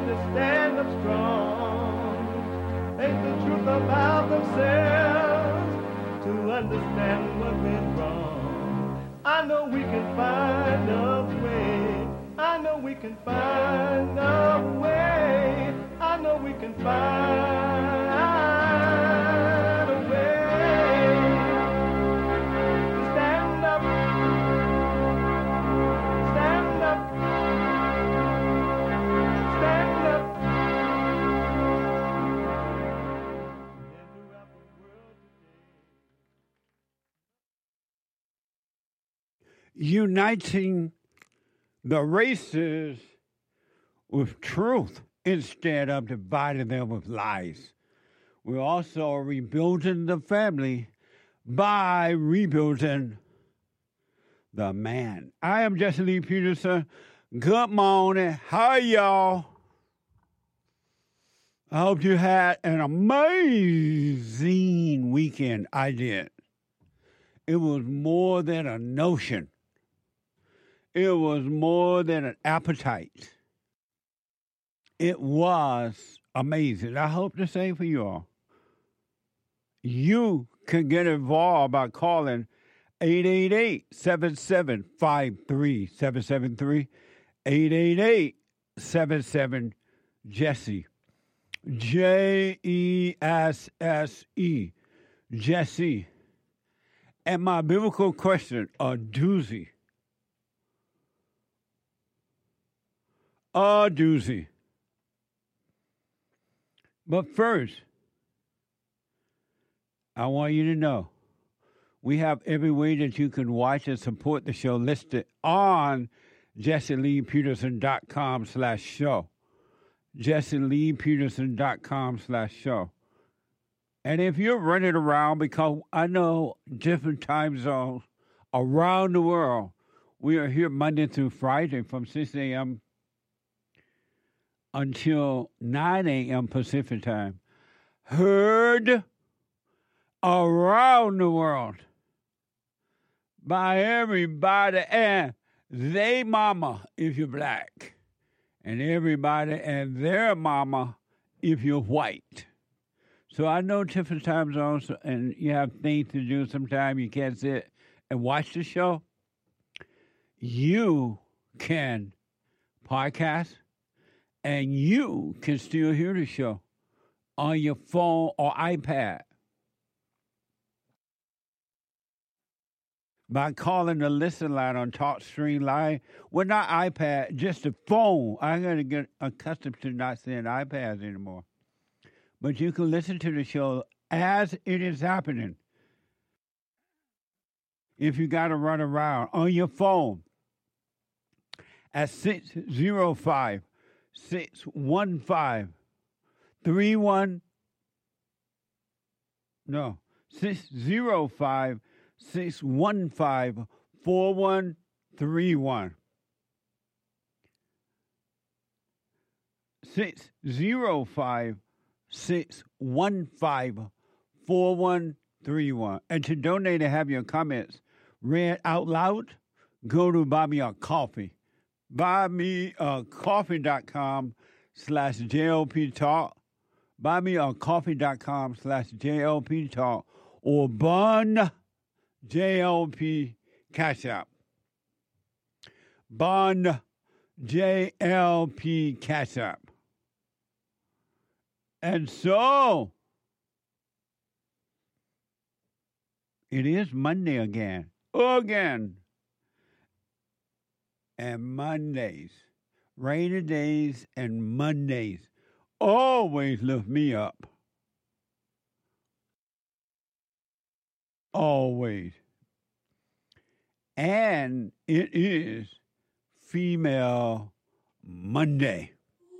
to stand up strong, face the truth about themselves, to understand what went wrong. I know we can find a way. I know we can find a way. I know we can find a way to stand up, stand up, stand up. Uniting the races with truth instead of dividing them with lies. We're also rebuilding the family by rebuilding the man. I am Jesse Lee Peterson. Good morning. Hi, y'all. I hope you had an amazing weekend. I did. It was more than a notion. It was more than an appetite. It was amazing. I hope the same for you all. You can get involved by calling 888-7753-773, 888-77-JESSE, Jesse, Jesse. And my biblical question, a doozy. A doozy. But first, I want you to know we have every way that you can watch and support the show listed on JesseLeePeterson.com/show. JesseLeePeterson.com/show. And if you're running around, because I know different time zones around the world, we are here Monday through Friday from 6 a.m. until 9 a.m. Pacific time. Heard around the world by everybody and they mama if you're black, and everybody and their mama if you're white. So I know different time zones and you have things to do. Sometimes you can't sit and watch the show. You can podcast and you can still hear the show on your phone or iPad by calling the listen line on TalkStream Live. Well, not iPad, just the phone. I'm going to get accustomed to not saying iPads anymore. But you can listen to the show as it is happening. If you got to run around on your phone at 605-615-31. No, 605-615-4131. 605-615-4131. And to donate and have your comments read out loud, go to Buy Me a Coffee. BuyMeACoffee.com/JLP Talk. BuyMeACoffee.com/JLP Talk. Or Bun JLP Cash App. Bun JLP Cash App. And so, it is Monday again. And Mondays, rainy days and Mondays, always lift me up. Always. And it is Female Monday.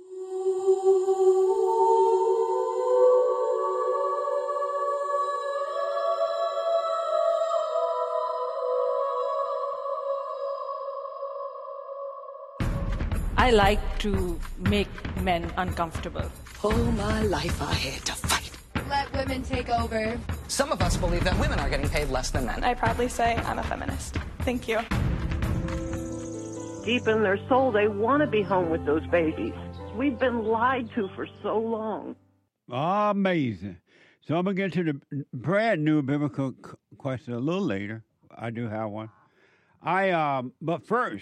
I like to make men uncomfortable. All my life I had to fight. Let women take over. Some of us believe that women are getting paid less than men. I proudly say I'm a feminist. Thank you. Deep in their soul, they want to be home with those babies. We've been lied to for so long. Amazing. So I'm going to get to the brand new biblical question a little later. I do have one. But first,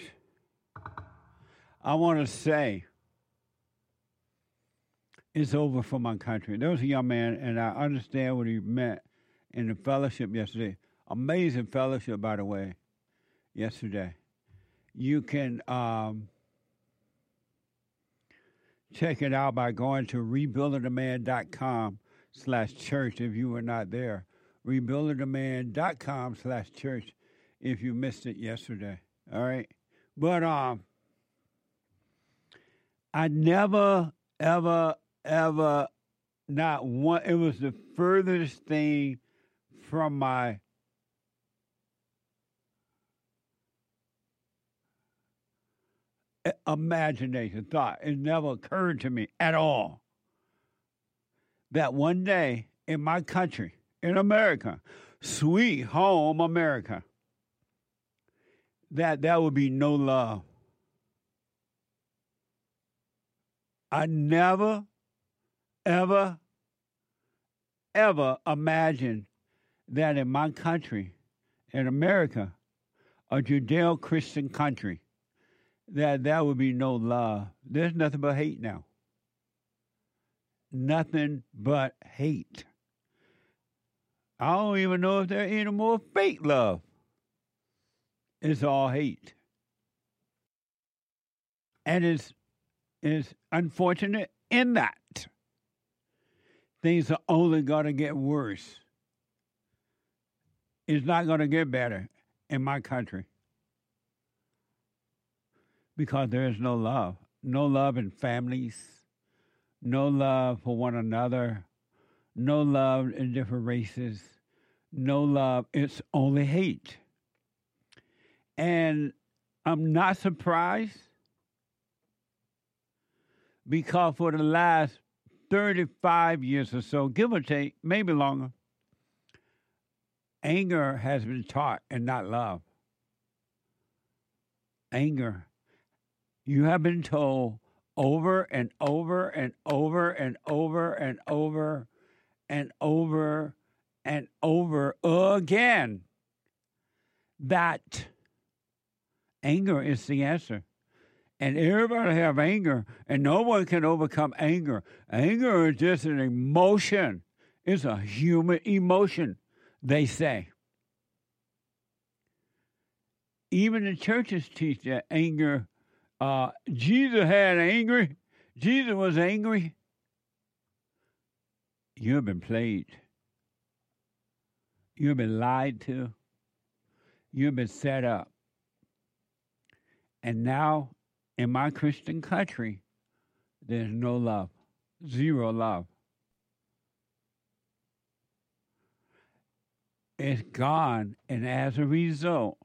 I want to say it's over for my country. There was a young man, and I understand what he meant in the fellowship yesterday. Amazing fellowship, by the way, yesterday. You can check it out by going to rebuildingtheman.com/church if you were not there. Rebuildingtheman.com/church if you missed it yesterday. All right? But I never, ever, not one, it was the furthest thing from my imagination, thought. It never occurred to me at all that one day in my country, in America, sweet home America, that there would be no love. I never, ever imagined that in my country, in America, a Judeo-Christian country, that there would be no love. There's nothing but hate now. Nothing but hate. I don't even know if there's any more fake love. It's all hate. And it's unfortunate in that things are only going to get worse. It's not going to get better in my country because there is no love. No love in families, no love for one another, no love in different races, no love. It's only hate. And I'm not surprised because for the last 35 years or so, give or take, maybe longer, anger has been taught and not love. Anger. You have been told over and over and over and over and over and over and over again that anger is the answer. And everybody have anger, and no one can overcome anger. Anger is just an emotion. It's a human emotion, they say. Even the churches teach that anger. Jesus had angry. Jesus was angry. You have been played. You have been lied to. You have been set up. And now, in my Christian country, there's no love. Zero love. It's gone, and as a result,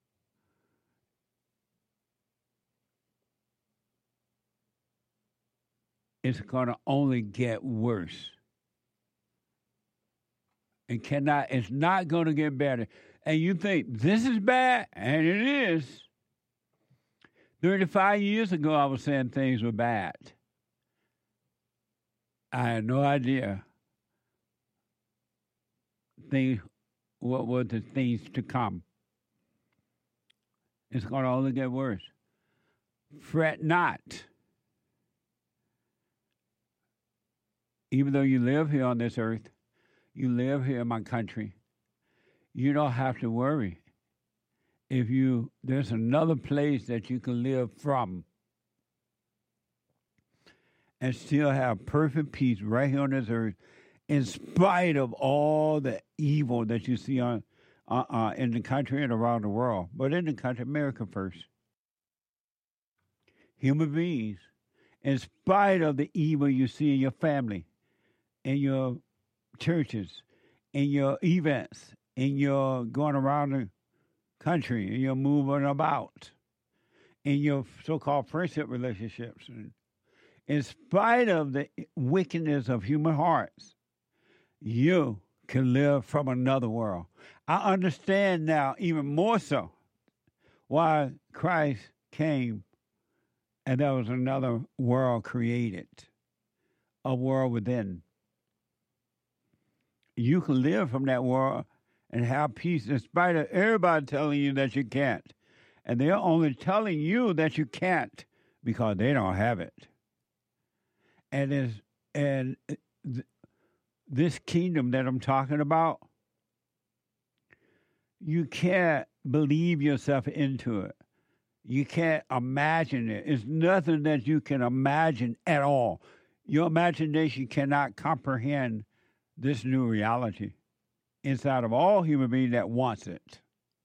it's going to only get worse. It's not going to get better. And you think, this is bad? And it is. 35 years ago, I was saying things were bad. I had no idea what were the things to come. It's going to only get worse. Fret not. Even though you live here on this earth, you live here in my country, you don't have to worry. There's another place that you can live from and still have perfect peace right here on this earth, in spite of all the evil that you see in the country and around the world. But in the country, America first. Human beings, in spite of the evil you see in your family, in your churches, in your events, in your going around the country, in your moving about, in your so-called friendship relationships. And in spite of the wickedness of human hearts, you can live from another world. I understand now even more so why Christ came and there was another world created, a world within. You can live from that world and have peace in spite of everybody telling you that you can't. And they're only telling you that you can't because they don't have it. This kingdom that I'm talking about, you can't believe yourself into it. You can't imagine it. It's nothing that you can imagine at all. Your imagination cannot comprehend this new reality inside of all human beings that wants it.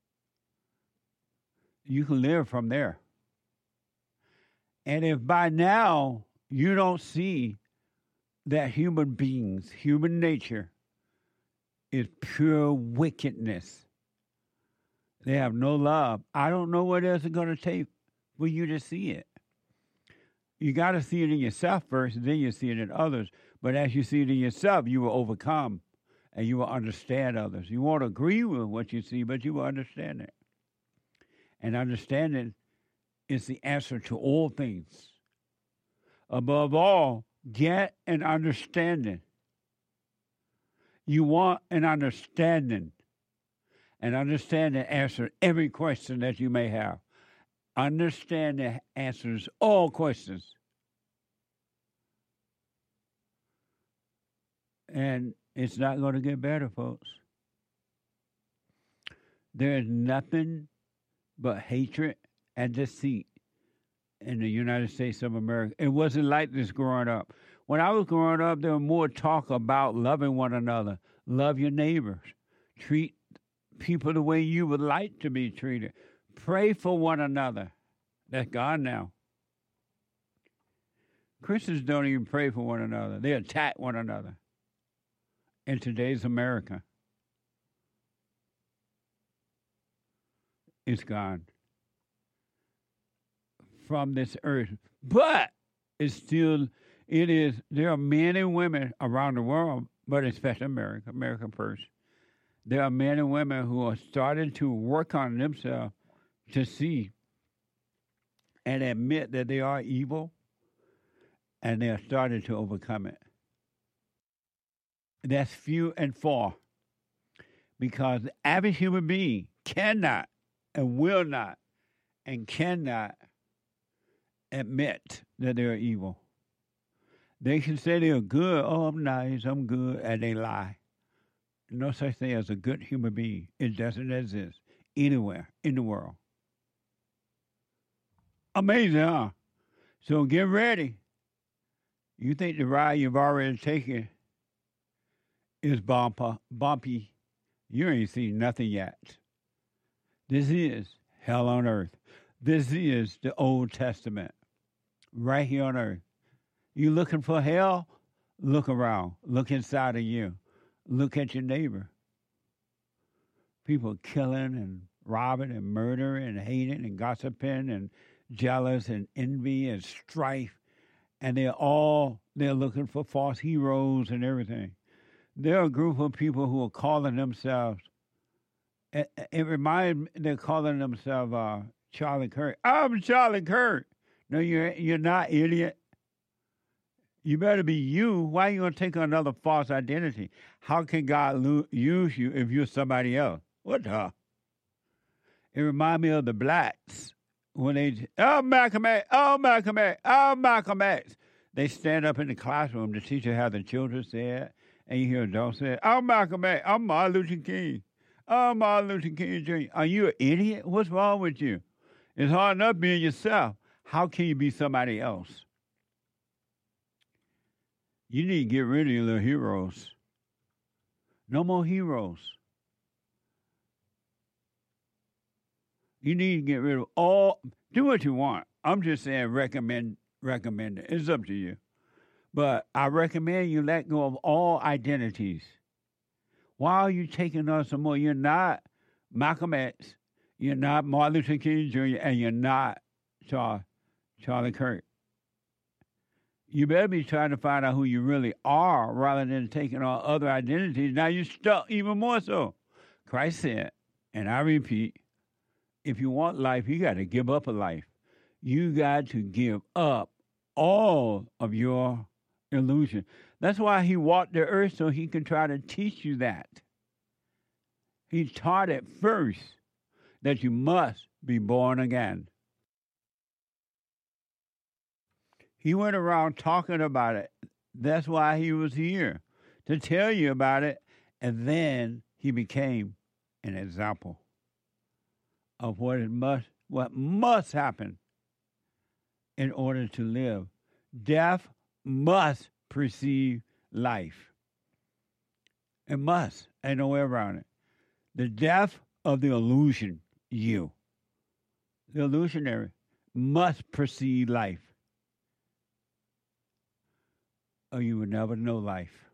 You can live from there. And if by now you don't see that human beings, human nature, is pure wickedness, they have no love, I don't know what else it's going to take for you to see it. You got to see it in yourself first, then you see it in others. But as you see it in yourself, you will overcome and you will understand others. You won't agree with what you see, but you will understand it. And understanding is the answer to all things. Above all, get an understanding. You want an understanding. And understanding answers every question that you may have. Understanding answers all questions. And it's not going to get better, folks. There's nothing but hatred and deceit in the United States of America. It wasn't like this growing up. When I was growing up, there was more talk about loving one another. Love your neighbors. Treat people the way you would like to be treated. Pray for one another. That's gone now. Christians don't even pray for one another. They attack one another in today's America. It's gone from this earth. But there are men and women around the world, but especially America first. There are men and women who are starting to work on themselves to see and admit that they are evil, and they are starting to overcome it. That's few and far, because the average human being cannot and will not and cannot admit that they are evil. They can say they are good. Oh, I'm nice, I'm good, and they lie. No such thing as a good human being. It doesn't exist anywhere in the world. Amazing, huh? So get ready. You think the ride you've already taken is bumpy. You ain't seen nothing yet. This is hell on earth. This is the Old Testament, right here on earth. You looking for hell? Look around. Look inside of you. Look at your neighbor. People killing and robbing and murdering and hating and gossiping and jealous and envy and strife. And they're looking for false heroes and everything. There are a group of people who are calling themselves, they're calling themselves Charlie Kirk. I'm Charlie Kirk. No, you're not, idiot. You better be you. Why are you going to take another false identity? How can God use you if you're somebody else? What the? It reminds me of the blacks when Malcolm X, Malcolm X, Malcolm X. They stand up in the classroom, the teacher has the children say it, and you hear adults say, Malcolm X, I'm Martin Luther King. Martin Luther King Jr. Are you an idiot? What's wrong with you? It's hard enough being yourself. How can you be somebody else? You need to get rid of your little heroes. No more heroes. You need to get rid of all. Do what you want. I'm just saying recommend it. It's up to you. But I recommend you let go of all identities. Why are you taking on some more? You're not Malcolm X. You're not Martin Luther King Jr. And you're not Charlie Kirk. You better be trying to find out who you really are rather than taking on other identities. Now you're stuck even more so. Christ said, and I repeat, if you want life, you got to give up a life. You got to give up all of your illusion. That's why he walked the earth, so he could try to teach you that. He taught it first that you must be born again. He went around talking about it. That's why he was here, to tell you about it. And then he became an example of what must happen in order to live. Death must precede life. It must. Ain't no way around it. The death of the illusion, you, the illusionary, must precede life, or you will never know life.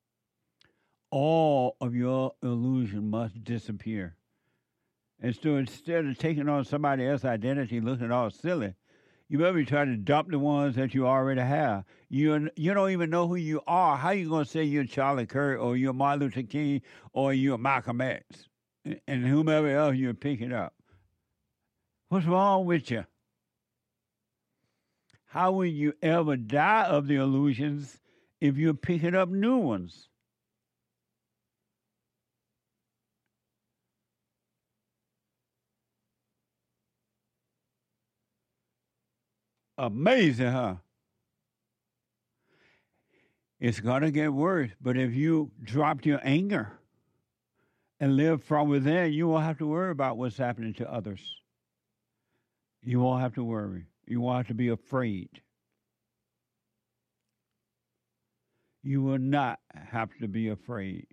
All of your illusion must disappear. And so instead of taking on somebody else's identity, looking all silly, you better be trying to dump the ones that you already have. You don't even know who you are. How you going to say you're Charlie Kirk or you're Martin Luther King or you're Malcolm X and whomever else you're picking up? What's wrong with you? How will you ever die of the illusions if you're picking up new ones? Amazing, huh? It's going to get worse, but if you drop your anger and live from within, you won't have to worry about what's happening to others. You won't have to worry. You won't have to be afraid. You will not have to be afraid.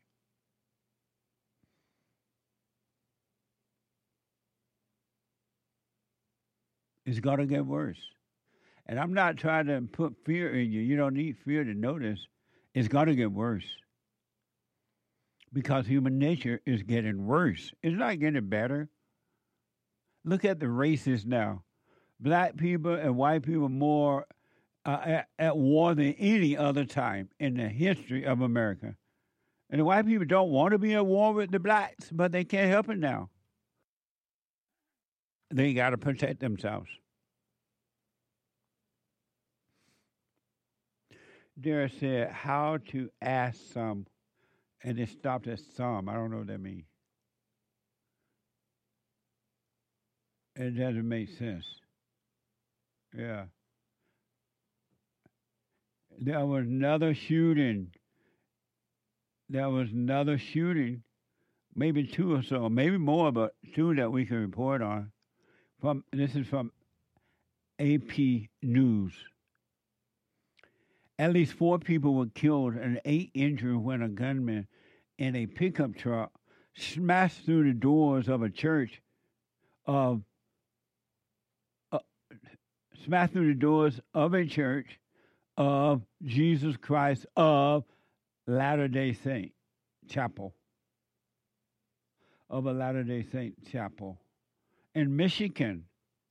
It's going to get worse. And I'm not trying to put fear in you. You don't need fear to know this. It's going to get worse. Because human nature is getting worse. It's not getting better. Look at the races now. Black people and white people more at war than any other time in the history of America. And the white people don't want to be at war with the blacks, but they can't help it now. They got to protect themselves. Dara said, how to ask some, and it stopped at some. I don't know what that means. It doesn't make sense. Yeah. There was another shooting. Maybe two or so, maybe more, but two that we can report on. This is from AP News. At least 4 people were killed and 8 injured when a gunman in a pickup truck smashed through the doors of a church of Jesus Christ of Latter-day Saint Chapel. Of a Latter-day Saint Chapel in Michigan.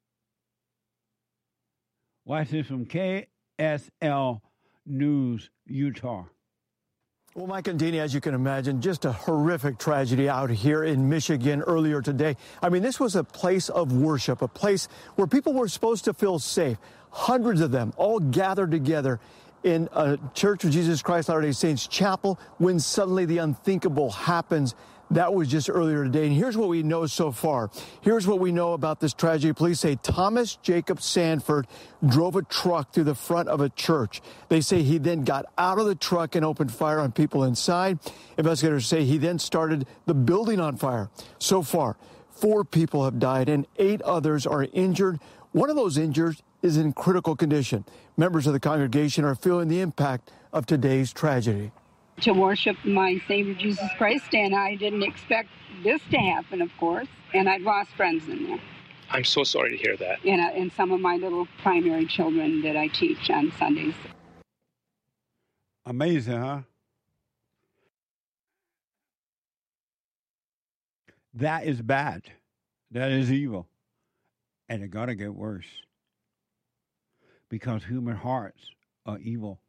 Watch this from KSL News, Utah. Well, Mike and Deanie, as you can imagine, just a horrific tragedy out here in Michigan earlier today. I mean, this was a place of worship, a place where people were supposed to feel safe. Hundreds of them all gathered together in a Church of Jesus Christ Latter-day Saints chapel when suddenly the unthinkable happens. That was just earlier today. And here's what we know so far. Here's what we know about this tragedy. Police say Thomas Jacob Sanford drove a truck through the front of a church. They say he then got out of the truck and opened fire on people inside. Investigators say he then started the building on fire. So far, 4 people have died and 8 others are injured. One of those injured is in critical condition. Members of the congregation are feeling the impact of today's tragedy. To worship my Savior Jesus Christ, and I didn't expect this to happen, of course, and I've lost friends in there. I'm so sorry to hear that. And some of my little primary children that I teach on Sundays. Amazing, huh? That is bad. That is evil. And it's going to get worse. Because human hearts are evil.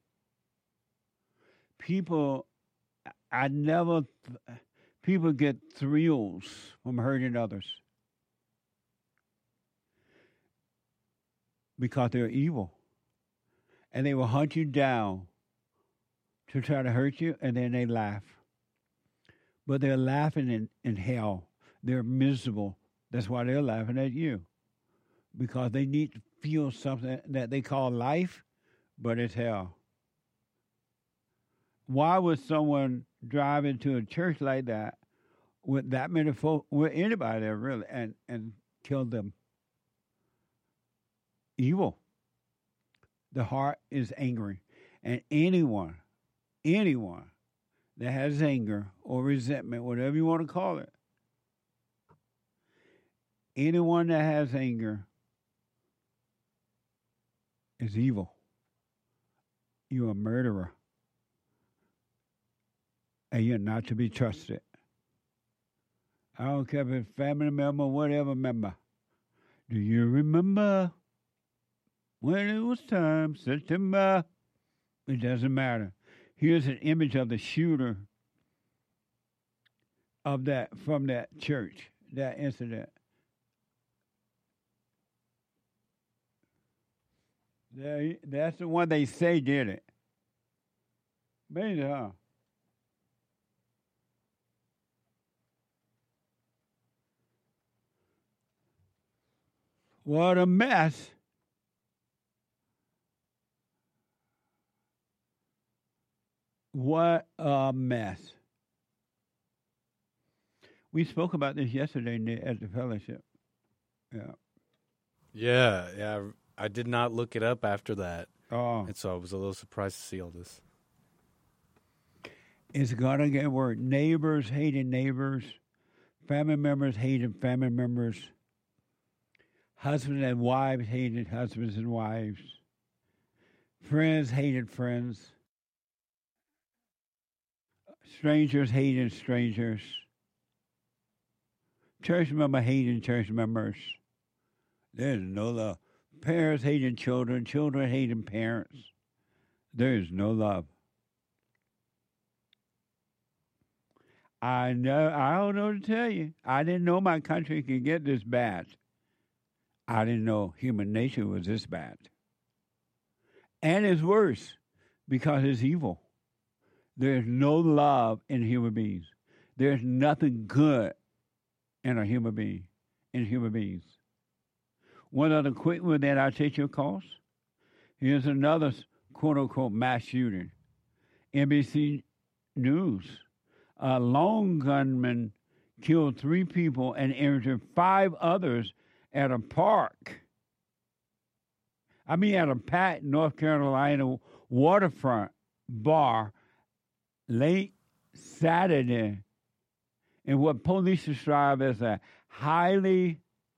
People get thrills from hurting others. because they're evil. And they will hunt you down to try to hurt you, and then they laugh. But they're laughing in hell. They're miserable. That's why they're laughing at you. Because they need to feel something that they call life, but it's hell. Why would someone drive into a church like that with that many folk, with anybody there really, and kill them? Evil. The heart is angry. And anyone that has anger or resentment, whatever you want to call it, anyone that has anger is evil. You're a murderer. And you're not to be trusted. I don't care if it's family member, whatever member. Do you remember when it was time, September? It doesn't matter. Here's an image of the shooter of that from that church, that incident. That's the one they say did it. Amazing, huh? What a mess. What a mess. We spoke about this yesterday at the fellowship. Yeah. Yeah. I did not look it up after that. Oh. And so I was a little surprised to see all this. It's going to get worse. Neighbors hating neighbors. Family members hating family members. Husbands and wives hated husbands and wives. Friends hated friends. Strangers hated strangers. Church member hating church members. There's no love. Parents hating children. Children hating parents. There is no love. I don't know to tell you. I didn't know my country could get this bad. I didn't know human nature was this bad. And it's worse because it's evil. There's no love in human beings. There's nothing good in a human being, in human beings. One other quick one that I'll take your calls. Here's another quote-unquote mass shooting. NBC News. A lone gunman killed 3 people and injured 5 others at a park. At a packed North Carolina waterfront bar late Saturday in what police describe as a highly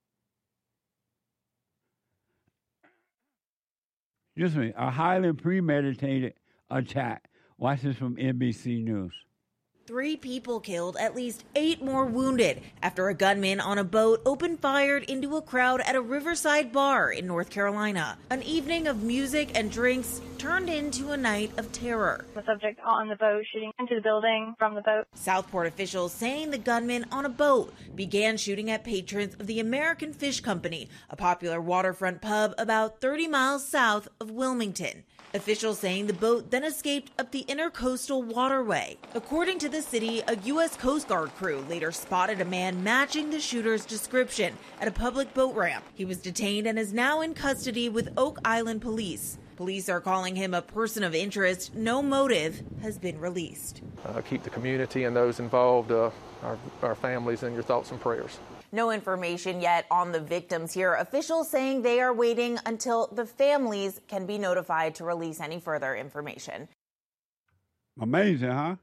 premeditated attack. Watch this from NBC News. 3 people killed, at least 8 more wounded after a gunman on a boat opened fire into a crowd at a riverside bar in North Carolina. An evening of music and drinks turned into a night of terror. The subject on the boat shooting into the building from the boat. Southport officials saying the gunman on a boat began shooting at patrons of the American Fish Company, a popular waterfront pub about 30 miles south of Wilmington. Officials saying the boat then escaped up the intercoastal waterway. According to the city, a U.S. Coast Guard crew later spotted a man matching the shooter's description at a public boat ramp. He was detained and is now in custody with Oak Island police. Police are calling him a person of interest. No motive has been released. Keep the community and those involved, our families, in your thoughts and prayers. No information yet on the victims here. Officials saying they are waiting until the families can be notified to release any further information. Amazing, huh?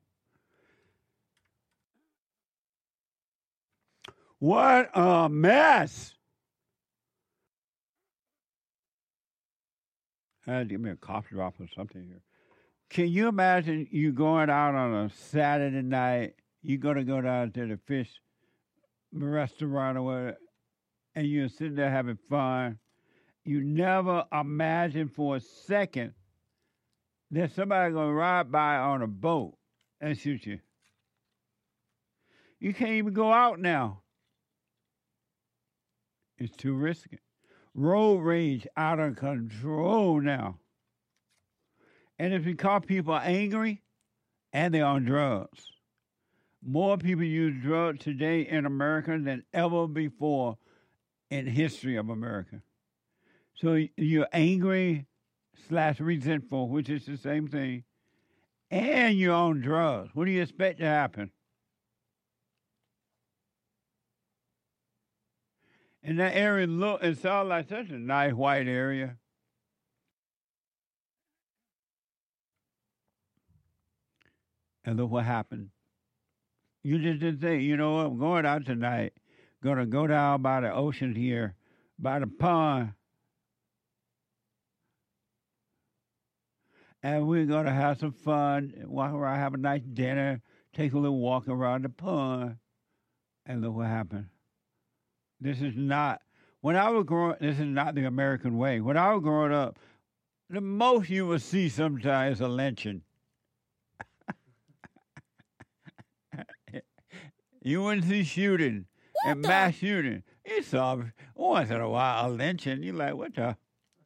What a mess. Give me a cough drop or something here. Can you imagine you going out on a Saturday night, you're going to go down to the fish restaurant or whatever, and you're sitting there having fun. You never imagine for a second that somebody's going to ride by on a boat and shoot you. You can't even go out now. It's too risky. Road rage out of control now. And it's because people are angry and they're on drugs. More people use drugs today in America than ever before in history of America. So you're angry / resentful, which is the same thing, and you're on drugs. What do you expect to happen? And that area it sounds like such a nice white area. And look what happened. You just didn't think, you know what, I'm going out tonight. Gonna go down by the ocean here, by the pond. And we're gonna have some fun, walk around, have a nice dinner, take a little walk around the pond. And look what happened. This is not this is not the American way. When I was growing up, the most you would see sometimes is a lynching. You wouldn't see shooting and mass shooting. You saw once in a while a lynching. You're like, what the?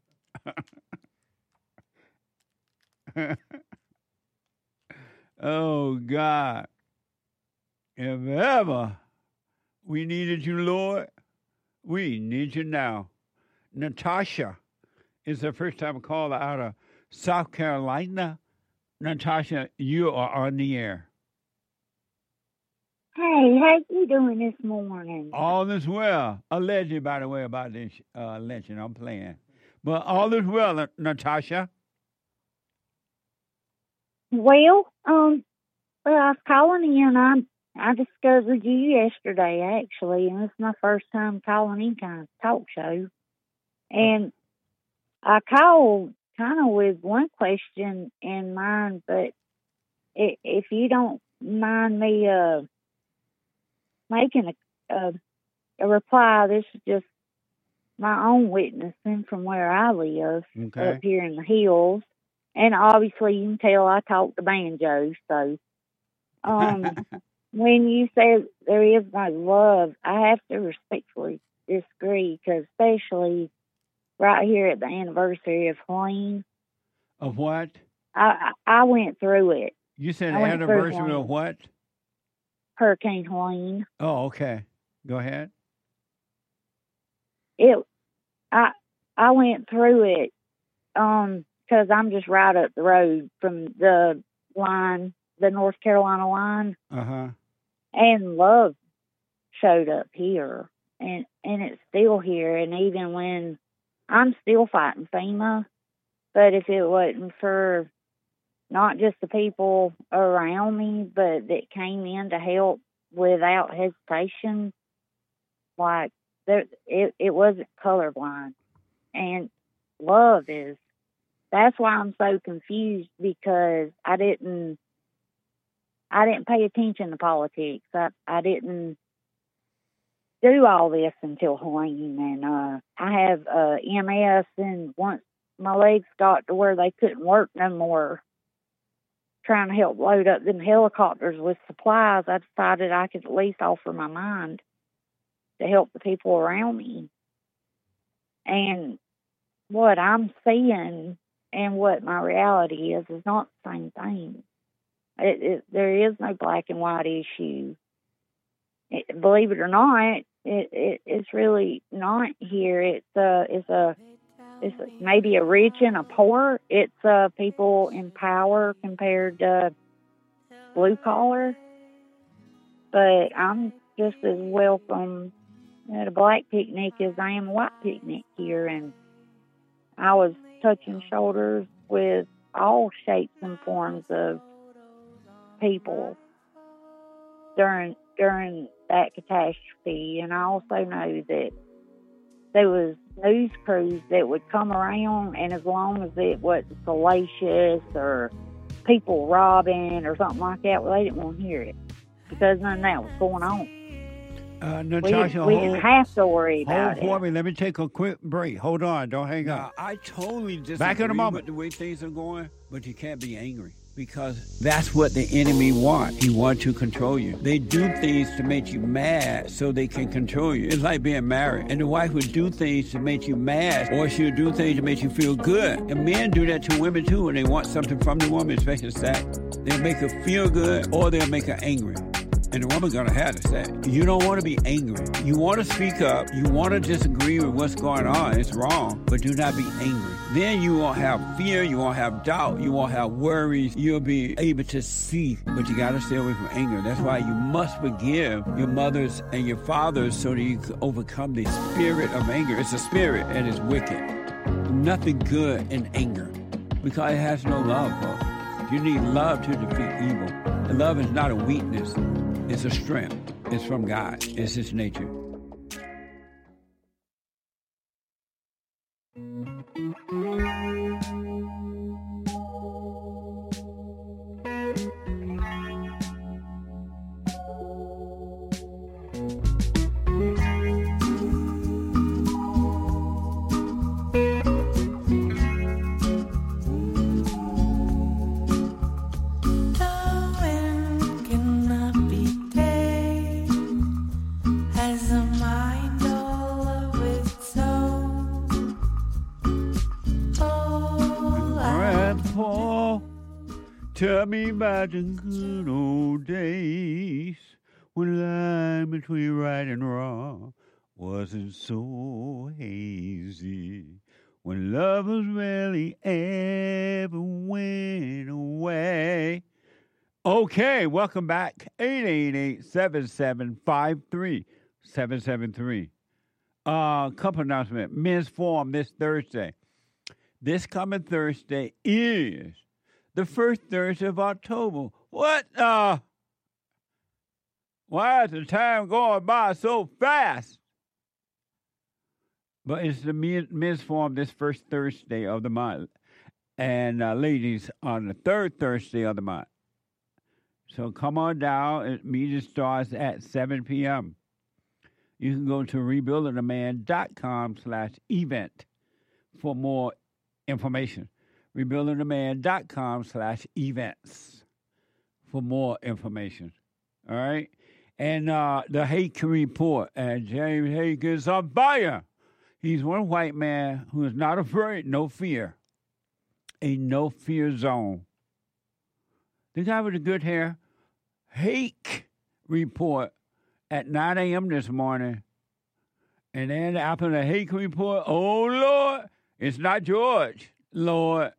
Oh, God. If ever we needed you, Lord, we need you now. Natasha is the first time caller out of South Carolina. Natasha, you are on the air. Hey, how you doing this morning? All is well. Alleged, by the way, about this lynching. I'm playing. But all is well, Natasha. Well, I was calling in. I discovered you yesterday, actually, and it's my first time calling any kind of talk show. And I called kind of with one question in mind, but if you don't mind me making a reply, this is just my own witnessing from where I live up here in the hills. And obviously you can tell I talk the banjo, so when you say there is no love, I have to respectfully disagree, because especially right here at the anniversary of Helene. Of what? I went through it. You said anniversary of what? Hurricane Helene. Oh, okay. Go ahead. I went through it because I'm just right up the road from the line, the North Carolina line. Uh-huh. And love showed up here, and it's still here. And even when I'm still fighting FEMA, but if it wasn't for not just the people around me, but that came in to help without hesitation, like it wasn't colorblind. And love is, that's why I'm so confused, because I didn't pay attention to politics. I didn't do all this until Helene, and I have MS, and once my legs got to where they couldn't work no more, trying to help load up them helicopters with supplies, I decided I could at least offer my mind to help the people around me. And what I'm seeing and what my reality is not the same thing. There is no black and white issue. Believe it or not, it's really not here. It's maybe a rich and a poor. It's people in power compared to blue collar. But I'm just as welcome at a black picnic as I am a white picnic here, and I was touching shoulders with all shapes and forms of people during that catastrophe. And I also know that there was news crews that would come around, and as long as it wasn't salacious or people robbing or something like that, well, they didn't want to hear it, because none of that was going on. Natasha, we didn't have to worry about it. Hold for me. Let me take a quick break. Hold on. Don't hang up. I totally disagree Back in a moment. with the way things are going, but you can't be angry. because that's what the enemy wants. He wants to control you. They do things to make you mad so they can control you. It's like being married. And the wife would do things to make you mad, or she'll do things to make you feel good. And men do that to women too when they want something from the woman, especially sex. They'll make her feel good or they'll make her angry. And the woman's going to have to say, you don't want to be angry. You want to speak up. You want to disagree with what's going on. It's wrong, but do not be angry. Then you won't have fear. You won't have doubt. You won't have worries. You'll be able to see, but you got to stay away from anger. That's why you must forgive your mothers and your fathers so that you can overcome the spirit of anger. It's a spirit and it's wicked. Nothing good in anger because it has no love, folks. You need love to defeat evil. And love is not a weakness. It's a strength. It's from God. It's His nature. Tell me about the good old days when the line between right and wrong wasn't so hazy. When lovers rarely ever went away. Okay, welcome back. 888-7753-773. Couple announcement. Men's Forum this Thursday. This coming Thursday is the first Thursday of October. What? Why is the time going by so fast? But it's the men's forum this first Thursday of the month. And ladies on the third Thursday of the month. So come on down. Meeting starts at 7 p.m. You can go to rebuildingaman.com/event for more information. rebuildingaman.com/events for more information. All right? And the Hake Report. And James Hake is on fire. He's one white man who is not afraid, no fear. A no-fear zone. The guy with the good hair. Hake Report at 9 a.m. this morning. And then after the Hake Report, oh, Lord, it's not George, Lord.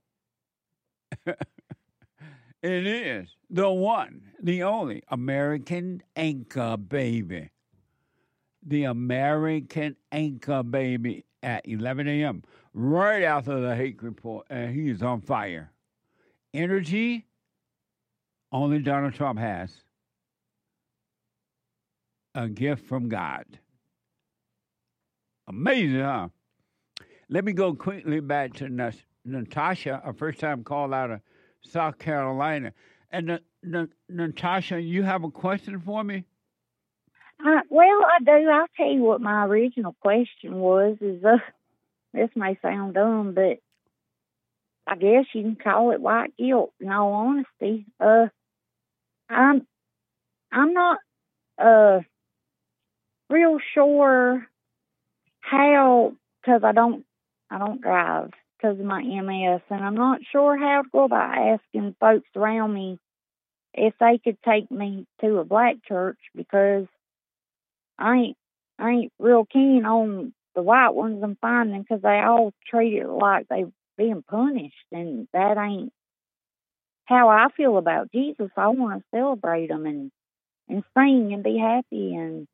It is the one, the only American Anchor Baby. The American Anchor Baby at 11 a.m. right after the Hake Report, and he's on fire. Energy only Donald Trump has. A gift from God. Amazing, huh? Let me go quickly back to Natasha, a first-time call out of South Carolina. And Natasha, you have a question for me? Well, I do. I'll tell you what my original question was. This may sound dumb, but I guess you can call it white guilt. In all honesty, I'm not real sure how, because I don't drive because of my MS, and I'm not sure how to go about asking folks around me if they could take me to a black church, because I ain't real keen on the white ones I'm finding, because they all treat it like they're being punished, and that ain't how I feel about Jesus. I want to celebrate them and sing and be happy,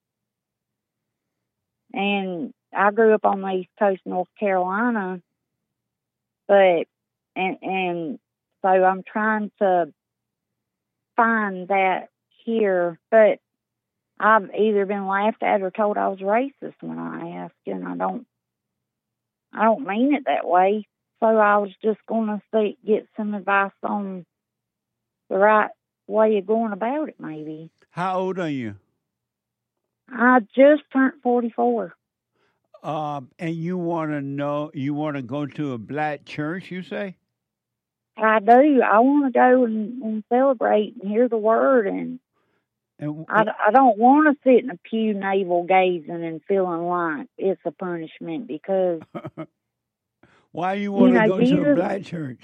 and I grew up on the East Coast, North Carolina, but and so I'm trying to find that here, but I've either been laughed at or told I was racist when I asked, and I don't mean it that way. So I was just going to get some advice on the right way of going about it, maybe. How old are you? I just turned 44. And you want to go to a black church, you say? I do. I want to go and celebrate and hear the word, and I don't want to sit in a pew navel gazing and feeling like it's a punishment because. Why you want to go to a black church?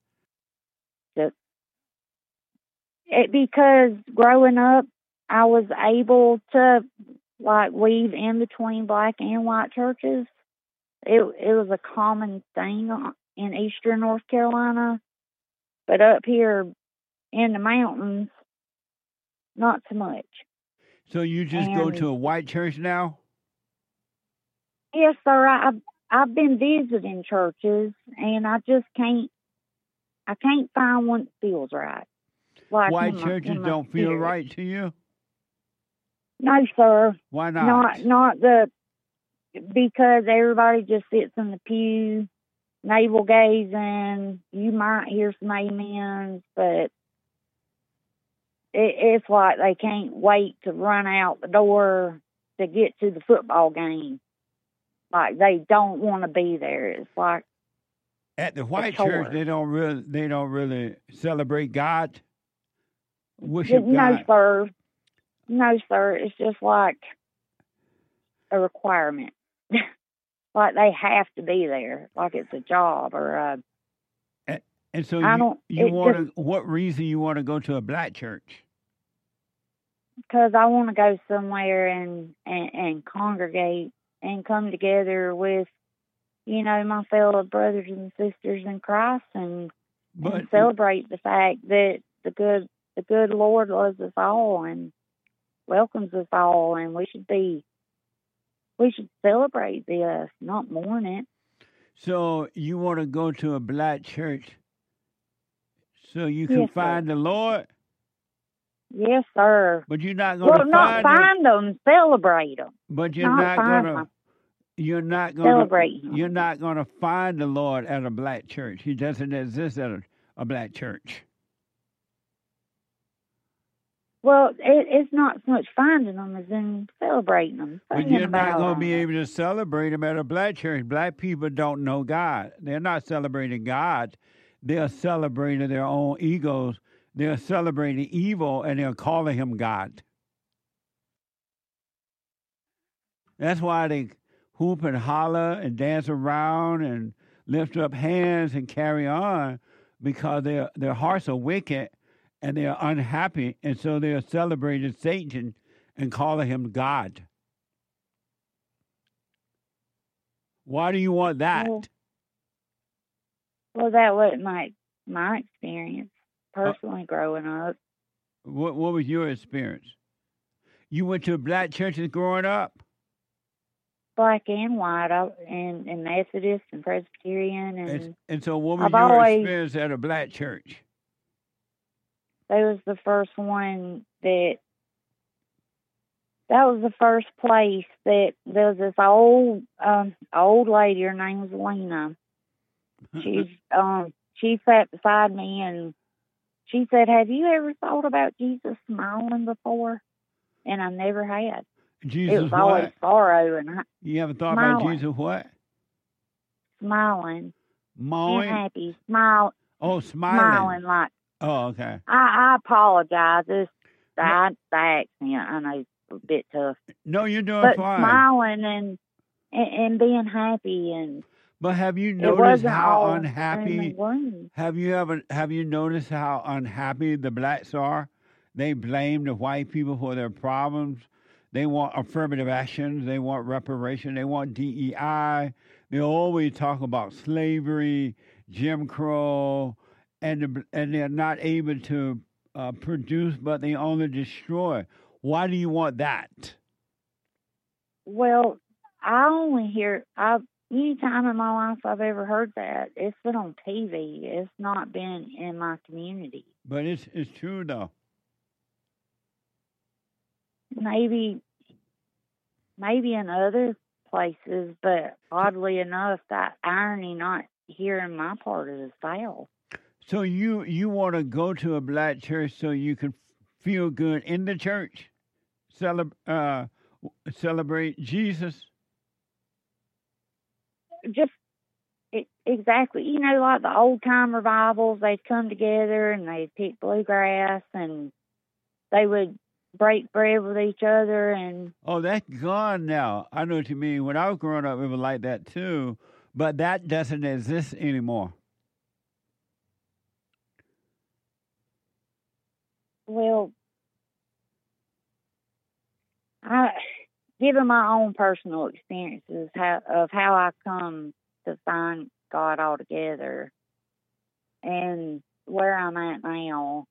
Because growing up, I was able to like weave in between black and white churches. It was a common thing in eastern North Carolina, but up here in the mountains, not so much. So you just go to a white church now? Yes, sir. I've been visiting churches, and I just can't. I can't find one that feels right. Like white churches don't feel right to you? No, sir. Why not? Because everybody just sits in the pew, navel gazing. You might hear some amens, but it's like they can't wait to run out the door to get to the football game. Like they don't want to be there. It's like at the white church they don't really celebrate God. Worship God. No, sir. It's just like a requirement. Like they have to be there, like it's a job or a. And so what reason you want to go to a black church? Because I want to go somewhere and congregate and come together with, my fellow brothers and sisters in Christ and celebrate the fact that the good Lord loves us all and welcomes us all, and we should celebrate this, not mourn it. So you want to go to a black church so you can find the Lord? Yes, sir. But you're not going to find them, celebrate them. But you're not going to find the Lord at a black church. He doesn't exist at a black church. Well, it's not so much finding them as in celebrating them. But you're not going to be able to celebrate them at a black church. Black people don't know God. They're not celebrating God. They're celebrating their own egos. They're celebrating evil, and they're calling him God. That's why they hoop and holler and dance around and lift up hands and carry on, because their hearts are wicked and they're unhappy, and so they're celebrating Satan and calling him God. Why do you want that? Well, that wasn't my experience personally growing up. What was your experience? You went to black churches growing up? Black and white, and Methodist and Presbyterian. And so what was your experience at a black church? That was the first one that was the first place that there was this old lady. Her name was Lena. She sat beside me and she said, "Have you ever thought about Jesus smiling before?" And I never had. Jesus it was always sorrow and you ever thought about Jesus what? Smiling. Being happy. Smile. Oh, smiling. Smiling like. Oh, okay. I apologize. It's the accent. I know it's a bit tough. No, you're doing but fine. Smiling and being happy and. But have you noticed how unhappy? Have you noticed how unhappy the blacks are? They blame the white people for their problems. They want affirmative actions. They want reparation. They want DEI. They always talk about slavery, Jim Crow, and they're not able to produce, but they only destroy. Why do you want that? Well, I only hear any time in my life I've ever heard that, it's been on TV. It's not been in my community. But it's true though. Maybe in other places, but oddly enough, that irony not here in my part of the South. So you want to go to a black church so you can feel good in the church, celebrate Jesus? Exactly. You know, like the old-time revivals, they'd come together and they'd pick bluegrass and they would break bread with each other. And Oh, that's gone now. I know what you mean. When I was growing up, it was like that too, but that doesn't exist anymore. well, given my own personal experiences of how I come to find God altogether and where I'm at now,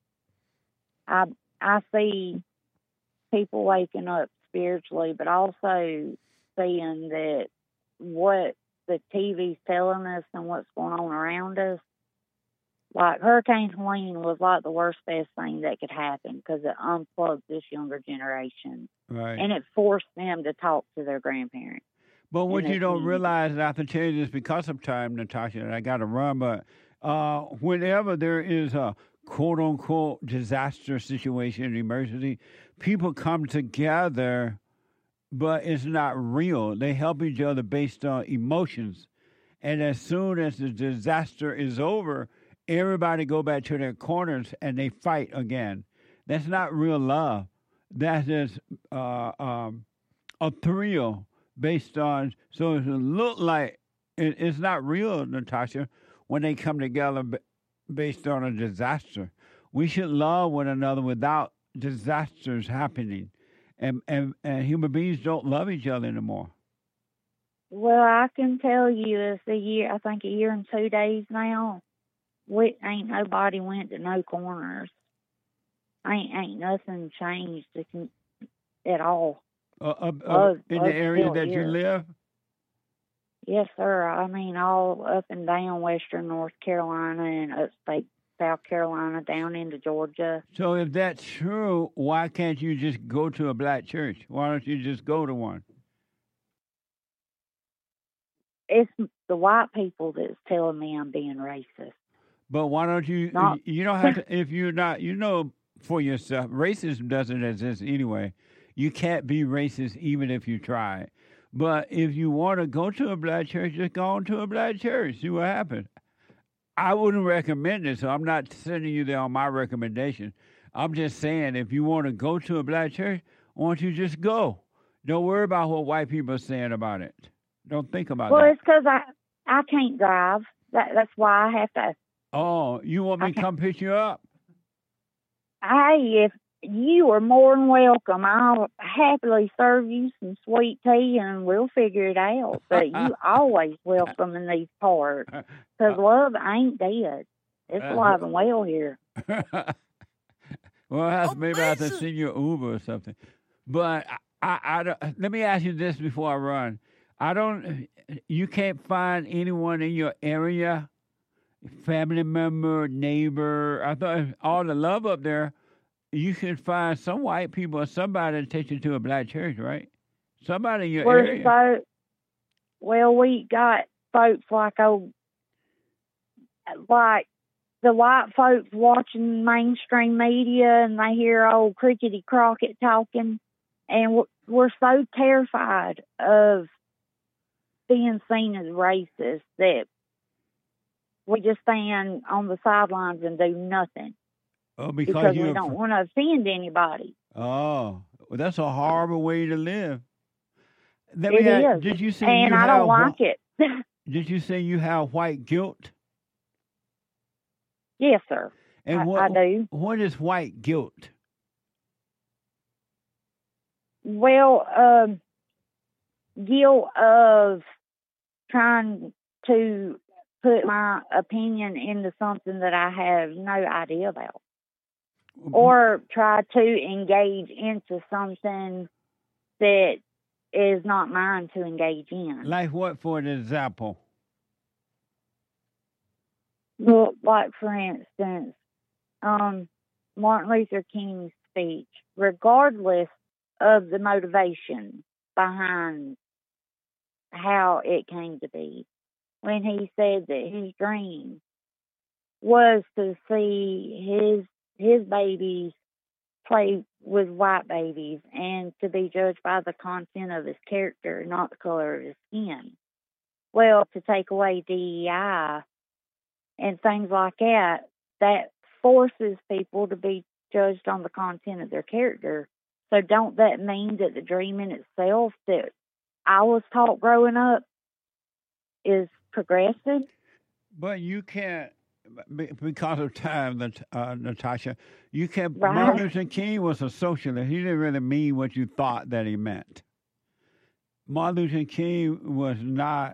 I see people waking up spiritually, but also seeing that what the TV's telling us and what's going on around us. Like Hurricane Helene was like the worst best thing that could happen because it unplugged this younger generation. Right. And it forced them to talk to their grandparents. But what And you don't it's- realize, and I have to tell you this because of time, Natasha, and I got to run, but whenever there is a quote-unquote disaster situation, emergency, people come together, but it's not real. They help each other based on emotions. And as soon as the disaster is over, everybody go back to their corners and they fight again. That's not real love. That is a thrill based on, so it look like it's not real, Natasha, when they come together based on a disaster. We should love one another without disasters happening. And human beings don't love each other anymore. Well, I can tell you it's a year and 2 days now. Ain't nobody went to no corners. Ain't nothing changed at all. In the area that you live? Yes, sir. I mean, all up and down western North Carolina and upstate South Carolina down into Georgia. So if that's true, why can't you just go to a black church? Why don't you just go to one? It's the white people that's telling me I'm being racist. But why don't you? You don't have to. If you're not, you know for yourself, racism doesn't exist anyway. You can't be racist even if you try. But if you want to go to a black church, just go on to a black church. See what happens. I wouldn't recommend it, so I'm not sending you there on my recommendation. I'm just saying, if you want to go to a black church, why don't you just go? Don't worry about what white people are saying about it. Don't think about that. Well, it's because I can't drive. That's why I have to. Oh, you want me to come pick you up? Hey, if you are more than welcome, I'll happily serve you some sweet tea and we'll figure it out. But you always welcome in these parts because love ain't dead. It's alive and well here. Well, maybe I have to send you an Uber or something. But I don't, let me ask you this before I run. You can't find anyone in your area, family member, neighbor. I thought all the love up there, you can find some white people or somebody to take you to a black church, right? Somebody in your area. Well, we got folks like the white folks watching mainstream media and they hear old Crickety Crockett talking, and we're so terrified of being seen as racist that we just stand on the sidelines and do nothing. Oh, because we don't want to offend anybody. Oh, well, that's a horrible way to live. It is. Did you say and I don't like it. Did you say you have white guilt? Yes, sir. And I do. What is white guilt? Well, guilt of trying to put my opinion into something that I have no idea about. Or try to engage into something that is not mine to engage in. Like what, for an example? Well, like, for instance, Martin Luther King's speech, regardless of the motivation behind how it came to be, when he said that his dream was to see his babies play with white babies and to be judged by the content of his character, not the color of his skin. well, to take away DEI and things like that, that forces people to be judged on the content of their character. So don't that mean that the dream in itself that I was taught growing up is progressive? But you can't, because of time, Natasha, you can't. Right. Martin Luther King was a socialist. He didn't really mean what you thought that he meant. Martin Luther King was not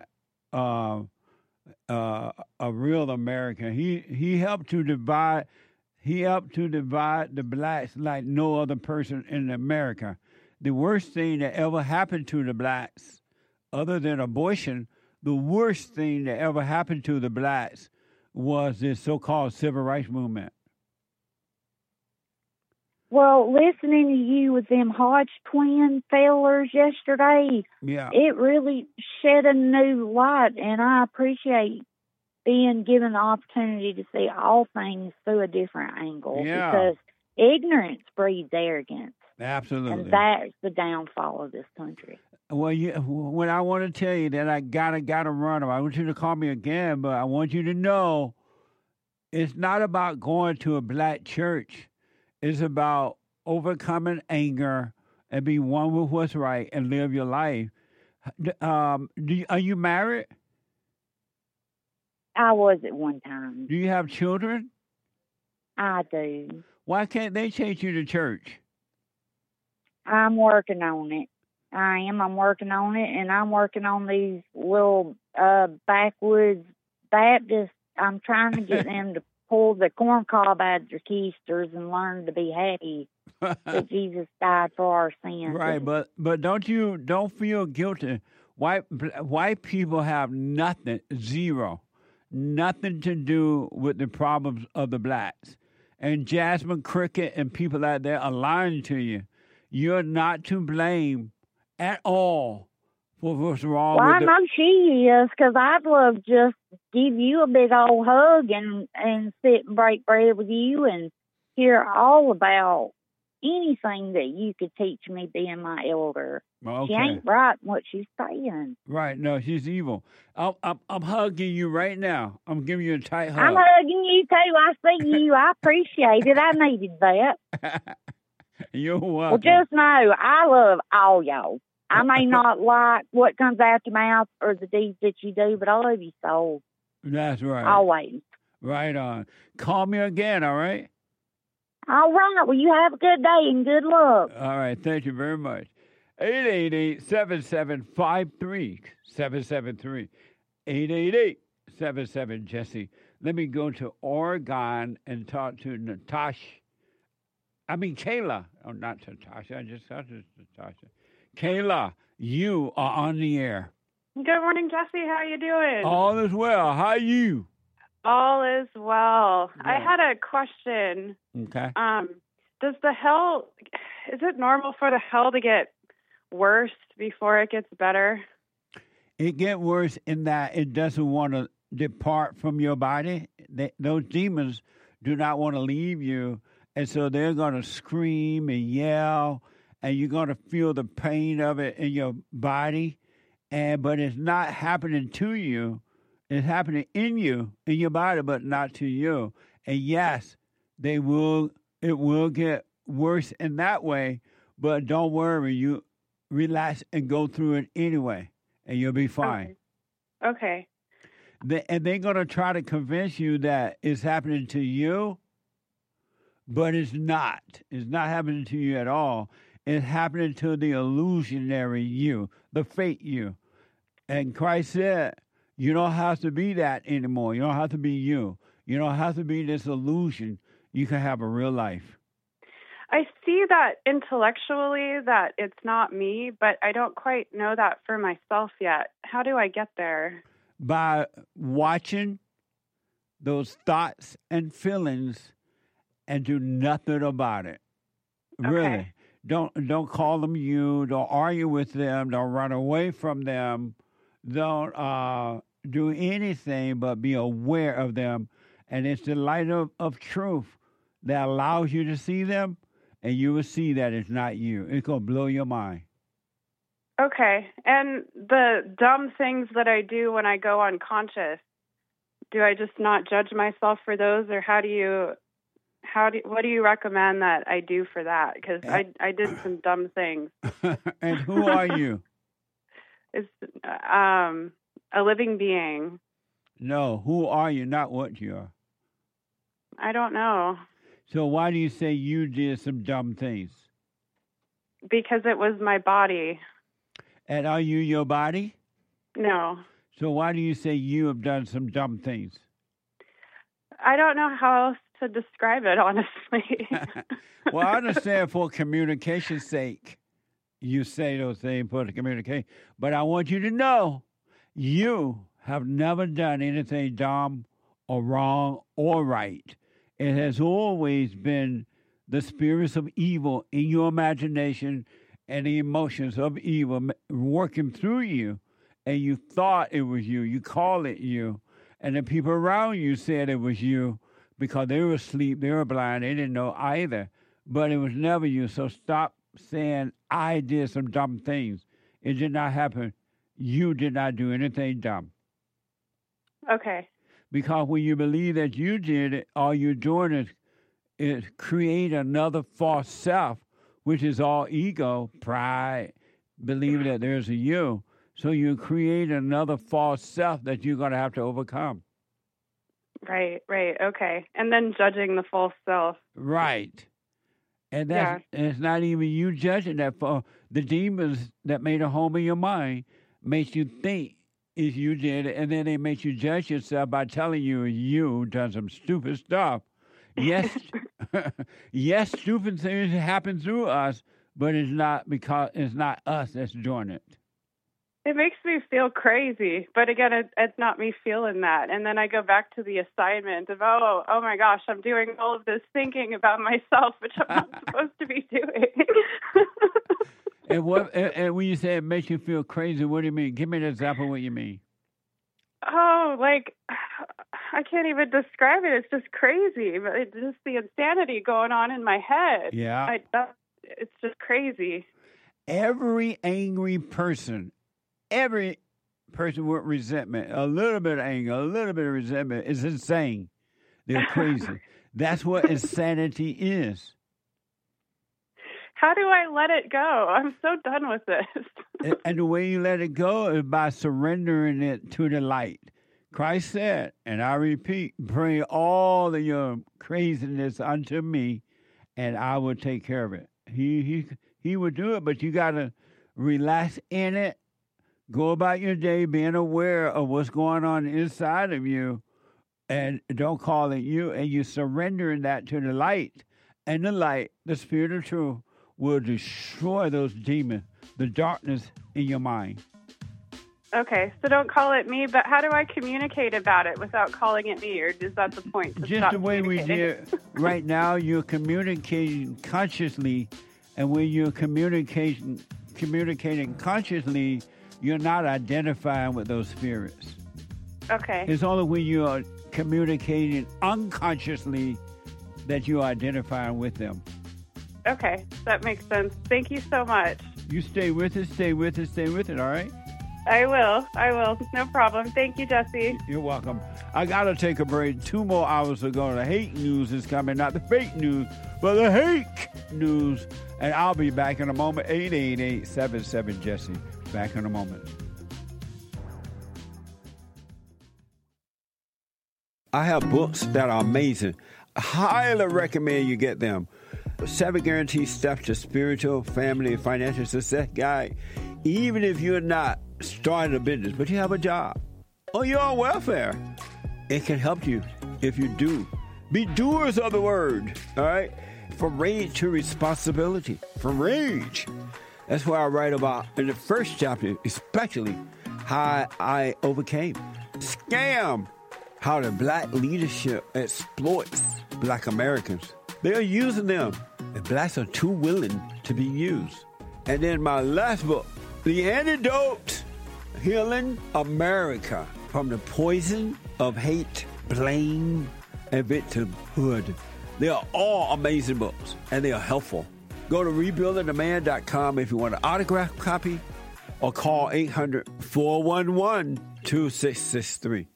a real American. He helped to divide. He helped to divide the blacks like no other person in America. The worst thing that ever happened to the blacks, other than abortion, the worst thing that ever happened to the blacks was this so-called civil rights movement. Well, listening to you with them Hodge twin fellers yesterday, Yeah. it really shed a new light, and I appreciate being given the opportunity to see all things through a different angle. Yeah. Because ignorance breeds arrogance, Absolutely. and that's the downfall of this country. Well, what I want to tell you that I gotta run. I want you to call me again, but I want you to know it's not about going to a black church. It's about overcoming anger and be one with what's right and live your life. Are you married? I was at one time. Do you have children? I do. Why can't they take you to church? I'm working on it. I am. I'm working on it, and I'm working on these little backwoods Baptists. I'm trying to get them to pull the corn cob out of their keisters and learn to be happy that Jesus died for our sins. Right, but don't feel guilty. White people have nothing, zero, nothing to do with the problems of the blacks. And Jasmine Cricket and people out there are lying to you. You're not to blame at all for what's wrong Well, with I know she is, because I'd love to just give you a big old hug and sit and break bread with you and hear all about anything that you could teach me being my elder. Okay. She ain't right in what she's saying. Right, no, she's evil. I'm hugging you right now. I'm giving you a tight hug. I'm hugging you, too. I see you. I appreciate it. I needed that. You're welcome. Well, just know, I love all y'all. I may not like what comes out your mouth or the deeds that you do, but I love you so. That's right. Always. Right on. Call me again, all right? All right. Well, you have a good day and good luck. All right. Thank you very much. 888-7753-773. 888-77-JESSE. Let me go to Oregon and talk to Kayla. Oh, not Natasha. I just thought it was Natasha. Kayla, you are on the air. Good morning, Jesse. How are you doing? All is well. How are you? All is well. Yeah. I had a question. Okay. Does the hell, is it normal for the hell to get worse before it gets better? It gets worse in that it doesn't want to depart from your body. Those demons do not want to leave you, and so they're going to scream and yell, and you're going to feel the pain of it in your body. But it's not happening to you. It's happening in you, in your body, but not to you. And yes, it will get worse in that way, but don't worry. You relax and go through it anyway, and you'll be fine. Okay. And they're going to try to convince you that it's happening to you, but it's not. It's not happening to you at all. It's happening to the illusionary you, the fake you. And Christ said, you don't have to be that anymore. You don't have to be you. You don't have to be this illusion. You can have a real life. I see that intellectually that it's not me, but I don't quite know that for myself yet. How do I get there? By watching those thoughts and feelings and do nothing about it. Okay. Really. Don't call them you. Don't argue with them. Don't run away from them. Don't do anything but be aware of them. And it's the light of truth that allows you to see them, and you will see that it's not you. It's going to blow your mind. Okay. And the dumb things that I do when I go unconscious, do I just not judge myself for those, or what do you recommend that I do for that? Because I did some dumb things. And who are you? It's a living being. No, who are you, not what you are. I don't know. So why do you say you did some dumb things? Because it was my body. And are you your body? No. So why do you say you have done some dumb things? I don't know how else to describe it, honestly. Well, I understand for communication's sake, you say those things for the communication. But I want you to know, you have never done anything dumb or wrong or right. It has always been the spirits of evil in your imagination and the emotions of evil working through you. And you thought it was you. You called it you. And the people around you said it was you because they were asleep, they were blind, they didn't know either. But it was never you. So stop saying, I did some dumb things. It did not happen. You did not do anything dumb. Okay. Because when you believe that you did it, all you're doing is create another false self, which is all ego, pride, believing that there's a you. So you create another false self that you're going to have to overcome. Right, okay. And then judging the false self. Right. And that's, and it's not even you judging that. For the demons that made a home in your mind makes you think if you did it, and then they make you judge yourself by telling you done some stupid stuff. Yes, yes, stupid things happen through us, but it's not because it's not us that's doing it. It makes me feel crazy, but again, it's not me feeling that. And then I go back to the assignment of, oh my gosh, I'm doing all of this thinking about myself, which I'm not supposed to be doing. And when you say it makes you feel crazy, what do you mean? Give me an example of what you mean. Oh, like, I can't even describe it. It's just crazy. But it's just the insanity going on in my head. Yeah. It's just crazy. Every angry person, every person with resentment, a little bit of anger, a little bit of resentment is insane. They're crazy. That's what insanity is. How do I let it go? I'm so done with this. And the way you let it go is by surrendering it to the light. Christ said, and I repeat, bring all of your craziness unto me, and I will take care of it. He will do it, but you got to relax in it. Go about your day being aware of what's going on inside of you, and don't call it you, and you surrendering that to the light. And the light, the spirit of truth, will destroy those demons, the darkness in your mind. Okay, so don't call it me, but how do I communicate about it without calling it me, or is that the point? Just the way we did right now, you're communicating consciously, and when you're communicating consciously, you're not identifying with those spirits. Okay. It's only when you are communicating unconsciously that you are identifying with them. Okay, that makes sense. Thank you so much. You stay with it, all right? I will. No problem. Thank you, Jesse. You're welcome. I got to take a break. 2 more hours to go. The hate news is coming, not the fake news, but the hate news. And I'll be back in a moment. 888-77-JESSE. Back in a moment. I have books that are amazing. I highly recommend you get them. 7 guaranteed steps to spiritual, family, and financial success guide. Even if you're not starting a business, but you have a job or you're on welfare, it can help you if you do. Be doers of the word, all right? From rage to responsibility. From rage. That's what I write about in the first chapter, especially how I overcame. Scam. How the black leadership exploits black Americans. They are using them, and blacks are too willing to be used. And then my last book, The Antidote, Healing America from the Poison of Hate, Blame, and Victimhood. They are all amazing books, and they are helpful. Go to rebuildingtheman.com if you want an autographed copy, or call 800-411-2663.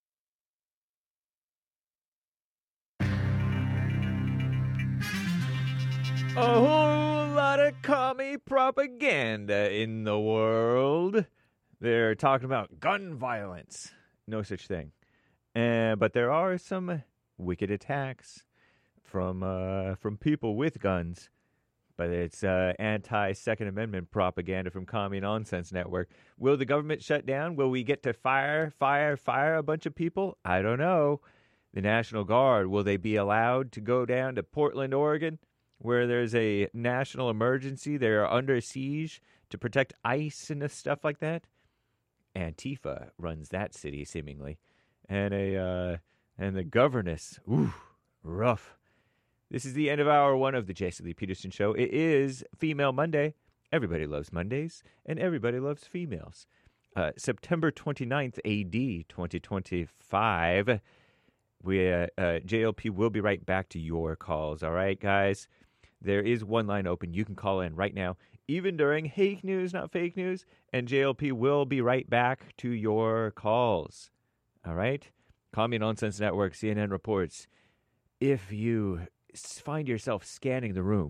A whole lot of commie propaganda in the world. They're talking about gun violence. No such thing. But there are some wicked attacks from people with guns. But it's anti-Second Amendment propaganda from Commie Nonsense Network. Will the government shut down? Will we get to fire a bunch of people? I don't know. The National Guard, will they be allowed to go down to Portland, Oregon, where there's a national emergency? They're under siege to protect ICE and stuff like that. Antifa runs that city, seemingly. And the governess, rough. This is the end of hour one of the Jesse Lee Peterson Show. It is Female Monday. Everybody loves Mondays, and everybody loves females. September 29th, A.D., 2025. JLP will be right back to your calls, all right, guys? There is one line open. You can call in right now, even during Hake News, not fake news, and JLP will be right back to your calls, all right? Commie Nonsense Network, CNN reports, if you find yourself scanning the room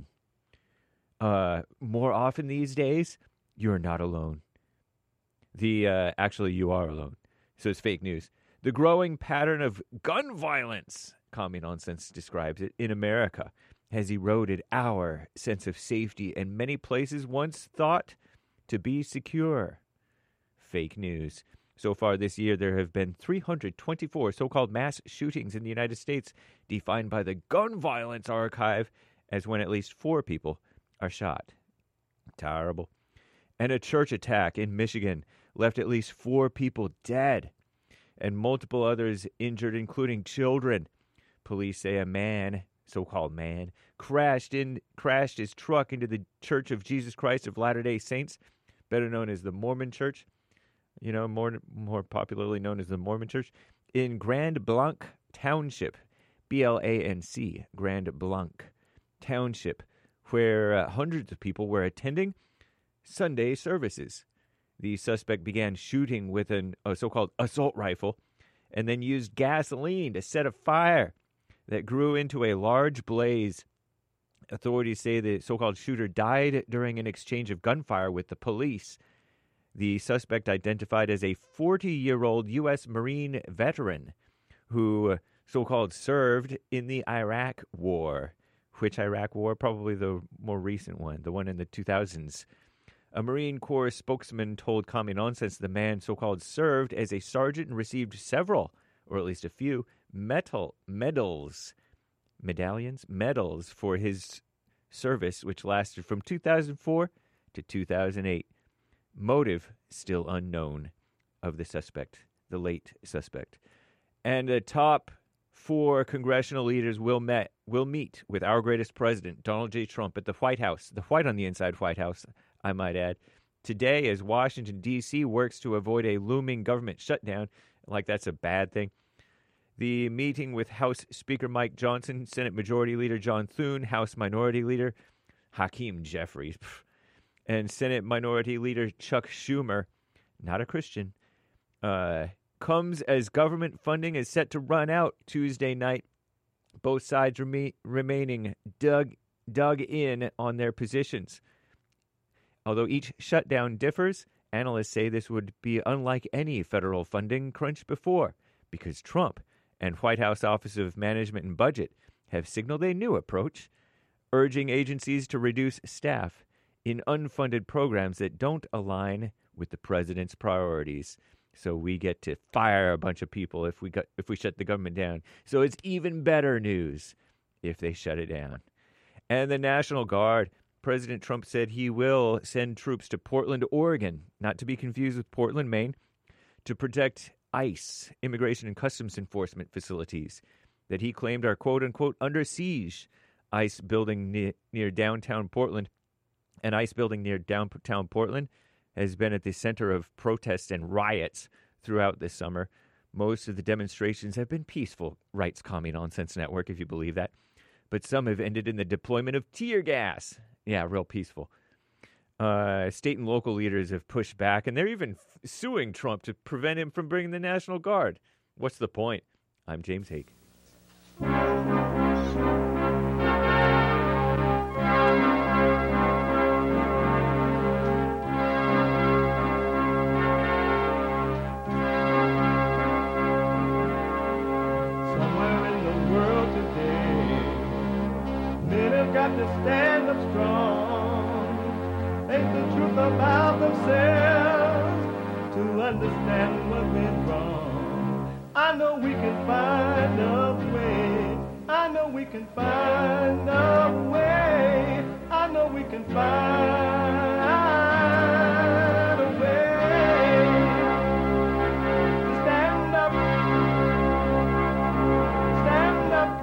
more often these days, you're not alone. Actually, you are alone. So it's fake news. The growing pattern of gun violence, Commie Nonsense describes it, in America has eroded our sense of safety in many places once thought to be secure. Fake news. So far this year, there have been 324 so-called mass shootings in the United States, defined by the Gun Violence Archive as when at least 4 people are shot. Terrible. And a church attack in Michigan left at least 4 people dead and multiple others injured, including children. Police say a man, so-called man, crashed his truck into the Church of Jesus Christ of Latter-day Saints, better known as the Mormon Church. You know, more popularly known as the Mormon Church, in Grand Blanc Township, B-L-A-N-C, Grand Blanc Township, where hundreds of people were attending Sunday services. The suspect began shooting with a so-called assault rifle and then used gasoline to set a fire that grew into a large blaze. Authorities say the so-called shooter died during an exchange of gunfire with the police. The suspect, identified as a 40-year-old U.S. Marine veteran who so-called served in the Iraq War. Which Iraq War? Probably the more recent one, the one in the 2000s. A Marine Corps spokesman told Commie Nonsense the man so-called served as a sergeant and received several, or at least a few, medals for his service, which lasted from 2004 to 2008. Motive still unknown of the suspect, the late suspect. And the top 4 congressional leaders will meet with our greatest president, Donald J. Trump, at the White House, the white on the inside White House, I might add, today as Washington, D.C. works to avoid a looming government shutdown, like that's a bad thing. The meeting with House Speaker Mike Johnson, Senate Majority Leader John Thune, House Minority Leader Hakeem Jeffries, and Senate Minority Leader Chuck Schumer, not a Christian, comes as government funding is set to run out Tuesday night. Both sides remaining dug in on their positions. Although each shutdown differs, analysts say this would be unlike any federal funding crunch before, because Trump and White House Office of Management and Budget have signaled a new approach, urging agencies to reduce staff in unfunded programs that don't align with the president's priorities. So we get to fire a bunch of people if we shut the government down. So it's even better news if they shut it down. And the National Guard, President Trump said he will send troops to Portland, Oregon, not to be confused with Portland, Maine, to protect ICE, Immigration and Customs Enforcement facilities, that he claimed are quote-unquote under siege. ICE building near downtown Portland. An ICE building near downtown Portland has been at the center of protests and riots throughout this summer. Most of the demonstrations have been peaceful, writes Commie Nonsense Network, if you believe that. But some have ended in the deployment of tear gas. Yeah, real peaceful. State and local leaders have pushed back, and they're even suing Trump to prevent him from bringing the National Guard. What's the point? I'm James Hake. Got to stand up strong, face the truth about themselves, to understand what went wrong. I know we can find a way. I know we can find a way. I know we can find a way to stand up, stand up.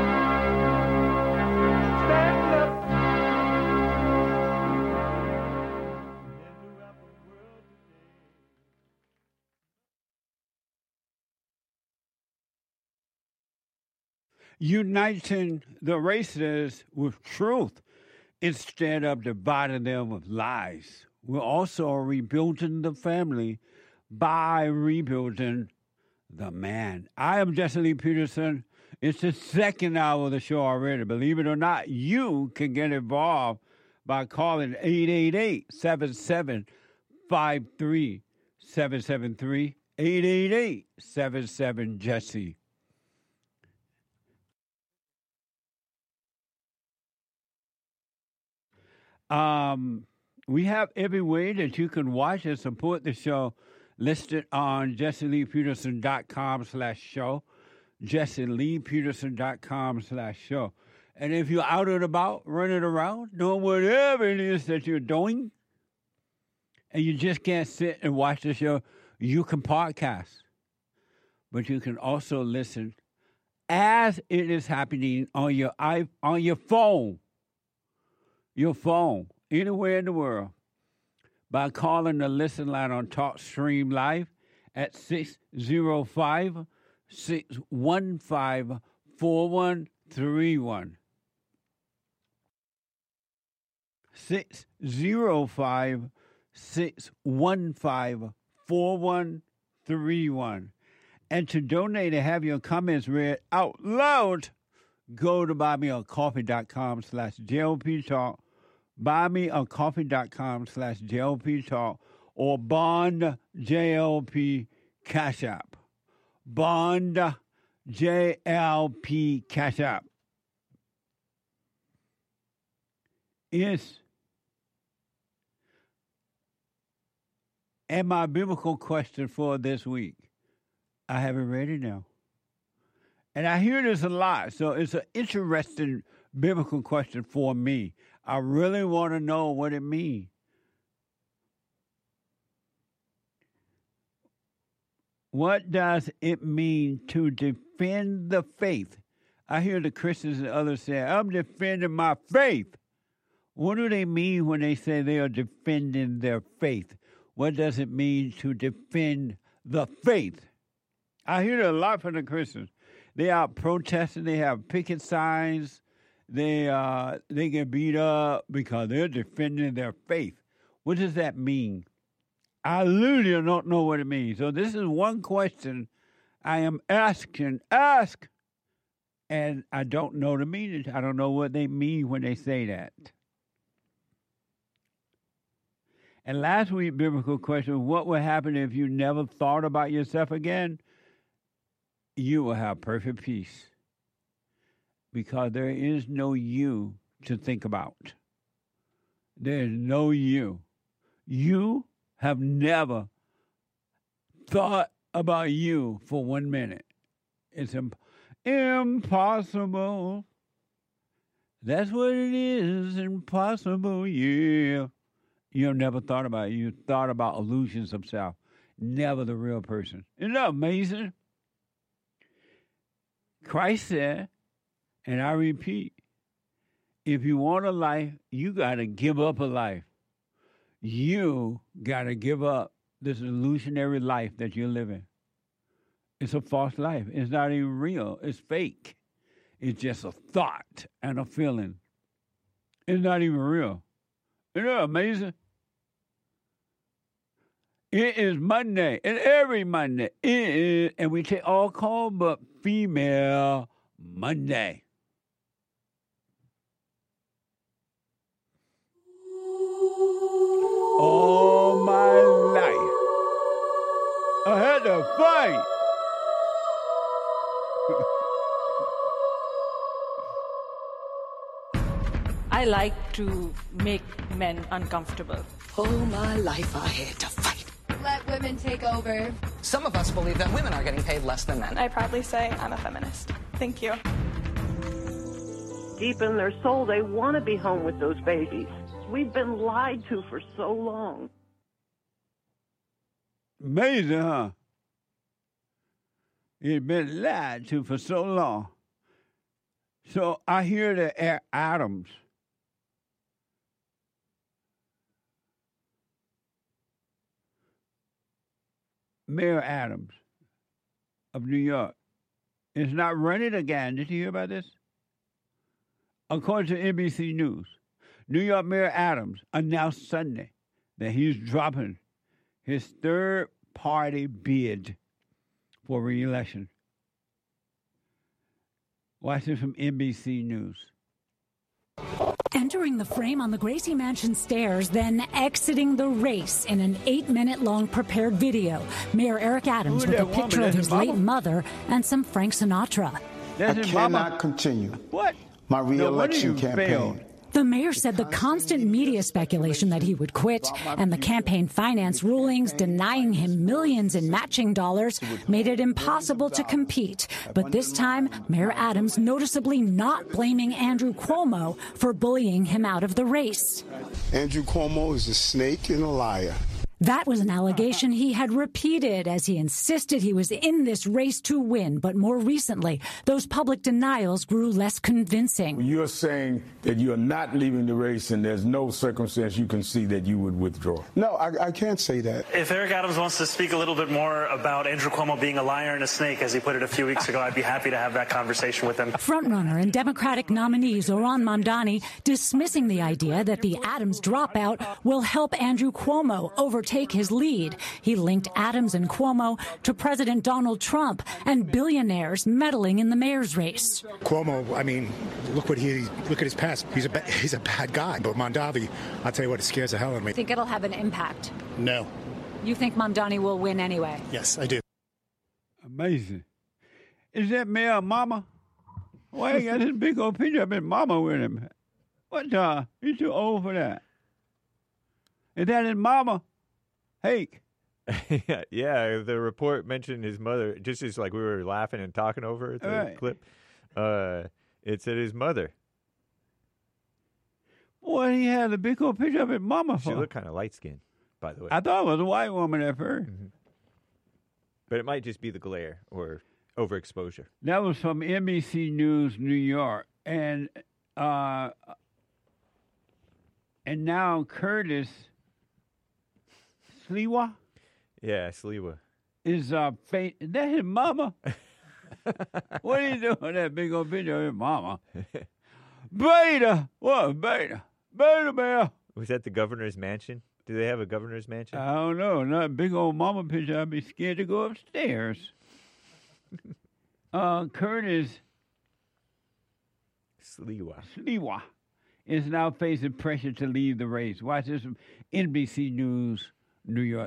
Uniting the races with truth instead of dividing them with lies. We're also rebuilding the family by rebuilding the man. I am Jesse Lee Peterson. It's the second hour of the show already. Believe it or not, you can get involved by calling 888-7753-773, 888-77-JESSE. We have every way that you can watch and support the show listed on JesseLeePeterson.com/show, JesseLeePeterson.com/show. And if you're out and about, running around, doing whatever it is that you're doing, and you just can't sit and watch the show, you can podcast. But you can also listen as it is happening on your phone. Your phone, anywhere in the world, by calling the listen line on TalkStream Live at 605-615-4131. 605-615-4131. And to donate and have your comments read out loud, go to buymeacoffee.com/JLP Talk, buymeacoffee.com/JLP Talk, or Bond JLP Cash App. Bond JLP Cash App. Yes. And my biblical question for this week, I have it ready now. And I hear this a lot, so it's an interesting biblical question for me. I really want to know what it means. What does it mean to defend the faith? I hear the Christians and others say, I'm defending my faith. What do they mean when they say they are defending their faith? What does it mean to defend the faith? I hear it a lot from the Christians. They out protesting. They have picket signs. They get beat up because they're defending their faith. What does that mean? I literally don't know what it means. So this is one question I am asking. And I don't know the meaning. I don't know what they mean when they say that. And last week's biblical question, what would happen if you never thought about yourself again? You will have perfect peace. Because there is no you to think about. There is no you. You have never thought about you for 1 minute. It's impossible. That's what it is, impossible, yeah. You have never thought about it. You thought about illusions of self, never the real person. Isn't that amazing? Christ said, and I repeat, if you want a life, you got to give up a life. You got to give up this illusionary life that you're living. It's a false life. It's not even real. It's fake. It's just a thought and a feeling. It's not even real. Isn't that amazing? It is Monday, and every Monday it is, and we take all call but female Monday. All my life, I had to fight. I like to make men uncomfortable. All my life I had to fight. Let women take over. Some of us believe that women are getting paid less than men. I proudly say I'm a feminist. Thank you. Deep in their soul, they want to be home with those babies. We've been lied to for so long. Amazing, huh? You've been lied to for so long. So I hear that Adams Mayor Adams of New York is not running again. Did you hear about this? According to NBC News, New York Mayor Adams announced Sunday that he's dropping his third-party bid for re-election. Watch this from NBC News. Entering the frame on the Gracie Mansion stairs, then exiting the race in an 8-minute-long prepared video. Mayor Eric Adams with a picture of his late mother and some Frank Sinatra. I cannot continue my re-election campaign. The mayor said the constant media speculation that he would quit and the campaign finance rulings denying him millions in matching dollars made it impossible to compete. But this time, Mayor Adams noticeably not blaming Andrew Cuomo for bullying him out of the race. Andrew Cuomo is a snake and a liar. That was an allegation he had repeated as he insisted he was in this race to win. But more recently, those public denials grew less convincing. You're saying that you're not leaving the race and there's no circumstance you can see that you would withdraw. No, I can't say that. If Eric Adams wants to speak a little bit more about Andrew Cuomo being a liar and a snake, as he put it a few weeks ago, I'd be happy to have that conversation with him. Frontrunner and Democratic nominee Zohran Mamdani dismissing the idea that the Adams dropout will help Andrew Cuomo overtake his lead. He linked Adams and Cuomo to President Donald Trump and billionaires meddling in the mayor's race. Cuomo, I mean, look at his past. He's a bad guy. But Mondavi, I'll tell you what, it scares the hell out of me. Think it'll have an impact? No. You think Mamdani will win anyway? Yes, I do. Amazing. Is that Mayor Mama? Why he got this big old picture of his mama with him? What, he's too old for that. Is that his mama? Hake. Yeah, the report mentioned his mother, just as like we were laughing and talking over the clip. It said his mother. Boy, he had a big old picture of his mama for. She looked kind of light-skinned, by the way. I thought it was a white woman at first. Mm-hmm. But it might just be the glare or overexposure. That was from NBC News, New York. And now Curtis Sliwa? Yeah, Sliwa. Is that his mama? What are you doing with that big old picture of his mama? Beta! What, Beta? Beta Bear! Was that the governor's mansion? Do they have a governor's mansion? I don't know. Not a big old mama picture. I'd be scared to go upstairs. Curtis Sliwa is now facing pressure to leave the race. Watch this from NBC News, New York.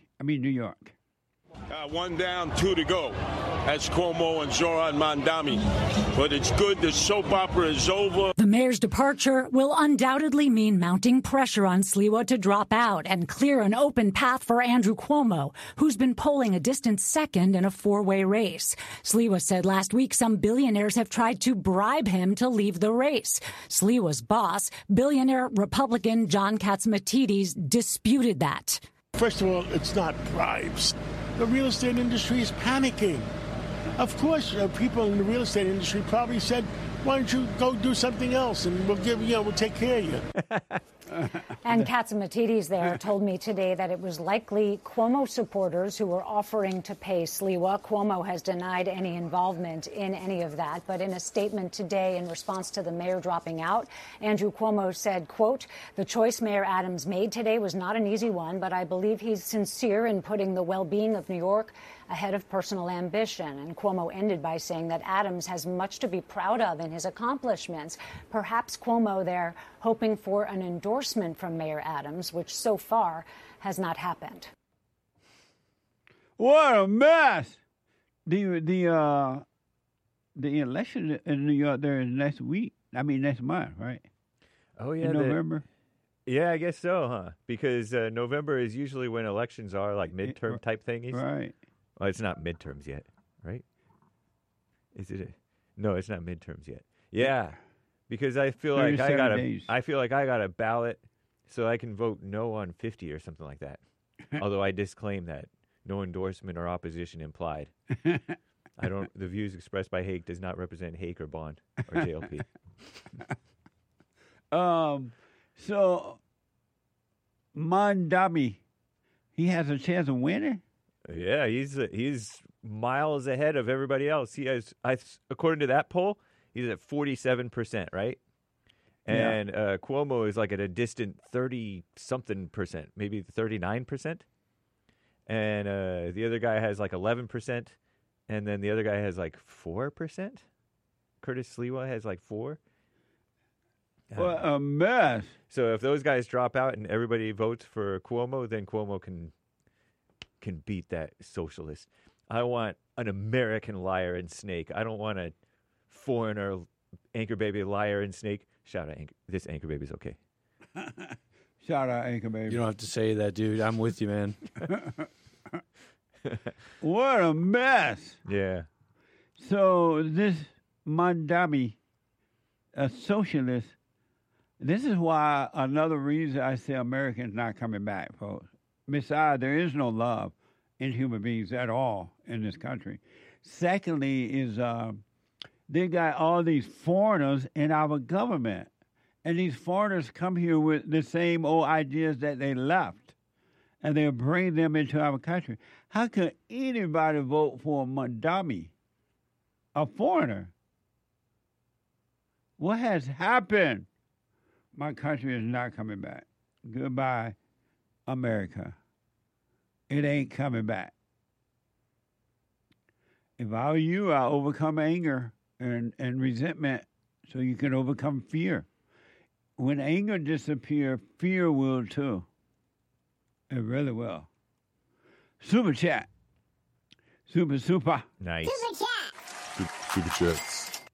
1 down, 2 to go. That's Cuomo and Zohran Mamdani. But it's good the soap opera is over. The mayor's departure will undoubtedly mean mounting pressure on Sliwa to drop out and clear an open path for Andrew Cuomo, who's been polling a distant second in a 4-way race. Sliwa said last week some billionaires have tried to bribe him to leave the race. Sliwa's boss, billionaire Republican John Catsimatidis, disputed that. First of all, it's not bribes. The real estate industry is panicking. Of course, people in the real estate industry probably said, why don't you go do something else and we'll take care of you. And Katsimatides there told me today that it was likely Cuomo supporters who were offering to pay Sliwa. Cuomo has denied any involvement in any of that. But in a statement today in response to the mayor dropping out, Andrew Cuomo said, quote, "The choice Mayor Adams made today was not an easy one, but I believe he's sincere in putting the well-being of New York ahead of personal ambition." And Cuomo ended by saying that Adams has much to be proud of in his accomplishments. Perhaps Cuomo there hoping for an endorsement from Mayor Adams, which so far has not happened. What a mess! The election in New York there is next month, right? Oh yeah, in November. Yeah, I guess so, huh? Because November is usually when elections are, like midterm type thingies. Right. Well, it's not midterms yet, right? Is it? No, it's not midterms yet. Yeah, because I feel like I got a ballot, so I can vote no on 50 or something like that. Although I disclaim that no endorsement or opposition implied. The views expressed by Hake does not represent Hake or Bond or JLP. So Mondami, he has a chance of winning. Yeah, he's miles ahead of everybody else. He has, according to that poll, he's at 47%, right? And Cuomo is like at a distant 30-something%, maybe 39%. And the other guy has like 11%, and then the other guy has like 4%. Curtis Sliwa has like 4%. What a mess. So if those guys drop out and everybody votes for Cuomo, then Cuomo can beat that socialist. I want an American liar and snake. I don't want a foreigner anchor baby liar and snake. Shout out, this anchor baby's okay. Shout out, anchor baby. You don't have to say that, dude. I'm with you, man. What a mess. Yeah. So this Mondami, a socialist, this is why another reason I say Americans not coming back, folks. Besides, there is no love in human beings at all in this country. Secondly is they got all these foreigners in our government. And these foreigners come here with the same old ideas that they left. And they'll bring them into our country. How could anybody vote for Mondami, a foreigner? What has happened? My country is not coming back. Goodbye, America. It ain't coming back. If I were you, I'll overcome anger and resentment so you can overcome fear. When anger disappears, fear will too. It really will. Super chat. Super. Nice. Super chat. Super chats.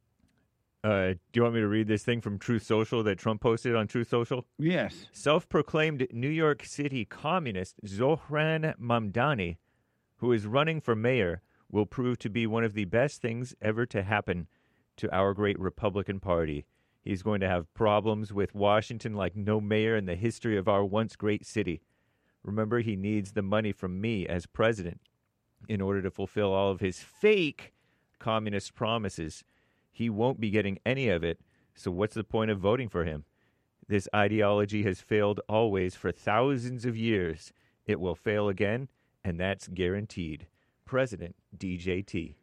Do you want me to read this thing from Truth Social that Trump posted on Truth Social? Yes. Self-proclaimed New York City communist Zohran Mamdani, who is running for mayor, will prove to be one of the best things ever to happen to our great Republican Party. He's going to have problems with Washington like no mayor in the history of our once great city. Remember, he needs the money from me as president in order to fulfill all of his fake communist promises. He won't be getting any of it, so what's the point of voting for him? This ideology has failed always for thousands of years. It will fail again, and that's guaranteed. President DJT.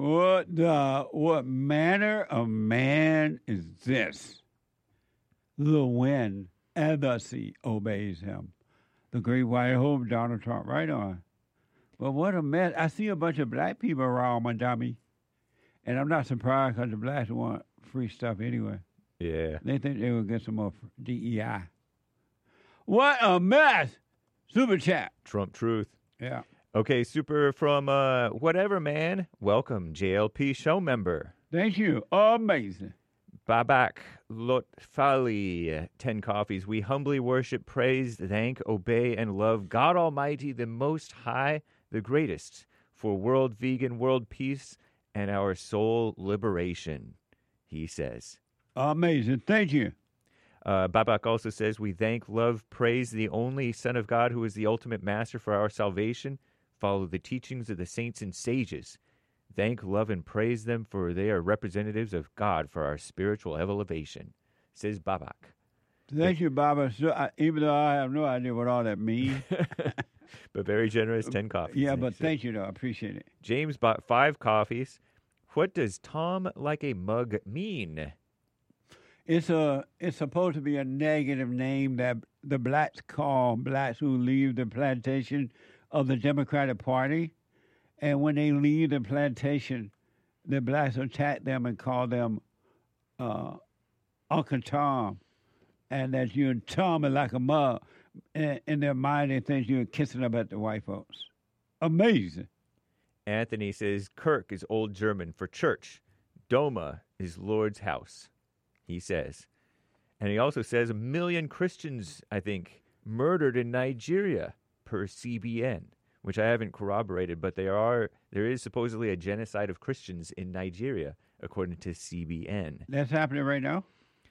What manner of man is this? The wind and the sea obeys him. The great white hope, Donald Trump, right on. But what a mess. I see a bunch of black people around Mondami. And I'm not surprised because the blacks want free stuff anyway. Yeah. They think they will get some more DEI. What a mess! Super chat. Trump truth. Yeah. Okay, super from whatever, man. Welcome, JLP show member. Thank you. Amazing. Babak Lotfali, 10 coffees. We humbly worship, praise, thank, obey, and love God Almighty, the Most High, the greatest, for world vegan, world peace, and our soul liberation, he says. Amazing. Thank you. Babak also says, we thank, love, praise the only Son of God who is the ultimate master for our salvation. Follow the teachings of the saints and sages. Thank, love, and praise them, for they are representatives of God for our spiritual elevation, says Babak. Thank you, Baba. So, even though I have no idea what all that means. But very generous, 10 coffees. Yeah, but thank you, though. I appreciate it. James bought 5 coffees. What does Tom like a mug mean? It's supposed to be a negative name that the blacks call blacks who leave the plantation of the Democratic Party. And when they leave the plantation, the blacks attack them and call them Uncle Tom. And that you and Tom are like a mug. In their mind, they think you're kissing up at the white folks. Amazing. Anthony says Kirk is Old German for church. Doma is Lord's house, he says. And he also says 1 million Christians, I think, murdered in Nigeria per CBN, which I haven't corroborated, but there is supposedly a genocide of Christians in Nigeria, according to CBN. That's happening right now?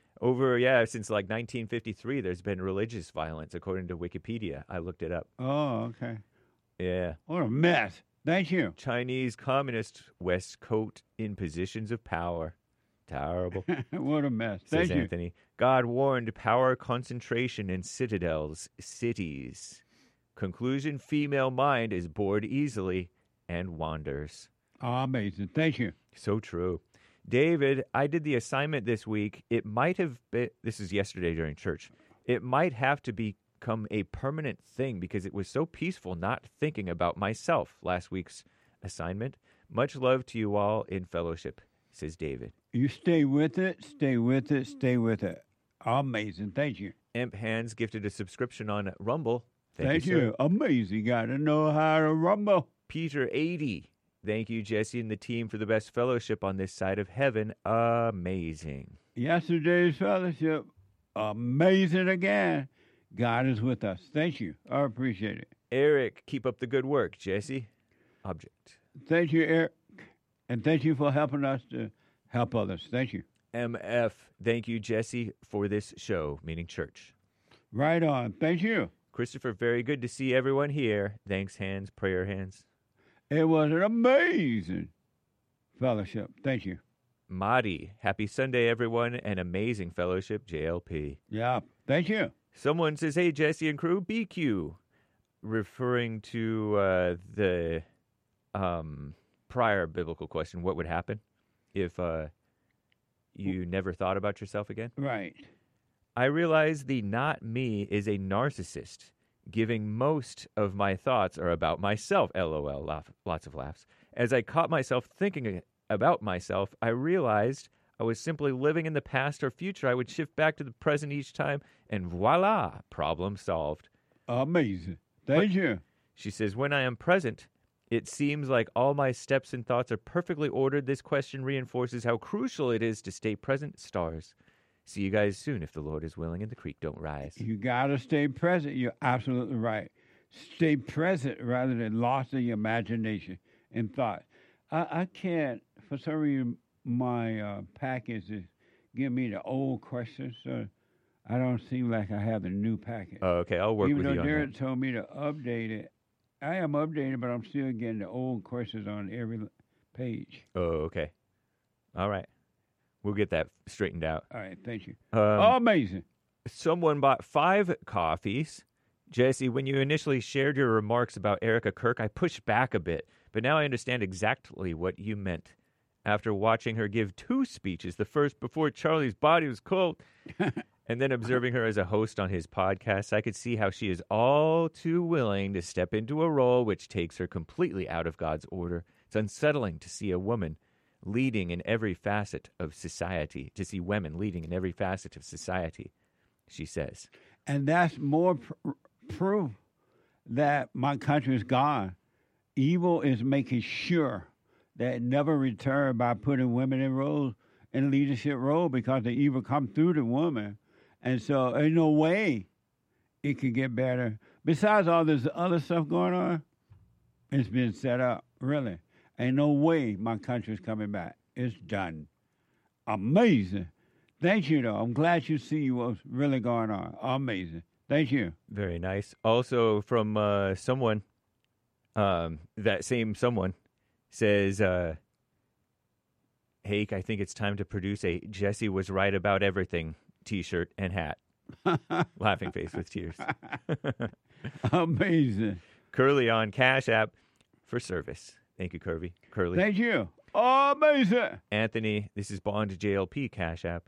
Since like 1953, there's been religious violence, according to Wikipedia. I looked it up. Oh, okay. Yeah. What a mess. Thank you. Chinese Communist West Coast in positions of power. Terrible. What a mess. Says Thank you. Anthony. God warned power concentration in citadels, cities. Conclusion, female mind is bored easily and wanders. Oh, amazing. Thank you. So true. David, I did the assignment this week. It might have been, this is yesterday during church, it might have to become a permanent thing because it was so peaceful not thinking about myself last week's assignment. Much love to you all in fellowship, says David. You stay with it, stay with it, stay with it. Amazing. Thank you. Imp Hands gifted a subscription on Rumble. Thank you. Amazing. Got to know how to rumble. Peter 80. Thank you, Jesse, and the team for the best fellowship on this side of heaven. Amazing. Yesterday's fellowship, amazing again. God is with us. Thank you. I appreciate it. Eric, keep up the good work, Jesse. Object. Thank you, Eric. And thank you for helping us to help others. Thank you. MF, thank you, Jesse, for this show, meaning church. Right on. Thank you. Christopher, very good to see everyone here. Thanks, hands, prayer hands. It was an amazing fellowship. Thank you. Madi, happy Sunday, everyone, and amazing fellowship, JLP. Yeah, thank you. Someone says, hey, Jesse and crew, BQ, referring to the prior biblical question, what would happen if you never thought about yourself again? Right. I realize the not me is a narcissist. Giving most of my thoughts are about myself, LOL, lots of laughs. As I caught myself thinking about myself, I realized I was simply living in the past or future. I would shift back to the present each time, and voila, problem solved. Amazing. Thank you. She says, when I am present, it seems like all my steps and thoughts are perfectly ordered. This question reinforces how crucial it is to stay present, stars. See you guys soon if the Lord is willing and the creek don't rise. You got to stay present. You're absolutely right. Stay present rather than lost in your imagination and thought. I can't, for some reason, my package is giving me the old questions, so I don't seem like I have the new packet. Oh, okay, I'll work with you on that. Even though Derek told me to update it, I am updating, but I'm still getting the old questions on every page. Oh, okay. All right. We'll get that straightened out. All right, thank you. Amazing. Someone bought 5 coffees. Jesse, when you initially shared your remarks about Erica Kirk, I pushed back a bit, but now I understand exactly what you meant. After watching her give 2 speeches, the first before Charlie's body was cold, and then observing her as a host on his podcast, I could see how she is all too willing to step into a role which takes her completely out of God's order. It's unsettling to see a woman leading in every facet of society, to see women leading in every facet of society, she says. And that's more proof that my country is gone. Evil is making sure that it never return by putting women in leadership role because the evil come through the woman. And so ain't no way it could get better. Besides all this other stuff going on, it's been set up, really. Ain't no way my country's coming back. It's done. Amazing. Thank you, though. I'm glad you see what's really going on. Amazing. Thank you. Very nice. Also from someone, that same someone says, Hake, I think it's time to produce a Jesse was right about everything t-shirt and hat. Laughing face with tears. Amazing. Curly on Cash App for service. Thank you, Curly. Thank you. Amazing. Anthony, this is Bond JLP Cash App.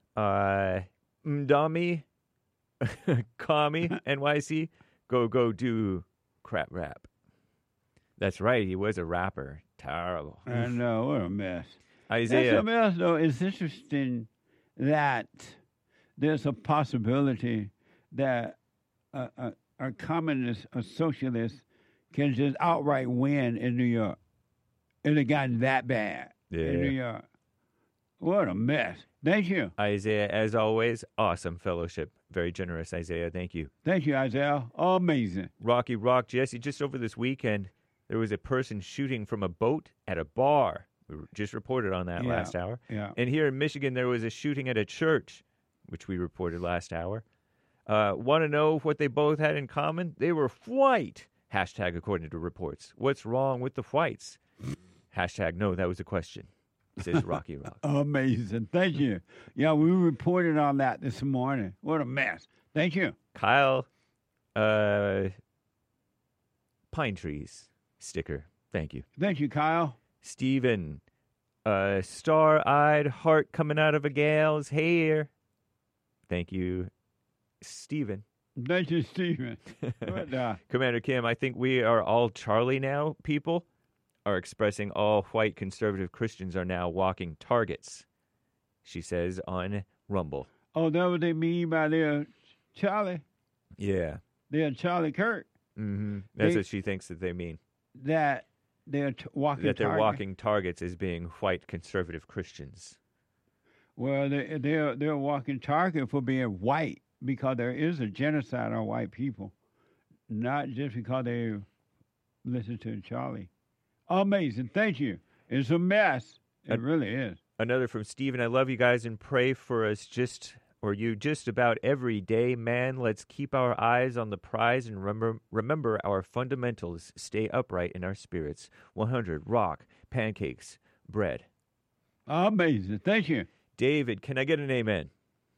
Mdami, Kami, NYC, go do crap rap. That's right. He was a rapper. Terrible. I know. What a mess. Isaiah. That's a mess, though. It's interesting that there's a possibility that a communist, a socialist, can just outright win in New York. It had gotten that bad in New York. What a mess. Thank you. Isaiah, as always, awesome fellowship. Very generous, Isaiah. Thank you. Thank you, Isaiah. Amazing. Rocky Rock, Jesse, just over this weekend, there was a person shooting from a boat at a bar. We just reported on that last hour. Yeah. And here in Michigan, there was a shooting at a church, which we reported last hour. Want to know what they both had in common? They were white. Hashtag according to reports. What's wrong with the whites? Hashtag no, that was a question, says Rocky Rock. Amazing. Thank you. Yeah, we reported on that this morning. What a mess. Thank you. Kyle, pine trees sticker. Thank you. Thank you, Kyle. Steven, star-eyed heart coming out of a gal's hair. Thank you, Steven. Thank you, Steven. Commander Kim, I think we are all Charlie now, people are expressing all white conservative Christians are now walking targets, she says on Rumble. Oh, that's what they mean by their Charlie? Yeah. They're Charlie Kirk. Mm-hmm. That's what she thinks that they mean. That they're walking targets as being white conservative Christians. Well, they're walking target for being white because there is a genocide on white people, not just because they listen to Charlie. Amazing. Thank you. It's a mess. It really is. Another from Stephen. I love you guys and pray for us just about every day. Man, let's keep our eyes on the prize and remember our fundamentals. Stay upright in our spirits. 100, rock, pancakes, bread. Amazing. Thank you. David, can I get an amen?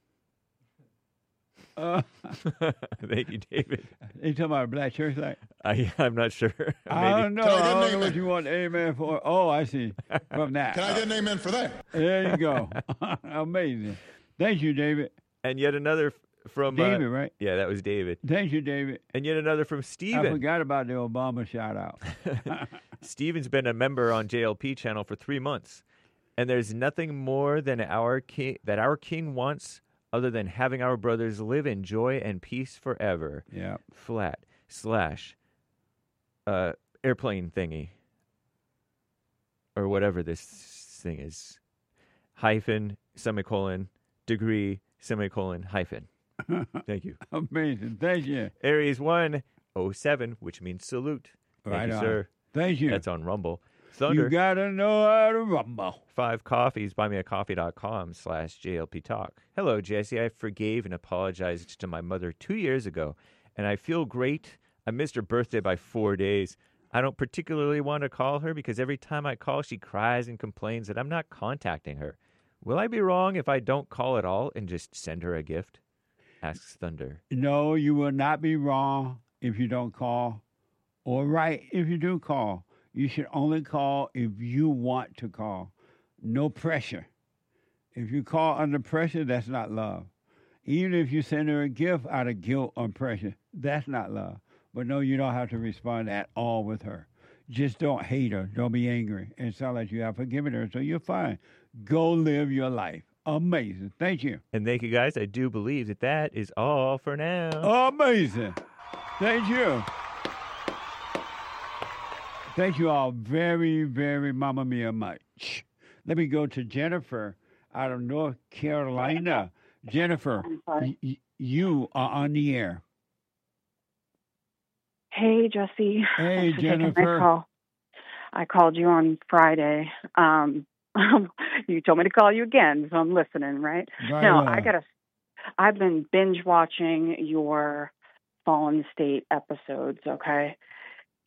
Thank you, David. You talking about a black church light? I'm not sure. I don't know. I don't know what you want amen for. Oh, I see. From that. Can I get an amen for that? There you go. Amazing. Thank you, David. And yet another from... David, right? Yeah, that was David. Thank you, David. And yet another from Steven. I forgot about the Obama shout-out. Steven's been a member on JLP channel for 3 months. And there's nothing more than our king wants other than having our brothers live in joy and peace forever. Yeah. Flat / airplane thingy. Or whatever this thing is. Hyphen, semicolon, degree, semicolon, hyphen. Thank you. Amazing. Thank you. Aries 107, which means salute. Thank you, sir. Thank you. That's on Rumble. Thunder. You gotta know how to rumble. 5 coffees, buymeacoffee.com/JLP Talk. Hello, Jesse. I forgave and apologized to my mother 2 years ago, and I feel great. I missed her birthday by 4 days. I don't particularly want to call her because every time I call, she cries and complains that I'm not contacting her. Will I be wrong if I don't call at all and just send her a gift? Asks Thunder. No, you will not be wrong if you don't call, or right if you do call. You should only call if you want to call. No pressure. If you call under pressure, that's not love. Even if you send her a gift out of guilt or pressure, that's not love. But no, you don't have to respond at all with her. Just don't hate her. Don't be angry. It sounds like you have forgiven her, so you're fine. Go live your life. Amazing. Thank you. And thank you, guys. I do believe that is all for now. Amazing. Thank you. Thank you all very, very mamma mia much. Let me go to Jennifer out of North Carolina. Jennifer, you are on the air. Hey, Jesse. Hey, Jennifer. I called you on Friday. You told me to call you again, so I'm listening, right? No, I've been binge watching your Fallen State episodes, okay?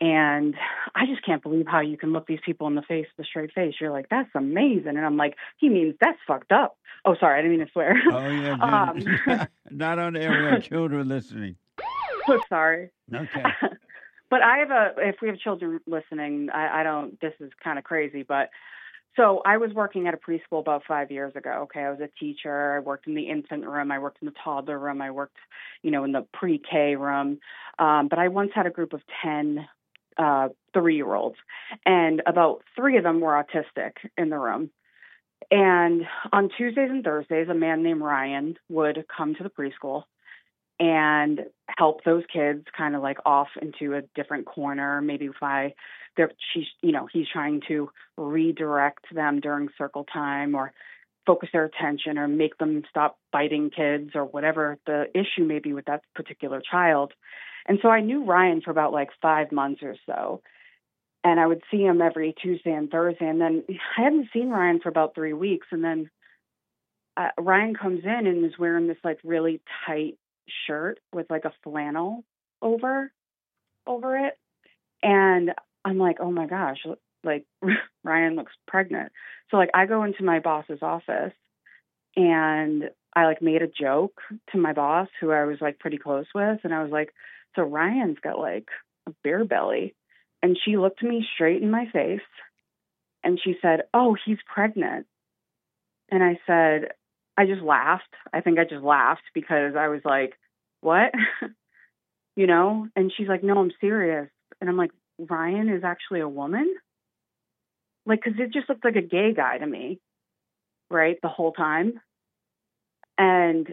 And I just can't believe how you can look these people in the face with a straight face. You're like, that's amazing. And I'm like, he means that's fucked up. Oh, sorry, I didn't mean to swear. Oh, yeah, not on the area of children listening. Oh, sorry. Okay. But if we have children listening, I don't, this is kind of crazy, but so I was working at a preschool about 5 years ago. Okay. I was a teacher. I worked in the infant room. I worked in the toddler room. I worked, in the pre-K room. But I once had a group of 10 3-year-olds, and about 3 of them were autistic in the room. And on Tuesdays and Thursdays, a man named Ryan would come to the preschool and help those kids kind of like off into a different corner. Maybe he's trying to redirect them during circle time or focus their attention or make them stop biting kids or whatever the issue may be with that particular child. And so I knew Ryan for about like 5 months or so. And I would see him every Tuesday and Thursday. And then I hadn't seen Ryan for about 3 weeks. And then Ryan comes in and is wearing this like really tight shirt with like a flannel over it. And I'm like, oh my gosh, like Ryan looks pregnant. So like I go into my boss's office and I like made a joke to my boss who I was like pretty close with. And I was like, so Ryan's got like a beer belly. And she looked me straight in my face and she said, oh, he's pregnant. And I said, I just laughed. I think I just laughed because I was like, what? And she's like, no, I'm serious. And I'm like, Ryan is actually a woman? Like, because it just looked like a gay guy to me, right, the whole time. And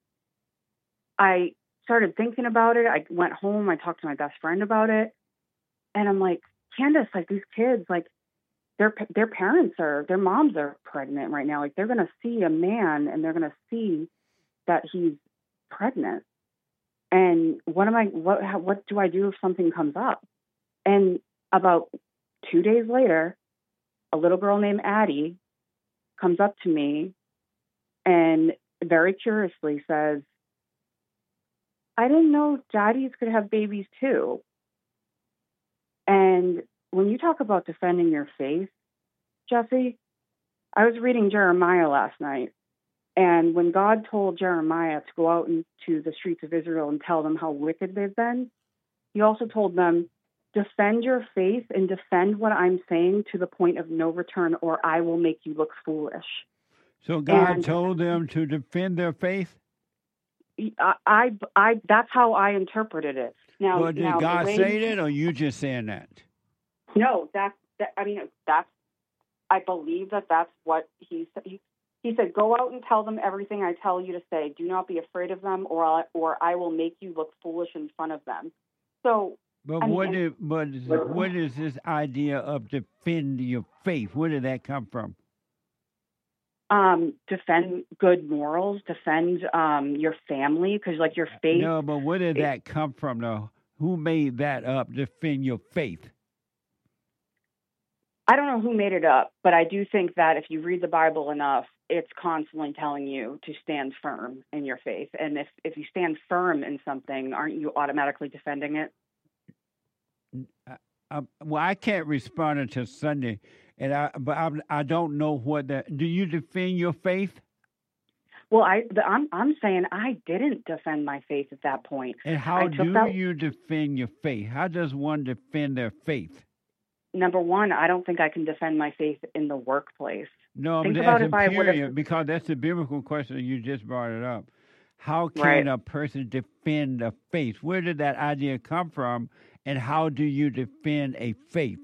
I started thinking about it. I went home. I talked to my best friend about it. And I'm like, Candace, like these kids, like their moms are pregnant right now. Like they're going to see a man and they're going to see that he's pregnant. And what do I do if something comes up? And about 2 days later, a little girl named Addie comes up to me and very curiously says, I didn't know daddies could have babies too. And when you talk about defending your faith, Jesse, I was reading Jeremiah last night. And when God told Jeremiah to go out into the streets of Israel and tell them how wicked they've been, he also told them, defend your faith and defend what I'm saying to the point of no return, or I will make you look foolish. So God told them to defend their faith? I that's how I interpreted it. Now, well, did God say that, or you just saying that? No, I believe that's what he said. He said, go out and tell them everything I tell you to say. Do not be afraid of them, or I will make you look foolish in front of them. So, what is this idea of defend your faith? Where did that come from? Defend good morals, defend your family, because like your faith. No, but where did that come from, though? Who made that up? Defend your faith. I don't know who made it up, but I do think that if you read the Bible enough, it's constantly telling you to stand firm in your faith. And if you stand firm in something, aren't you automatically defending it? Well, I can't respond until Sunday, but I don't know what that. Do you defend your faith? Well, I'm saying I didn't defend my faith at that point. And how do you defend your faith? How does one defend their faith? Number one, I don't think I can defend my faith in the workplace. No, but that's a period, because that's a biblical question. You just brought it up. How can a person defend a faith? Where did that idea come from, and how do you defend a faith?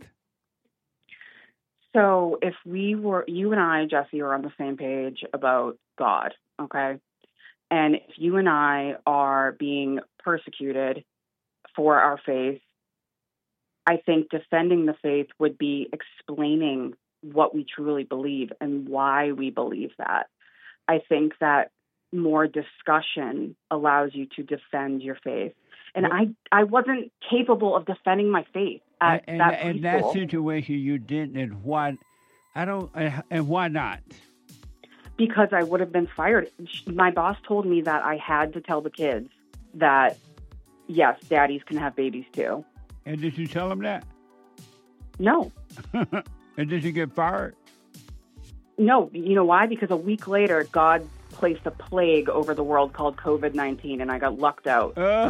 So if you and I, Jesse, are on the same page about God, okay? And if you and I are being persecuted for our faith, I think defending the faith would be explaining what we truly believe and why we believe that. I think that more discussion allows you to defend your faith. And I wasn't capable of defending my faith at that preschool. In that situation, you didn't, and why? And why not? Because I would have been fired. My boss told me that I had to tell the kids that, yes, daddies can have babies too. And did you tell him that? No. And did you get fired? No. You know why? Because a week later, God placed a plague over the world called COVID-19, and I got lucked out.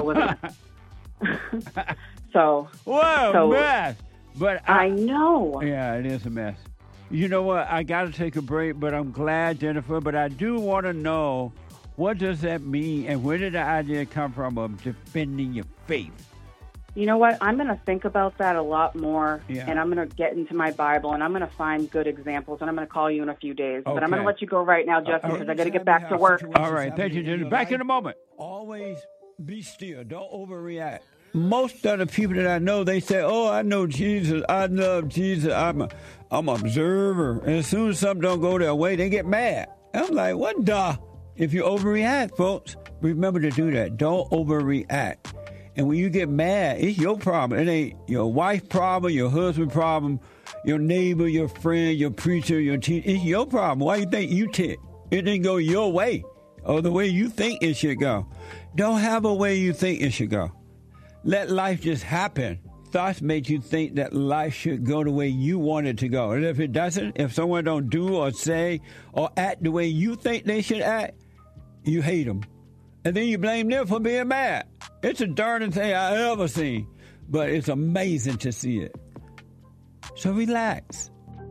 So what a mess! But I know. Yeah, it is a mess. You know what? I got to take a break, but I'm glad, Jennifer. But I do want to know, what does that mean, and where did the idea come from of defending your faith? You know what? I'm going to think about that a lot more, Yeah. and I'm going to get into my Bible, and I'm going to find good examples, and I'm going to call you in a few days. But I'm going Okay. to let you go right now, Justin, because I got to get back to work. All right, thank you, Jennifer. Back in a moment. Always be still. Don't overreact. Most of the people that I know, they say, "Oh, I know Jesus. I love Jesus. I'm an observer." And as soon as something don't go their way, they get mad. I'm like, what the? If you overreact, folks, remember to do that. Don't overreact. And when you get mad, it's your problem. It ain't your wife's problem, your husband's problem, your neighbor, your friend, your preacher, your teacher. It's your problem. Why you think you tick? It didn't go your way or the way you think it should go. Don't have a way you think it should go. Let life just happen. Thoughts make you think that life should go the way you want it to go. And if it doesn't, if someone don't do or say or act the way you think they should act, you hate them. And then you blame them for being mad. It's the darndest thing I ever seen. But it's amazing to see it. So relax.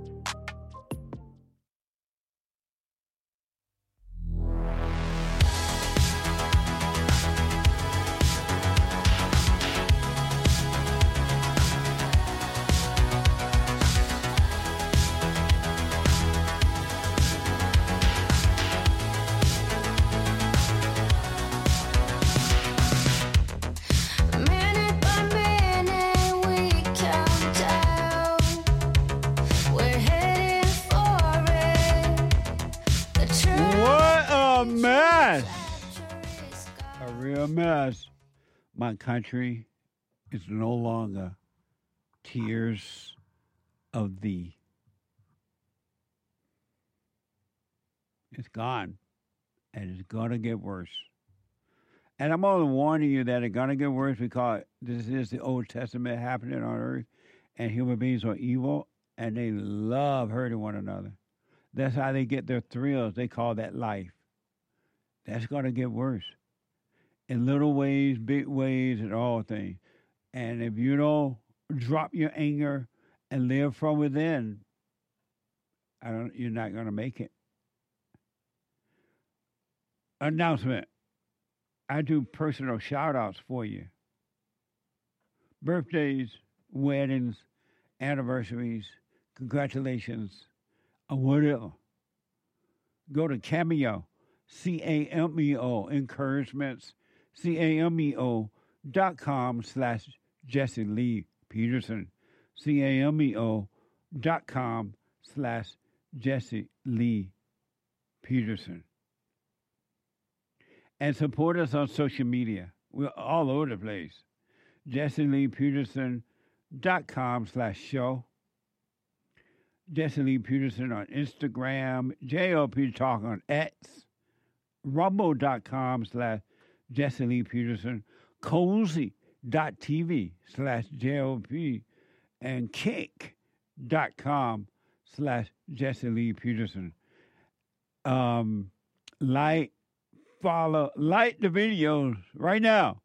Minute by minute, we count down. We're heading for it. The truth What a mess. A real mess. My country is no longer tears of thee. It's gone. And it's going to get worse. And I'm only warning you that it's going to get worse because this is the Old Testament happening on earth. And human beings are evil. And they love hurting one another. That's how they get their thrills. They call that life. That's going to get worse. In little ways, big ways, and all things. And if you don't drop your anger and live from within, you're not going to make it. Announcement. I do personal shout-outs for you. Birthdays, weddings, anniversaries, congratulations, or whatever. Go to Cameo, CAMEO, encouragements, CAMEO.com/Jesse Lee Peterson, CAMEO.com/Jesse Lee Peterson. And support us on social media. We're all over the place. JesseLeePeterson.com/show. Jesse Lee Peterson on Instagram. JLP Talk on X. Rumble.com/Jesse Lee Peterson. Cozy.tv/JLP. And Kick.com/Jesse Lee Peterson. Like, follow, like the videos right now.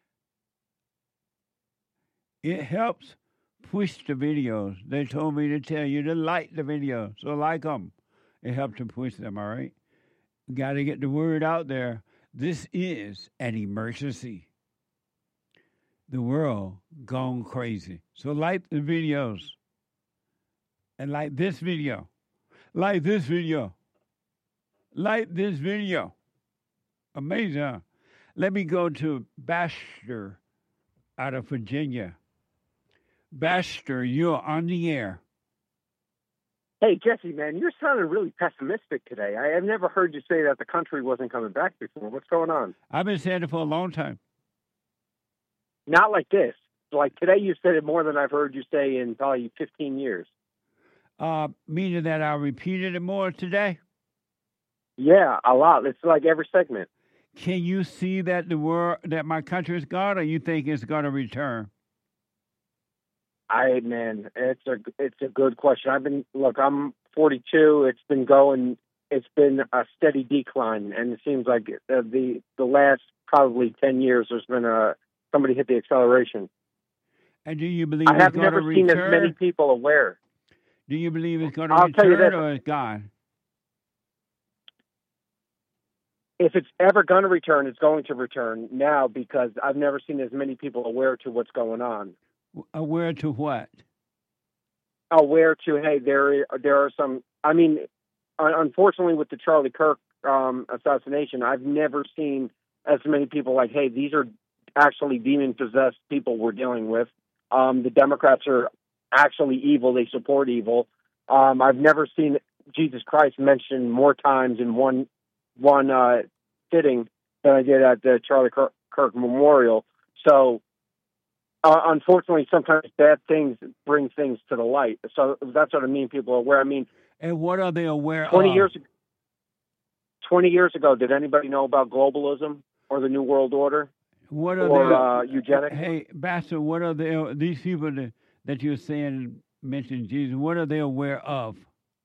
It helps push the videos. They told me to tell you to like the video, so like them. It helps to push them, all right? Got to get the word out there. This is an emergency. The world gone crazy. So like the videos. And like this video. Like this video. Like this video. Amazing, huh? Let me go to Baxter out of Virginia. Baxter, you're on the air. Hey, Jesse, man, you're sounding really pessimistic today. I have never heard you say that the country wasn't coming back before. What's going on? I've been saying it for a long time. Not like this. Like today you said it more than I've heard you say in probably 15 years. Meaning that I repeated it more today? Yeah, a lot. It's like every segment. Can you see that the world, that my country is gone, or you think it's going to return? It's a good question. I'm 42. It's been a steady decline, and it seems like the last probably 10 years there's been somebody hit the acceleration. And do you believe I have never seen as many people aware? Do you believe it's going to I'll tell you return this. or it's gone? If it's ever going to return, it's going to return now because I've never seen as many people aware to what's going on. Aware to what? Aware to, hey, there are some. I mean, unfortunately, with the Charlie Kirk assassination, I've never seen as many people like, hey, these are actually demon-possessed people we're dealing with. The Democrats are actually evil. They support evil. I've never seen Jesus Christ mentioned more times in one sitting than I did at the Charlie Kirk Memorial. So, unfortunately, sometimes bad things bring things to the light. So that's what I mean. People are aware. I mean, and what are they aware 20 of? 20 years ago, did anybody know about globalism or the New World Order? What are or eugenics? Hey, Bastard, what are these people that you're saying mention Jesus? What are they aware of?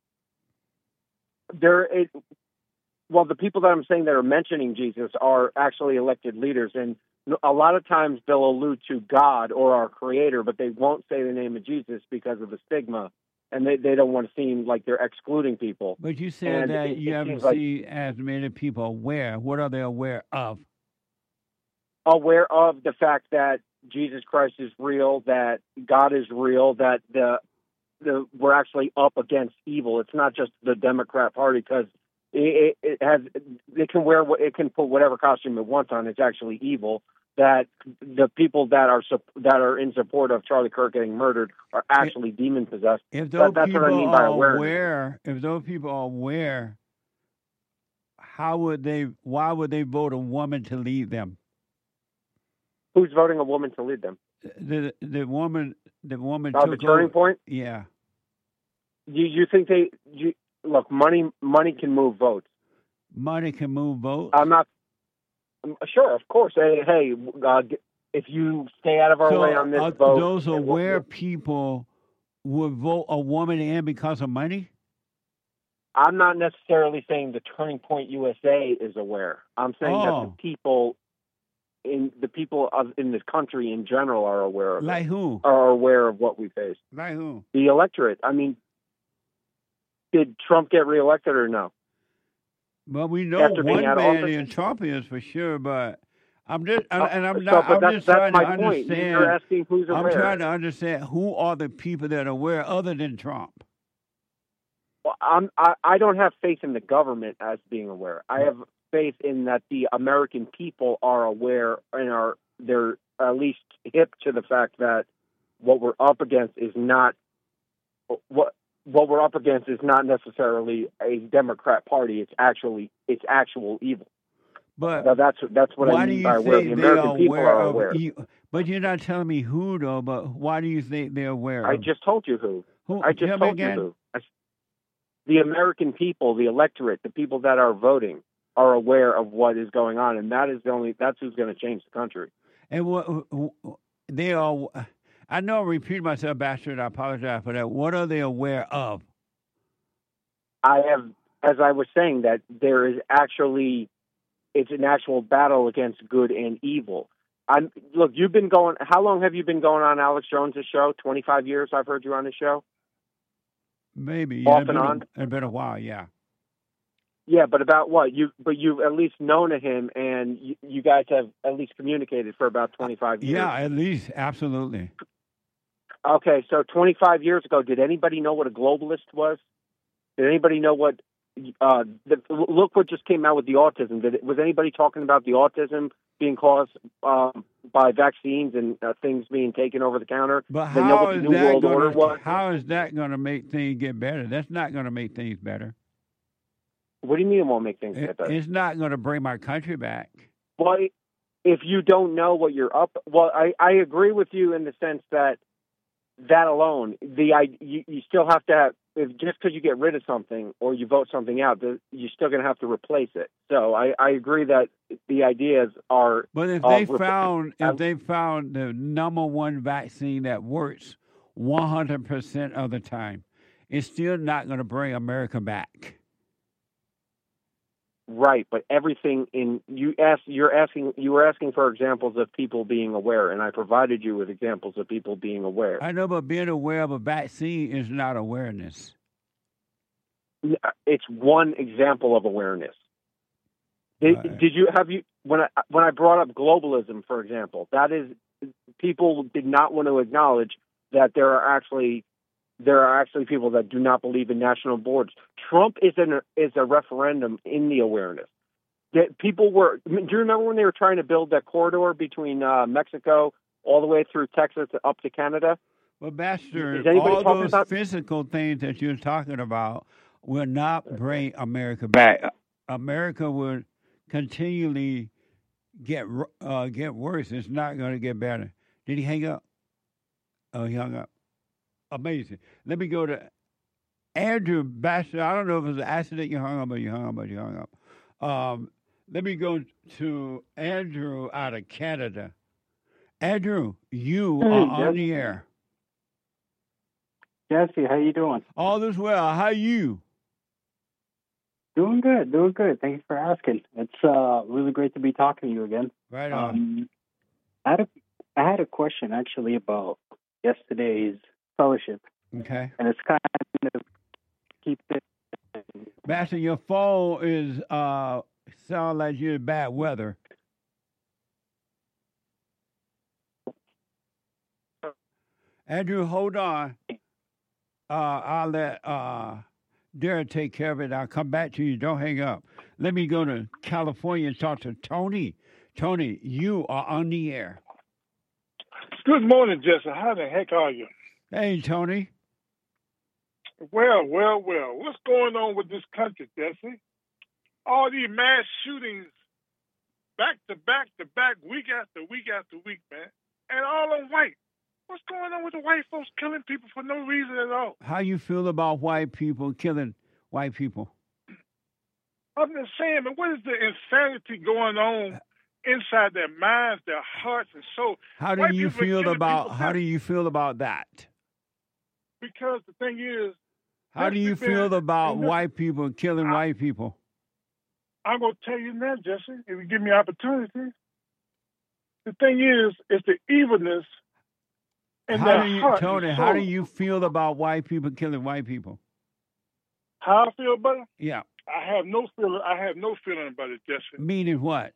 Well, the people that I'm saying that are mentioning Jesus are actually elected leaders, and a lot of times they'll allude to God or our Creator, but they won't say the name of Jesus because of the stigma, and they don't want to seem like they're excluding people. But you said that you haven't seen as many people aware. What are they aware of? Aware of the fact that Jesus Christ is real, that God is real, that we're actually up against evil. It's not just the Democrat Party because it can put whatever costume it wants on. It's actually evil. That the people that are in support of Charlie Kirk getting murdered are actually demon possessed. That's what I mean by awareness. If those people are aware, why would they vote a woman to lead them? Who's voting a woman to lead them? The woman. Oh, the turning point. Yeah. You think look? Money can move votes. Money can move votes. I'm not sure. Of course. Hey, if you stay out of our way on this vote, those aware people would vote a woman in because of money. I'm not necessarily saying the Turning Point USA is aware. I'm saying that the people in this country in general are aware of like it. Who are aware of what we face. Like who? The electorate. I mean, did Trump get reelected or no? Well, we know one man in Trump is for sure, but I'm just trying to understand. You're asking who's aware. I'm trying to understand who are the people that are aware other than Trump. Well, I don't have faith in the government as being aware. I have faith in that the American people are aware and they're at least hip to the fact that what we're up against is not necessarily a Democrat Party. It's actual evil. But now that's what I mean by aware. The American people are aware. But you're not telling me who though. But why do you think they're aware? I just told you who. I just tell told me again? you who. The American people, the electorate, the people that are voting, are aware of what is going on, and that's who's going to change the country. And what they are, I know I'm repeating myself, Bastard. I apologize for that. What are they aware of? As I was saying, that there is it's an actual battle against good and evil. Look, how long have you been going on Alex Jones' show? 25 years I've heard you on the show? Maybe. Off and on? It's been a while, yeah. Yeah, but about what? You've at least known of him, and you guys have at least communicated for about 25 years. Yeah, at least, absolutely. Okay, so 25 years ago, did anybody know what a globalist was? Did anybody know what? Look what just came out with the autism. Was anybody talking about the autism being caused by vaccines and things being taken over the counter? But how is that going to make things get better? That's not going to make things better. What do you mean it won't make things get better? It's not going to bring my country back. Well, if you don't know what you're up... Well, I agree with you in the sense that alone, you still have to have... Just because you get rid of something or you vote something out, you're still going to have to replace it. So I agree that the ideas are... But if they found the number one vaccine that works, 100% of the time. It's still not going to bring America back. Right, but everything you were asking for examples of people being aware, and I provided you with examples of people being aware. I know, but being aware of a vaccine is not awareness. It's one example of awareness. When I brought up globalism, for example, that is, people did not want to acknowledge that there are actually people that do not believe in national borders. Trump is a referendum in the awareness. That people were. Do you remember when they were trying to build that corridor between Mexico all the way through Texas up to Canada? Well, Bastard, all those physical things that you're talking about will not bring America back. America will continually get worse. It's not going to get better. Did he hang up? Oh, he hung up. Amazing. Let me go to Andrew Bastard. I don't know if it was an accident you hung up or you hung up. Let me go to Andrew out of Canada. Andrew, you are on the air. Jesse, how you doing? All is well. How are you? Doing good. Thank you for asking. It's really great to be talking to you again. Right on. I had a question actually about yesterday's fellowship. Okay. And it's kind of keep it. Master, your phone is sound like you're in bad weather. Andrew, hold on. I'll let Darren take care of it. I'll come back to you. Don't hang up. Let me go to California and talk to Tony. Tony, you are on the air. Good morning, Jesse. How the heck are you? Hey, Tony. Well. What's going on with this country, Jesse? All these mass shootings, back to back, week after week after week, man. And all on white. What's going on with the white folks killing people for no reason at all? How you feel about white people killing white people? I'm just saying, man, what is the insanity going on inside their minds, their hearts, and soul? How do you feel about that? Because the thing is, how do you feel about white people killing white people? I'm going to tell you now, Jesse, if you give me opportunity. The thing is, it's the evilness in their heart. Tony, how do you feel about white people killing white people? How I feel about it? Yeah. I have no feeling about it, Jesse. Meaning what?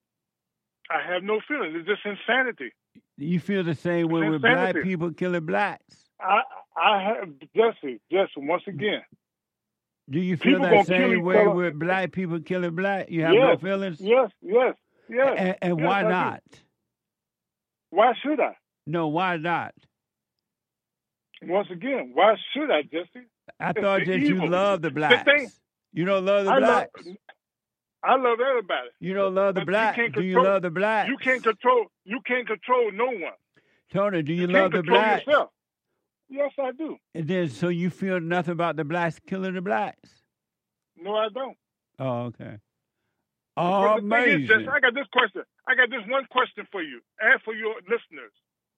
I have no feeling. It's just insanity. You feel the same way with black people killing blacks? I have, Jesse, once again. Do you feel that same way with black people killing black? You have no feelings? Yes. And why not? Why should I? No, why not? Once again, why should I, Jesse? I thought that you love the blacks. You don't love the blacks? I love everybody. You don't love the blacks? Do you love the blacks? You can't control no one. Tony, do you love the blacks? Yourself. Yes, I do. And then, so you feel nothing about the blacks killing the blacks? No, I don't. Oh, okay. Oh, amazing. Is, I got this question. I got this one question for you and for your listeners.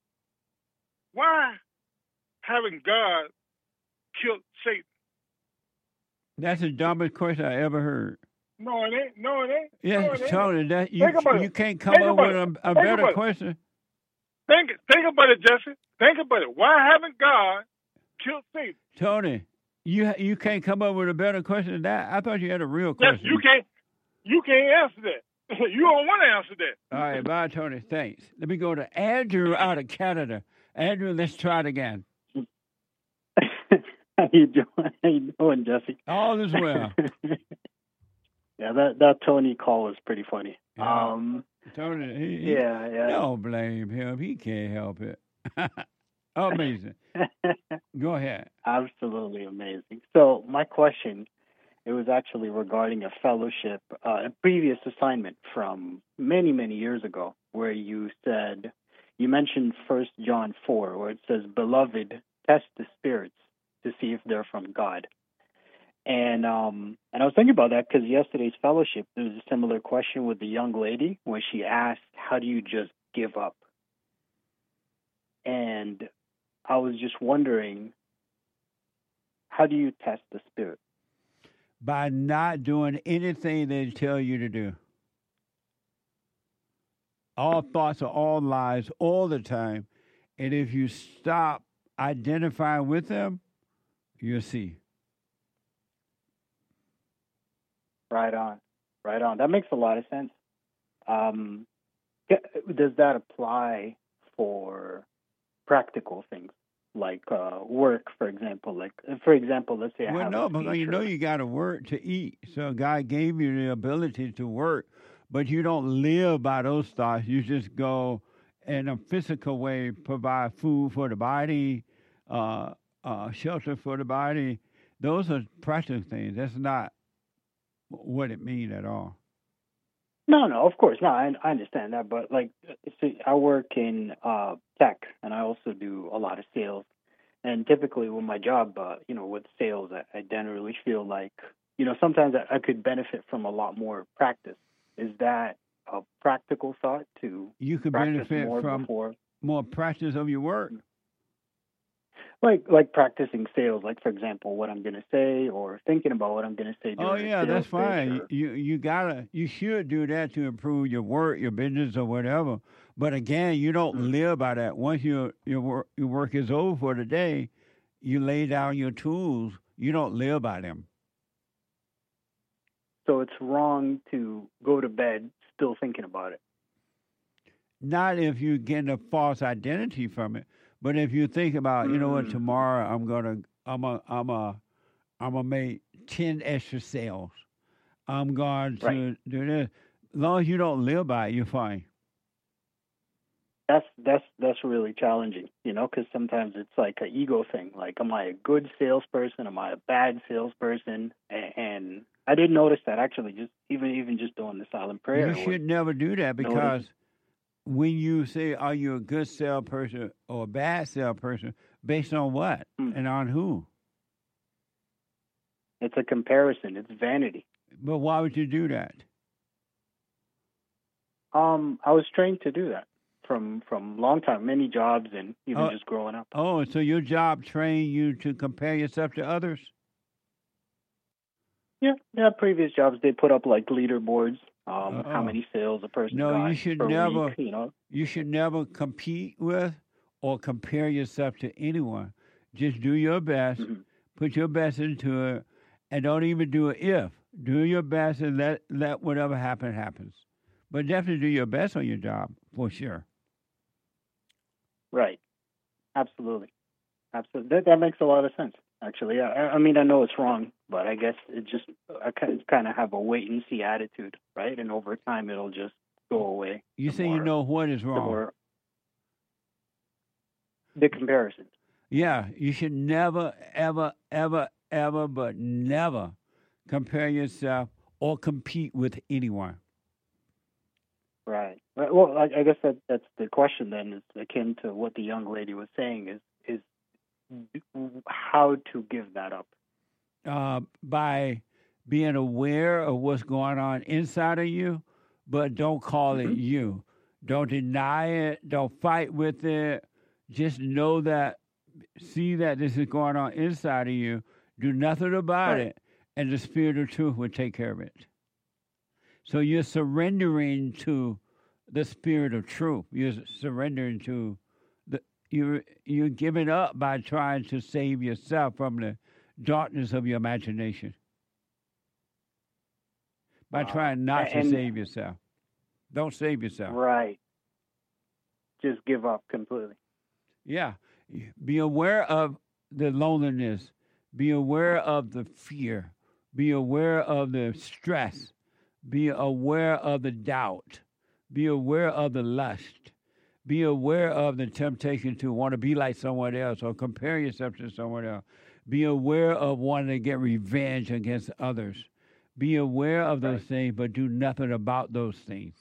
Why haven't God killed Satan? That's the dumbest question I ever heard. No, it ain't. Yes, Tony, you can't come up with a better question. Think about it, Jesse. Think about it. Why haven't God killed Satan? Tony, you can't come up with a better question than that. I thought you had a real question. Yes, you can't answer that. You don't want to answer that. All right, bye, Tony. Thanks. Let me go to Andrew out of Canada. Andrew, let's try it again. How you doing, Jesse? All is well. Yeah, that Tony call was pretty funny. Yeah. Tony, yeah. Don't blame him. He can't help it. Amazing. Go ahead. Absolutely amazing. So my question, it was actually regarding a fellowship, a previous assignment from many, many years ago, where you mentioned 1 John 4, where it says, "Beloved, test the spirits to see if they're from God." And I was thinking about that because yesterday's fellowship, there was a similar question with the young lady where she asked, how do you just give up? And I was just wondering, how do you test the spirit? By not doing anything they tell you to do. All thoughts are all lies all the time. And if you stop identifying with them, you'll see. Right on. Right on. That makes a lot of sense. Does that apply for practical things like work, for example? Like, for example, let's say I have a but you know you got to work to eat. So God gave you the ability to work, but you don't live by those thoughts. You just go in a physical way, provide food for the body, shelter for the body. Those are practical things. That's not what it means at all. No, of course. No, I understand that. But, like, see, I work in tech, and I also do a lot of sales. And typically with my job, with sales, I generally feel like, sometimes I could benefit from a lot more practice. Is that a practical thought to you could practice benefit more from before? More practice of your work? Like practicing sales, like, for example, what I'm going to say or thinking about what I'm going to say. Oh, yeah, that's fine. You should do that to improve your work, your business, or whatever. But again, you don't live by that. Once your work is over for the day, you lay down your tools. You don't live by them. So it's wrong to go to bed still thinking about it. Not if you get a false identity from it. But if you think about, tomorrow I'm gonna make 10 extra sales. I'm going to do this. As long as you don't live by it, you're fine. That's really challenging, because sometimes it's like an ego thing. Like, am I a good salesperson? Am I a bad salesperson? And I did notice that actually, just even just doing the silent prayer. You should never do that because when you say, are you a good salesperson or a bad salesperson, based on what and on who? It's a comparison. It's vanity. But why would you do that? I was trained to do that from long time, many jobs, and even just growing up. Oh, so your job trained you to compare yourself to others? Yeah. Previous jobs, they put up like leaderboards. How many sales a person got you should per never. week, You should never compete with or compare yourself to anyone. Just do your best, put your best into it, and don't even do it if. Do your best and let whatever happens. But definitely do your best on your job, for sure. Right. Absolutely. That makes a lot of sense, actually. I mean, I know it's wrong, but I guess I kind of have a wait-and-see attitude, right? And over time, it'll just go away. You say you know what is wrong. The comparison. Yeah, you should never, ever, ever, ever, but never compare yourself or compete with anyone. Right. Well, I guess that's the question then, is akin to what the young lady was saying, is how to give that up. By being aware of what's going on inside of you, but don't call it you. Don't deny it. Don't fight with it. Just know that, see that this is going on inside of you. Do nothing about it, and the Spirit of Truth will take care of it. So you're surrendering to the Spirit of Truth. You're surrendering to you're giving up by trying to save yourself from the darkness of your imagination. By trying not to save yourself. Don't save yourself. Right. Just give up completely. Yeah. Be aware of the loneliness. Be aware of the fear. Be aware of the stress. Be aware of the doubt. Be aware of the lust. Be aware of the temptation to want to be like someone else or compare yourself to someone else. Be aware of wanting to get revenge against others. Be aware of those things, but do nothing about those things.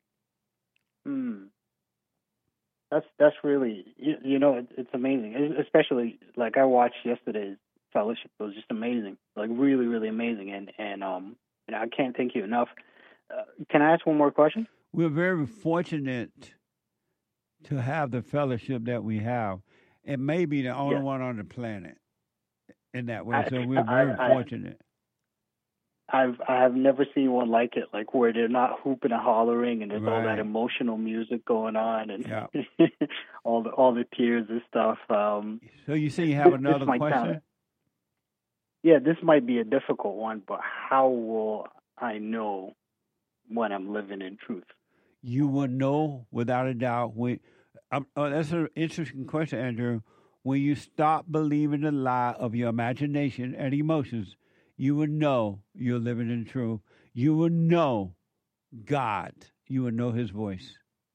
That's really, it's amazing. Especially, like, I watched yesterday's fellowship. It was just amazing, like really, really amazing. And I can't thank you enough. Can I ask one more question? We're very fortunate to have the fellowship that we have. It may be the only one on the planet in that way. So we're very fortunate. I have never seen one like it, like where they're not hooping and hollering, and there's all that emotional music going on, and all the tears and stuff. So you say you have another question? Yeah, this might be a difficult one, but how will I know when I'm living in truth? You will know without a doubt. That's an interesting question, Andrew. When you stop believing the lie of your imagination and emotions, you will know you're living in truth. You will know God. You will know His voice.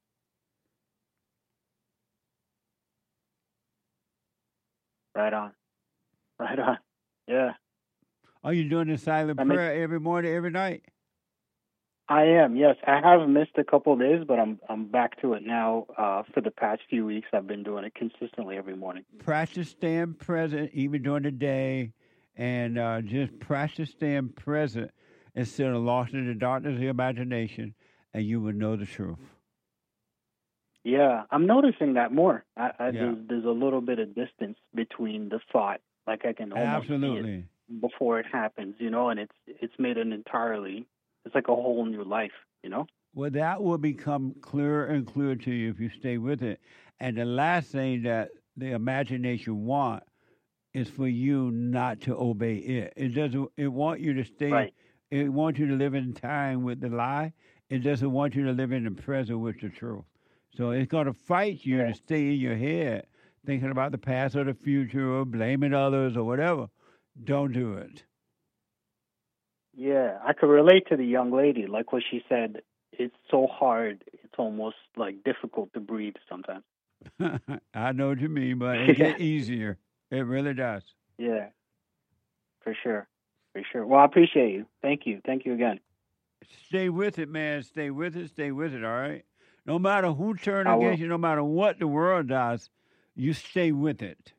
Right on. Right on. Yeah. Are you doing the silent prayer every morning, every night? I am, yes. I have missed a couple of days, but I'm back to it now. For the past few weeks, I've been doing it consistently every morning. Practice staying present even during the day, and just practice staying present instead of lost in the darkness of your imagination, and you will know the truth. Yeah, I'm noticing that more. There's a little bit of distance between the thought, like I can almost see it before it happens, and it's made an entirely. It's like a whole new life, Well, that will become clearer and clearer to you if you stay with it. And the last thing that the imagination wants is for you not to obey it. It wants you to stay. Right. It wants you to live in time with the lie. It doesn't want you to live in the present with the truth. So it's going to fight you to stay in your head, thinking about the past or the future or blaming others or whatever. Don't do it. Yeah, I could relate to the young lady. Like what she said, it's so hard, it's almost like difficult to breathe sometimes. I know what you mean, but it gets easier. It really does. Yeah, for sure. For sure. Well, I appreciate you. Thank you. Thank you again. Stay with it, man. Stay with it. Stay with it, all right? No matter who turns against you, no matter what the world does, you stay with it.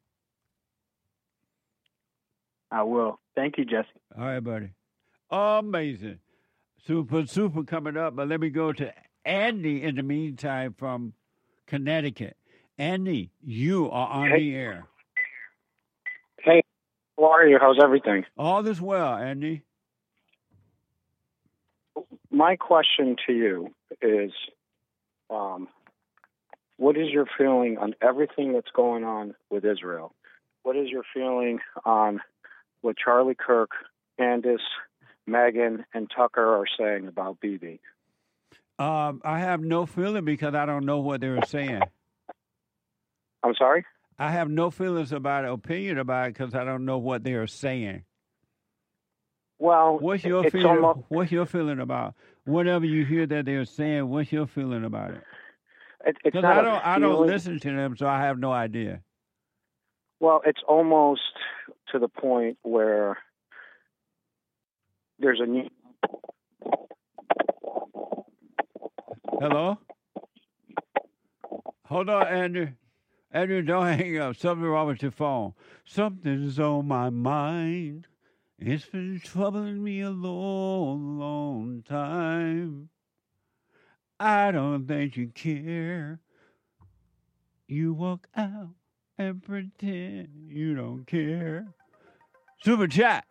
I will. Thank you, Jesse. All right, buddy. Amazing. Super coming up, but let me go to Andy in the meantime from Connecticut. Andy, you are on the air. Hey, how are you? How's everything? All is well, Andy. My question to you is, what is your feeling on everything that's going on with Israel? What is your feeling on what Charlie Kirk, Candace, Meghan, and Tucker are saying about Bibi? I have no feeling because I don't know what they're saying. I'm sorry? I have no feelings about it, opinion about it, because I don't know what they're saying. Well, what's your feeling? What's your feeling about whatever you hear that they're saying? What's your feeling about it? Because I don't listen to them, so I have no idea. Well, it's almost to the point where there's a new. Hello? Hold on, Andrew. Andrew, don't hang up. Something wrong with your phone. Something's on my mind. It's been troubling me a long, long time. I don't think you care. You walk out and pretend you don't care. Super chat.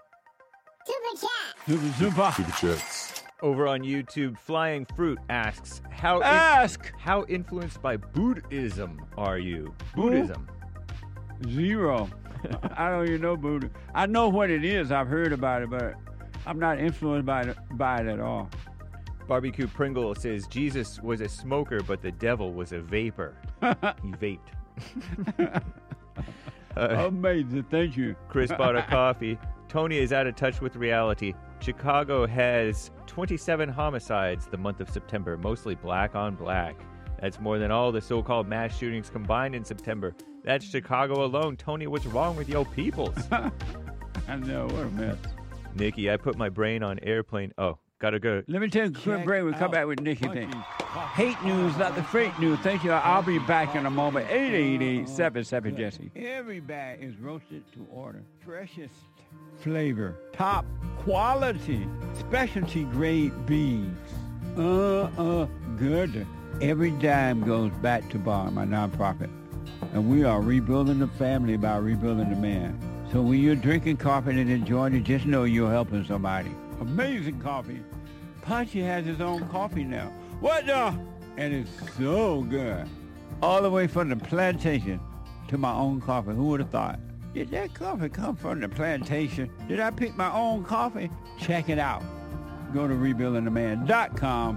Super chats. Over on YouTube, Flying Fruit asks, how influenced by Buddhism are you? Buddhism. Zero. I don't even know Buddha. I know what it is. I've heard about it, but I'm not influenced by it at all. Barbecue Pringle says Jesus was a smoker, but the devil was a vapor. He vaped. Amazing. Thank you. Chris bought a coffee. Tony is out of touch with reality. Chicago has 27 homicides the month of September, mostly black on black. That's more than all the so-called mass shootings combined in September. That's Chicago alone. Tony, what's wrong with yo peoples? I know, what a mess. Nikki, I put my brain on airplane. Oh, gotta go. Let me take a quick break. We'll come back with Nikki thing. Hate news, not the fake news. Thank you. I'll be back in a moment. 888-77-JESSE. Every bag is roasted to order. Freshest flavor. Top quality. Specialty grade beans. Good. Every dime goes back to Bar, my nonprofit. And we are rebuilding the family by rebuilding the man. So when you're drinking coffee and enjoying it, just know you're helping somebody. Amazing coffee. Punchy has his own coffee now. What the? And it's so good. All the way from the plantation to my own coffee. Who would have thought? Did that coffee come from the plantation? Did I pick my own coffee? Check it out. Go to rebuildingtheman.com,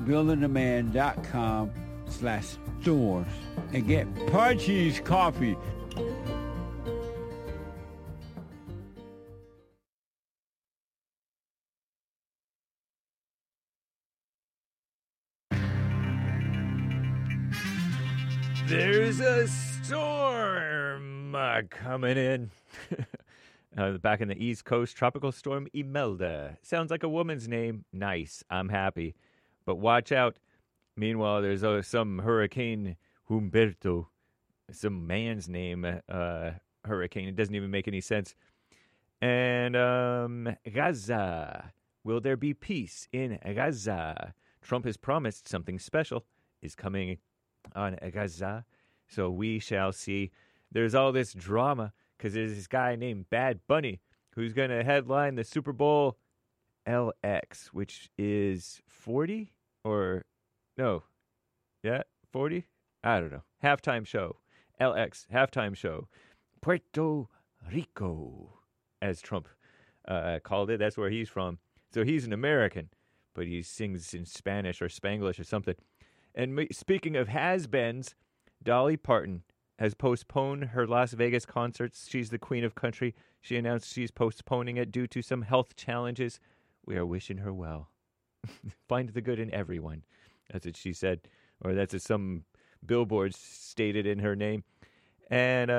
rebuildingtheman.com/stores, and get Punchy's coffee. There's a storm coming in. Back in the East Coast, Tropical Storm Imelda. Sounds like a woman's name. Nice. I'm happy. But watch out. Meanwhile, there's some Hurricane Humberto. Some man's name hurricane. It doesn't even make any sense. And Gaza. Will there be peace in Gaza? Trump has promised something special is coming on Gaza. So we shall see. There's all this drama because there's this guy named Bad Bunny who's going to headline the Super Bowl LX, which is 40 or no. Yeah, 40? I don't know. Halftime show. LX, halftime show. Puerto Rico, as Trump called it. That's where he's from. So he's an American, but he sings in Spanish or Spanglish or something. And speaking of has-beens, Dolly Parton has postponed her Las Vegas concerts. She's the queen of country. She announced she's postponing it due to some health challenges. We are wishing her well. Find the good in everyone. That's what she said. Or that's what some billboards stated in her name. And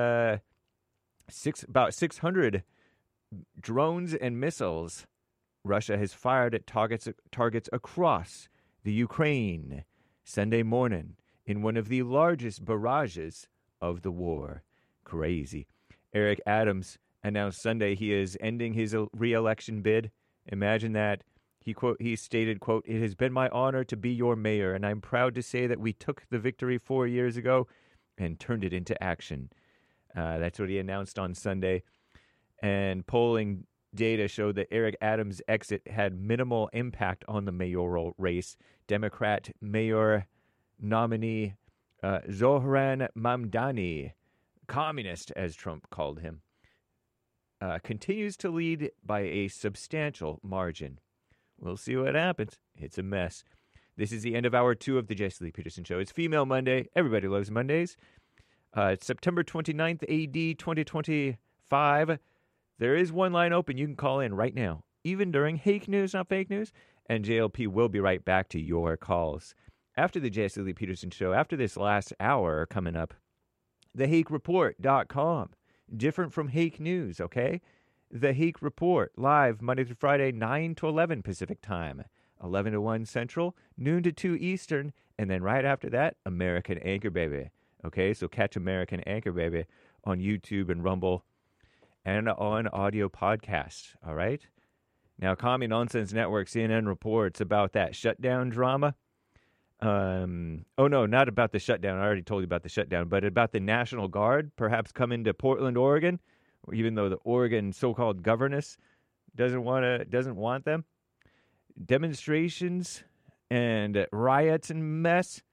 about 600 drones and missiles Russia has fired at targets across the Ukraine Sunday morning in one of the largest barrages of the war. Crazy. Eric Adams announced Sunday he is ending his re-election bid. Imagine that. He stated, quote, "It has been my honor to be your mayor, and I'm proud to say that we took the victory 4 years ago and turned it into action." That's what he announced on Sunday. And polling data showed that Eric Adams' exit had minimal impact on the mayoral race. Democrat mayor nominee Zohran Mamdani, communist as Trump called him, continues to lead by a substantial margin. We'll see what happens. It's a mess. This is the end of hour 2 of the Jesse Lee Peterson Show. It's Female Monday. Everybody loves Mondays. It's September 29th, AD 2025. There is one line open. You can call in right now, even during Hake News, not fake news. And JLP will be right back to your calls. After the Jesse Lee Peterson Show, after this last hour coming up, thehakereport.com. Different from Hake News, okay? The Hake Report, live Monday through Friday, 9 to 11 Pacific Time, 11 to 1 Central, noon to 2 Eastern, and then right after that, American Anchor Baby. Okay, so catch American Anchor Baby on YouTube and Rumble and on audio podcasts, all right? Now, Commie Nonsense Network, CNN reports about that shutdown drama. Oh, no, not about the shutdown. I already told you about the shutdown, but about the National Guard perhaps coming to Portland, Oregon, even though the Oregon so-called governess doesn't want them. Demonstrations and riots and mess.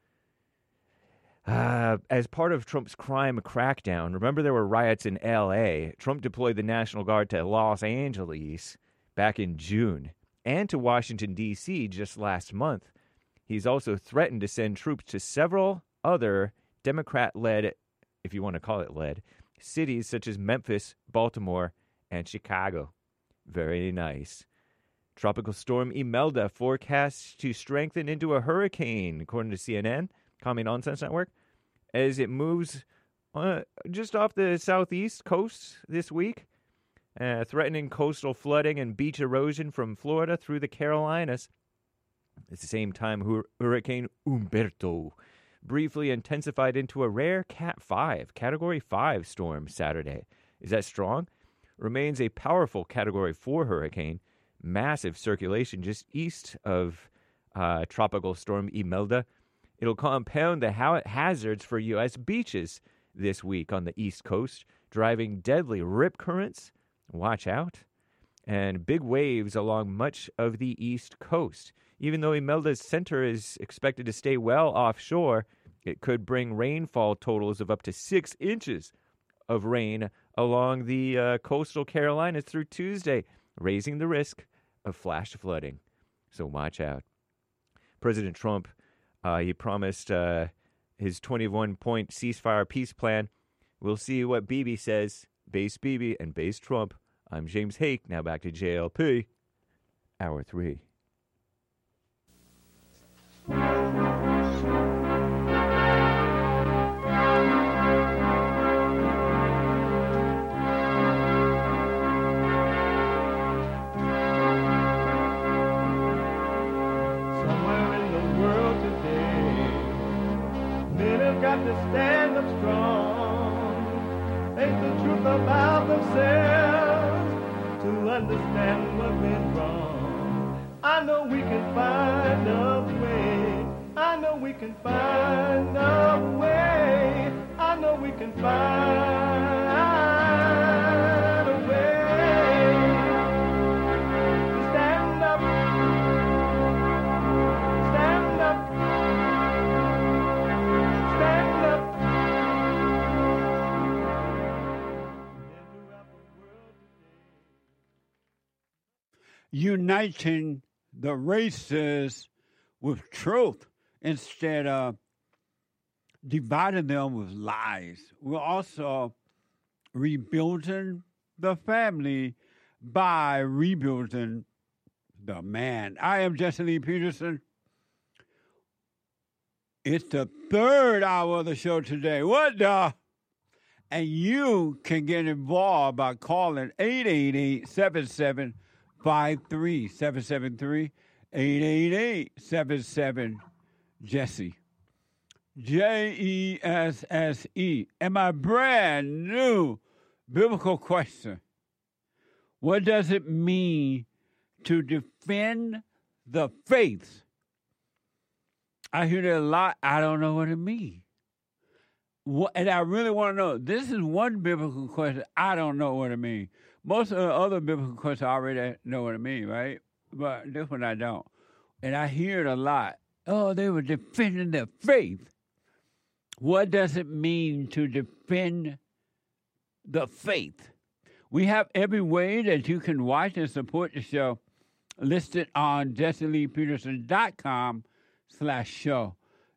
As part of Trump's crime crackdown, remember there were riots in L.A. Trump deployed the National Guard to Los Angeles back in June and to Washington, D.C. just last month. He's also threatened to send troops to several other Democrat-led, if you want to call it led, cities such as Memphis, Baltimore, and Chicago. Very nice. Tropical storm Imelda forecasts to strengthen into a hurricane, according to CNN, Commie Nonsense Network, as it moves just off the southeast coast this week, threatening coastal flooding and beach erosion from Florida through the Carolinas. At the same time, Hurricane Humberto briefly intensified into a rare Category 5 storm Saturday. Is that strong? Remains a powerful Category 4 hurricane, massive circulation just east of Tropical Storm Imelda. It'll compound the hazards for U.S. beaches this week on the East Coast, driving deadly rip currents. Watch out. And big waves along much of the East Coast. Even though Imelda's center is expected to stay well offshore, it could bring rainfall totals of up to 6 inches of rain along the coastal Carolinas through Tuesday, raising the risk of flash flooding. So watch out. President Trump, he promised his 21-point ceasefire peace plan. We'll see what Bibi says. Base Bibi and Base Trump. I'm James Hake. Now back to JLP. Hour 3. Got to stand up strong, face the truth about themselves, to understand what went wrong. I know we can find a way. I know we can find a way. I know we can find a way to stand up, stand up. Uniting the races with truth instead of dividing them with lies. We're also rebuilding the family by rebuilding the man. I am Jesse Lee Peterson. It's the third hour of the show today. What the? And you can get involved by calling 888-7753, 773-888-77-JESSE. JESSE. And my brand new biblical question. What does it mean to defend the faith? I hear that a lot. I don't know what it means. And I really want to know. This is one biblical question. I don't know what it means. Most of the other biblical questions I already know what it means, right? But this one I don't. And I hear it a lot. Oh, they were defending their faith. What does it mean to defend the faith? We have every way that you can watch and support the show listed on JesseLeePeterson.com/show.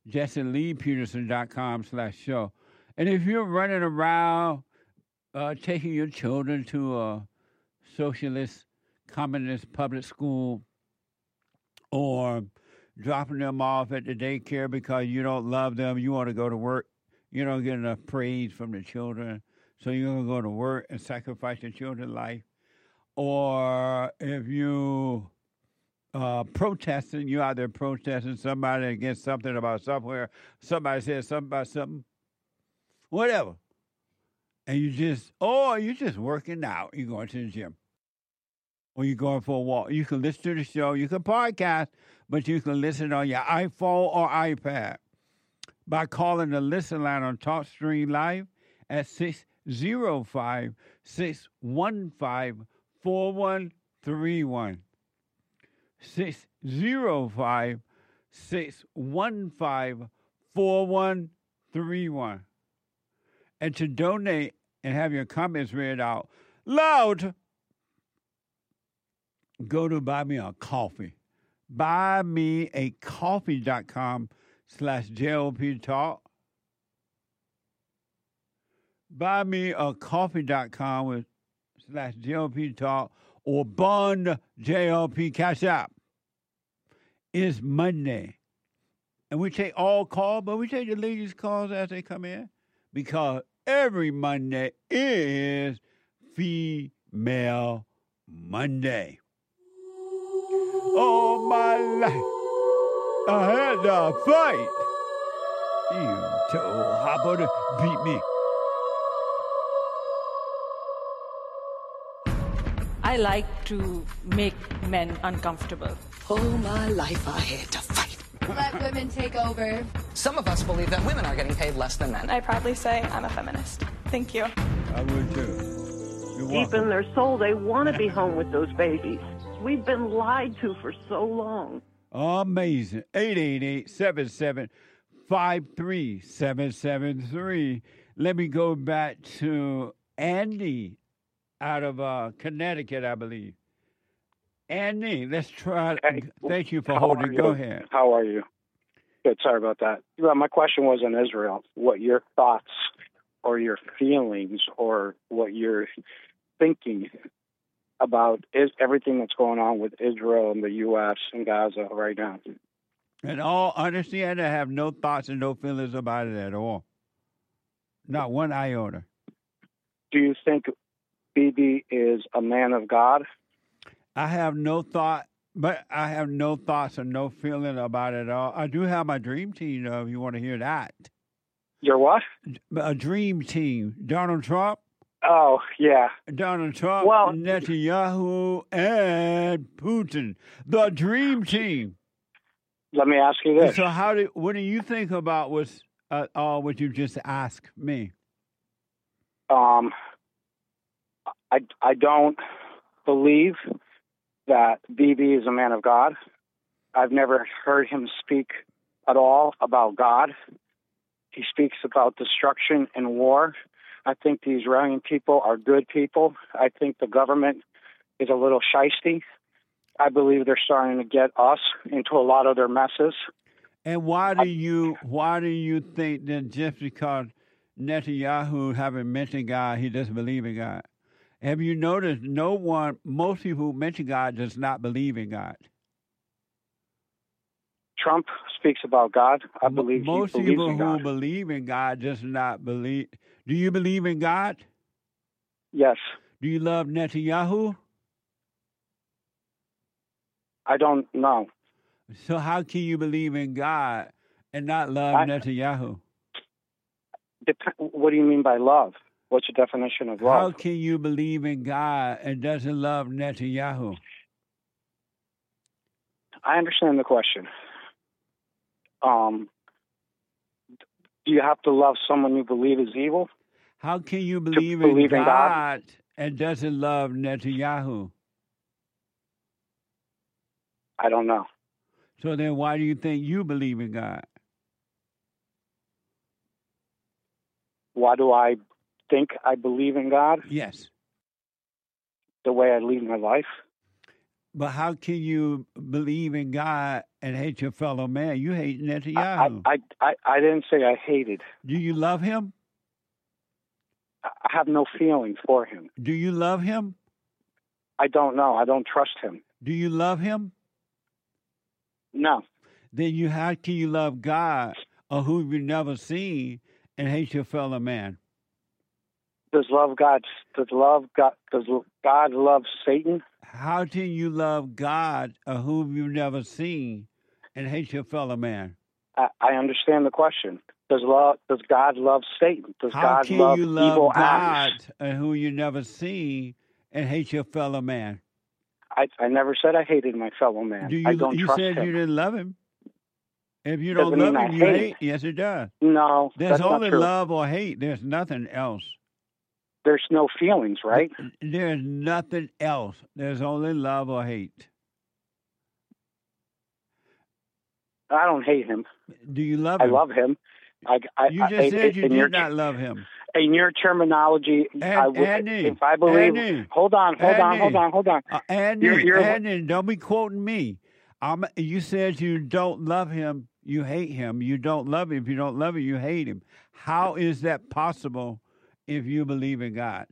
JesseLeePeterson.com/show. And if you're running around taking your children to a socialist, communist public school or dropping them off at the daycare because you don't love them, you want to go to work, you don't get enough praise from the children, so you're going to go to work and sacrifice your children's life. Or if you protesting, you're out there protesting somebody against something about somewhere, somebody says something about something, whatever. And you're just working out. You're going to the gym. Or you're going for a walk. You can listen to the show. You can podcast, but you can listen on your iPhone or iPad by calling the listen line on TalkStream Live at 605-615-4131. 605-615-4131. And to donate and have your comments read out loud, go to Buy Me a Coffee. BuyMeACoffee.com/JLP Talk. BuyMeACoffee.com/JLP Talk or Bond JLP Cash App. It's Monday. And we take all calls, but we take the ladies' calls as they come in because every Monday is Female Monday. All my life, I had to fight. You told Hopper to beat me. I like to make men uncomfortable. All my life I had to fight. let women take over. Some of us believe that women are getting paid less than men. I proudly say I'm a feminist. Thank you. I would too. Deep in their soul, they want to be home with those babies. We've been lied to for so long. Amazing. 888-77-53773. Let me go back to Andy out of Connecticut, I believe. Andy, let's try. Hey, thank you for how holding. are Go you? ahead. How are you? Good. Sorry about that. Well, my question was on Israel. What your thoughts or your feelings or what you're thinking about is everything that's going on with Israel and the U.S. and Gaza right now. And all understand, I have no thoughts and no feelings about it at all. Not one iota. Do you think Bibi is a man of God? I have no thought, but I have no thoughts and no feeling about it at all. I do have my dream team, though, if you want to hear that. Your what? A dream team. Donald Trump. Oh, yeah. Donald Trump, Netanyahu, and Putin. The dream team. Let me ask you this. So what do you think about what you just asked me? I don't believe that Bibi is a man of God. I've never heard him speak at all about God. He speaks about destruction and war. I think the Israeli people are good people. I think the government is a little shisty. I believe they're starting to get us into a lot of their messes. And why do you think that just because Netanyahu haven't mentioned God, he doesn't believe in God? Have you noticed most people who mention God does not believe in God? Trump speaks about God. I believe most he believes people in God. who believe in God does not believe. Do you believe in God? Yes. Do you love Netanyahu? I don't know. So how can you believe in God and not love Netanyahu? What do you mean by love? What's your definition of love? How can you believe in God and doesn't love Netanyahu? I understand the question. Do you have to love someone you believe is evil? How can you believe in God and doesn't love Netanyahu? I don't know. So then why do you think you believe in God? Why do I think I believe in God? Yes. The way I lead my life. But how can you believe in God and hate your fellow man? You hate Netanyahu. I didn't say I hated. Do you love him? I have no feeling for him. Do you love him? I don't know. I don't trust him. Do you love him? No. Then how can you love God or who you've never seen and hate your fellow man? Does God love Satan? How can you love God or whom you've never seen and hate your fellow man? I understand the question. Does God love Satan? Does God love you love evil God acts? and who you never seen and hate your fellow man? I never said I hated my fellow man. I don't you trust said him. you didn't love him. If you don't Doesn't love mean him, I you hate. Yes, it does. No, There's that's only not true. love or hate. There's nothing else. There's no feelings, right? There's nothing else. There's only love or hate. I don't hate him. Do you love him? I love him. You just said you did not love him. In your terminology, Andy, if I believe... Andy, hold on. Andy, don't be quoting me. You said you don't love him, you hate him. You don't love him. If you don't love him, you hate him. How is that possible if you believe in God?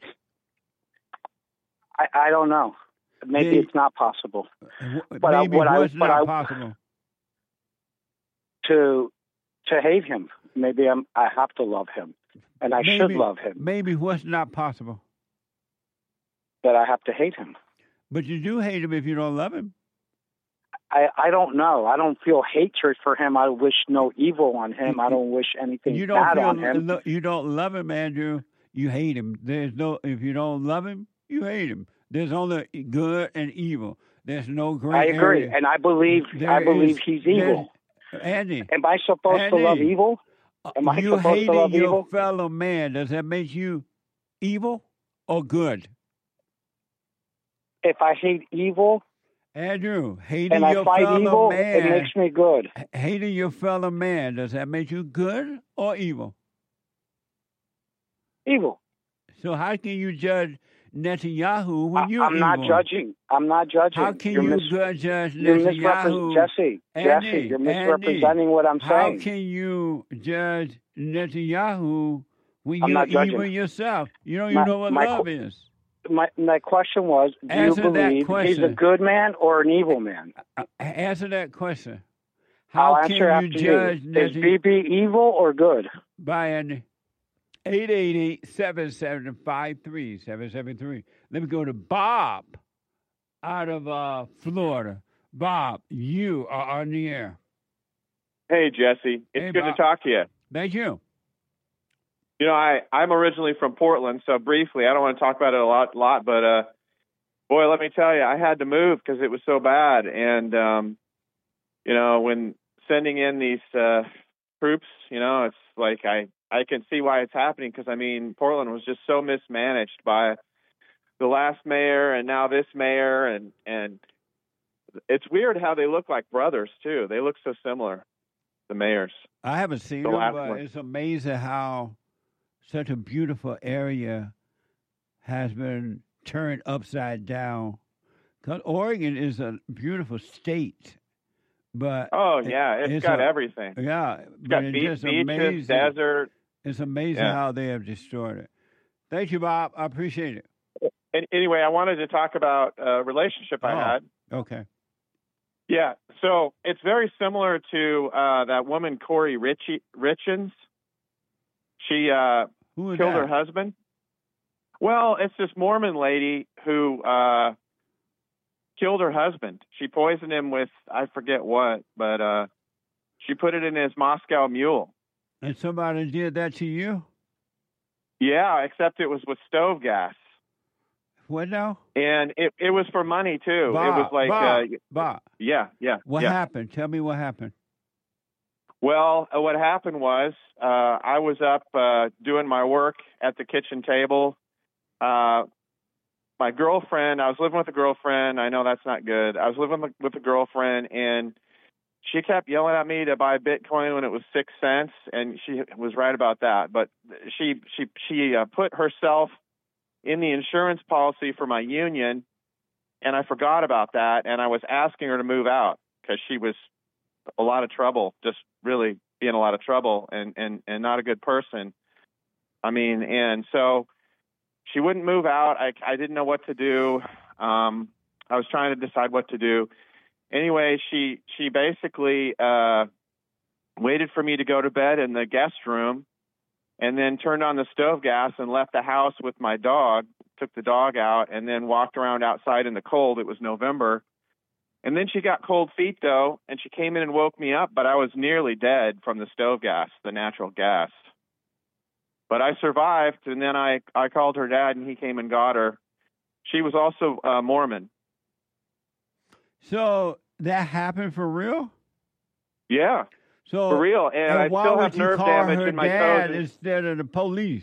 I don't know. Maybe it's not possible. But Maybe what's not I, possible? To hate him. Maybe I have to love him. And I should love him. Maybe what's not possible? That I have to hate him. But you do hate him if you don't love him. I don't know. I don't feel hatred for him. I wish no evil on him. I don't wish anything bad on him. You don't love him, Andrew. You hate him. If you don't love him, you hate him. There's only good and evil. There's no gray I agree, area. and I believe he's evil. Andy. Am I supposed to love Andy. evil? Am I You supposed to hating love your evil? fellow man, does that make you evil or good? If I hate evil Andrew, hating and I your fight fellow evil, man, it makes me good. hating your fellow man, does that make you good or evil? Evil. So how can you judge Netanyahu when you're I'm evil? not judging. I'm not judging. How can You're you mis- judge you're Netanyahu? Jesse, Andy, you're misrepresenting what I'm How saying. can you judge Netanyahu when I'm you're not judging. evil yourself? You don't My- even know what my love qu- is. My question was, do Answer you that believe he's a question. good man or an evil man? Answer that question. I'll How answer can after you judge you. Is BB evil or good? By an 888-775-3773. Let me go to Bob out of Florida. Bob, you are on the air. Hey, Jesse. It's Hey, good Bob. to talk to you. Thank you. You know, I'm originally from Portland, so briefly, I don't want to talk about it a lot, but boy, let me tell you, I had to move because it was so bad. And, you know, when sending in these troops, you know, it's like I can see why it's happening because, I mean, Portland was just so mismanaged by the last mayor and now this mayor. And it's weird how they look like brothers, too. They look so similar, the mayors. I haven't seen The them, last but one. it's amazing how such a beautiful area has been turned upside down. Because Oregon is a beautiful state, but Oh, yeah, it's got everything. Yeah, It's but got it's just beaches, amazing. desert. It's amazing Yeah. how they have destroyed it. Thank you, Bob. I appreciate it. Anyway, I wanted to talk about a relationship I had. Okay. Yeah, so it's very similar to that woman, Corey Richins. She Who is killed that? her husband. Well, it's this Mormon lady who killed her husband. She poisoned him with, I forget what, but she put it in his Moscow Mule. And somebody did that to you? Yeah, except it was with stove gas. What now? And it was for money, too. Bob, it was like, Bob. yeah. What yeah. happened? Tell me what happened. Well, what happened was I was up doing my work at the kitchen table. My girlfriend, I was living with a girlfriend. I know that's not good. I was living with a girlfriend, and she kept yelling at me to buy Bitcoin when it was 6 cents, and she was right about that. But she put herself in the insurance policy for my union, and I forgot about that, and I was asking her to move out because she was a lot of trouble, just really being a lot of trouble and not a good person. I mean, and so she wouldn't move out. I didn't know what to do. I was trying to decide what to do. Anyway, she basically waited for me to go to bed in the guest room and then turned on the stove gas and left the house with my dog, took the dog out, and then walked around outside in the cold. It was November. And then she got cold feet, though, and she came in and woke me up, but I was nearly dead from the stove gas, the natural gas. But I survived, and then I called her dad, and he came and got her. She was also Mormon. So that happened for real? Yeah, So for real. And I why still would have you nerve call damage her in my dad toes. instead of the police?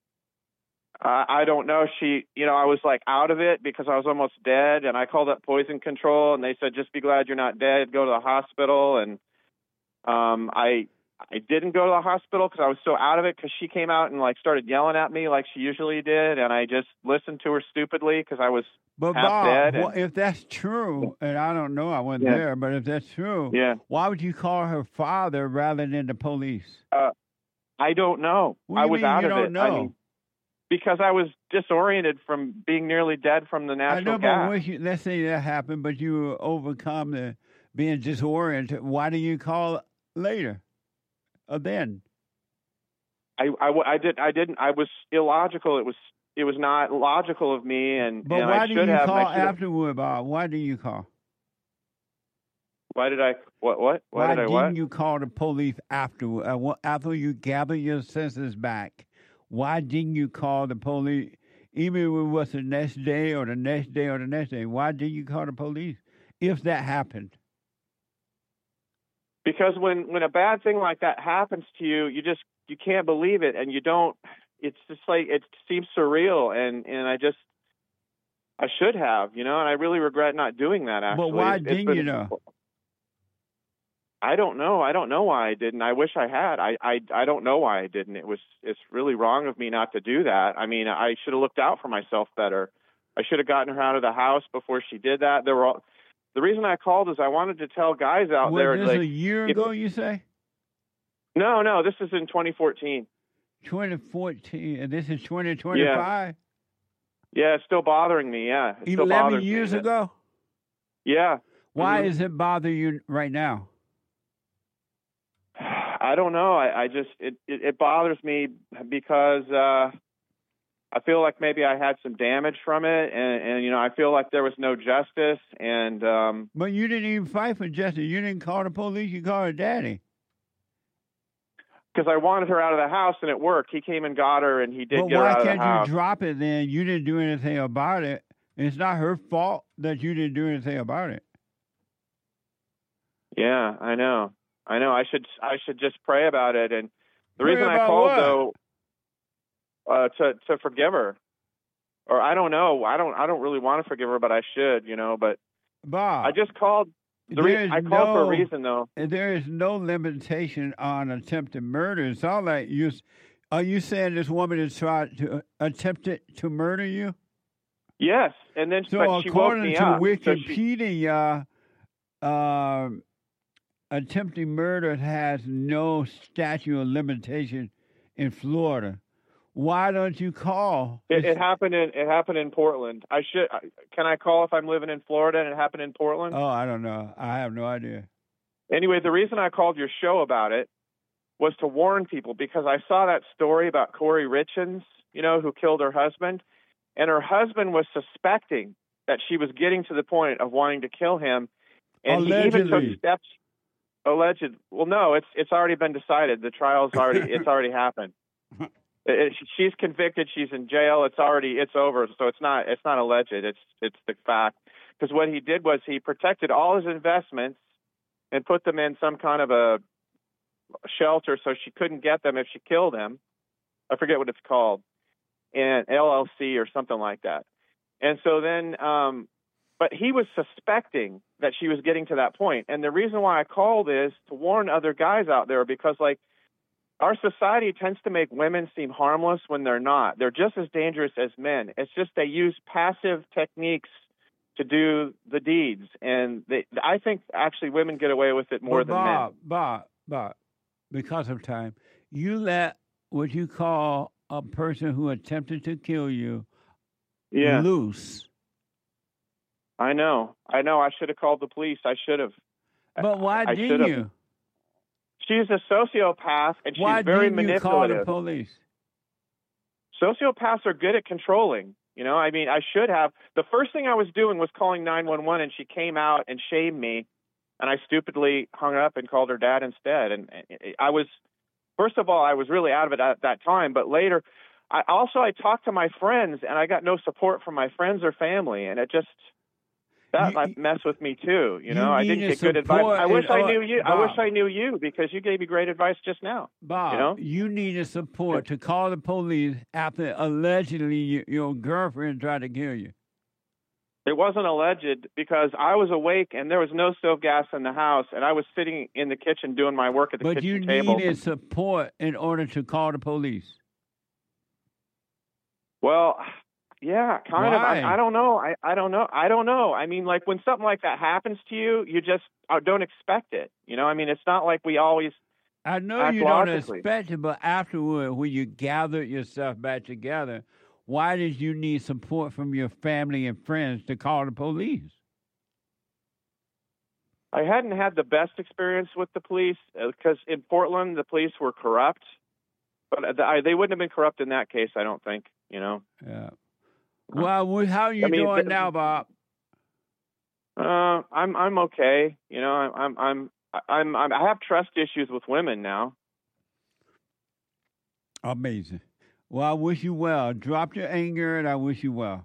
I don't know. I was like out of it because I was almost dead, and I called up poison control, and they said, just be glad you're not dead. Go to the hospital. And I didn't go to the hospital because I was so out of it because she came out and like started yelling at me like she usually did, and I just listened to her stupidly because I was But half Bob, dead. And, if that's true, and I don't know, I wasn't Yeah. there, but if that's true, Yeah. why would you call her father rather than the police? I don't know. What do I you was mean out you of don't it. know? I mean, because I was disoriented from being nearly dead from the I natural know, gas. but let's say that happened, but you were overcome the being disoriented. Why do you call later or then? I didn't. I was illogical. It was not logical of me, and But and why I do should you have. call and I should have- afterward, Bob? Why do you call? Why did I? What? Why Why did I? didn't What? you call the police afterward? After you gather your senses back, why didn't you call the police? Even if it was the next day or the next day or the next day, why didn't you call the police if that happened? Because when a bad thing like that happens to you, you can't believe it, and you don't. It's just like it seems surreal, and I should have, and I really regret not doing that. Actually, But why didn't you know? I don't know. I don't know why I didn't. I wish I had. I don't know why I didn't. It's really wrong of me not to do that. I mean, I should have looked out for myself better. I should have gotten her out of the house before she did that. The reason I called is I wanted to tell guys out there. Was this like, a year ago, you say? No, this is in 2014. 2014, and this is 2025? Yeah, it's still bothering me, yeah. It still 11 bothers years me. ago? Yeah. Why Mhm. is it bother you right now? I don't know. I just it bothers me because I feel like maybe I had some damage from it, and I feel like there was no justice, and But you didn't even fight for justice. You didn't call the police. You called her daddy. because I wanted her out of the house, and it worked. He came and got her, and he did But get her why out of the can't house. you drop it then? You didn't do anything about it. It's not her fault that you didn't do anything about it. Yeah, I know. I should just pray about it, and the Pray reason I about called what? though to forgive her, or I don't know. I don't really want to forgive her, but I should, But Bob, I just called. I called for a reason, though. There is no limitation on attempted murder. It's all like you. Are you saying this woman has tried to attempted to murder you? Yes, and then So but she woke according me to up. So Wikipedia, attempted murder has no statute of limitation in Florida. Why don't you call? it happened in Portland. Can I call if I'm living in Florida and it happened in Portland? Oh, I don't know. I have no idea. Anyway, the reason I called your show about it was to warn people, because I saw that story about Corey Richens, who killed her husband, and her husband was suspecting that she was getting to the point of wanting to kill him, and he even took steps. Alleged. Well, no, it's already been decided. The trial's it's already happened. She's convicted. She's in jail. It's over. So it's not alleged. It's the fact. Because what he did was he protected all his investments and put them in some kind of a shelter so she couldn't get them if she killed him. I forget what it's called, and LLC or something like that. And so then, but he was suspecting that she was getting to that point. And the reason why I called is to warn other guys out there, because our society tends to make women seem harmless when they're not. They're just as dangerous as men. It's just they use passive techniques to do the deeds. And I think actually women get away with it more than men. Bob, because of time, you let what you call a person who attempted to kill you loose. I know. I should have called the police. I should have. But why didn't you? She's a sociopath, and she's Why very didn't you manipulative. call the police? Sociopaths are good at controlling. I mean, I should have. The first thing I was doing was calling 911, and she came out and shamed me, and I stupidly hung up and called her dad instead. And I was, first of all, I was really out of it at that time. But later, I talked to my friends, and I got no support from my friends or family, and it just. That might mess with me too. I didn't get good advice. I wish I knew you. Bob, I wish I knew you, because you gave me great advice just now. Bob, you needed support to call the police after allegedly your girlfriend tried to kill you. It wasn't alleged, because I was awake and there was no stove gas in the house, and I was sitting in the kitchen doing my work at the kitchen table. But you needed support in order to call the police. Well, yeah, kind of. Why? I don't know. I don't know. I mean, when something like that happens to you, you just don't expect it. I mean, it's not like we always. I know act you don't logically. expect it, but afterward, when you gathered yourself back together, why did you need support from your family and friends to call the police? I hadn't had the best experience with the police, because in Portland, the police were corrupt. But they wouldn't have been corrupt in that case, I don't think. Yeah. Well, how are you doing now, Bob? I'm okay. I have trust issues with women now. Amazing. Well, I wish you well. Drop your anger, and I wish you well.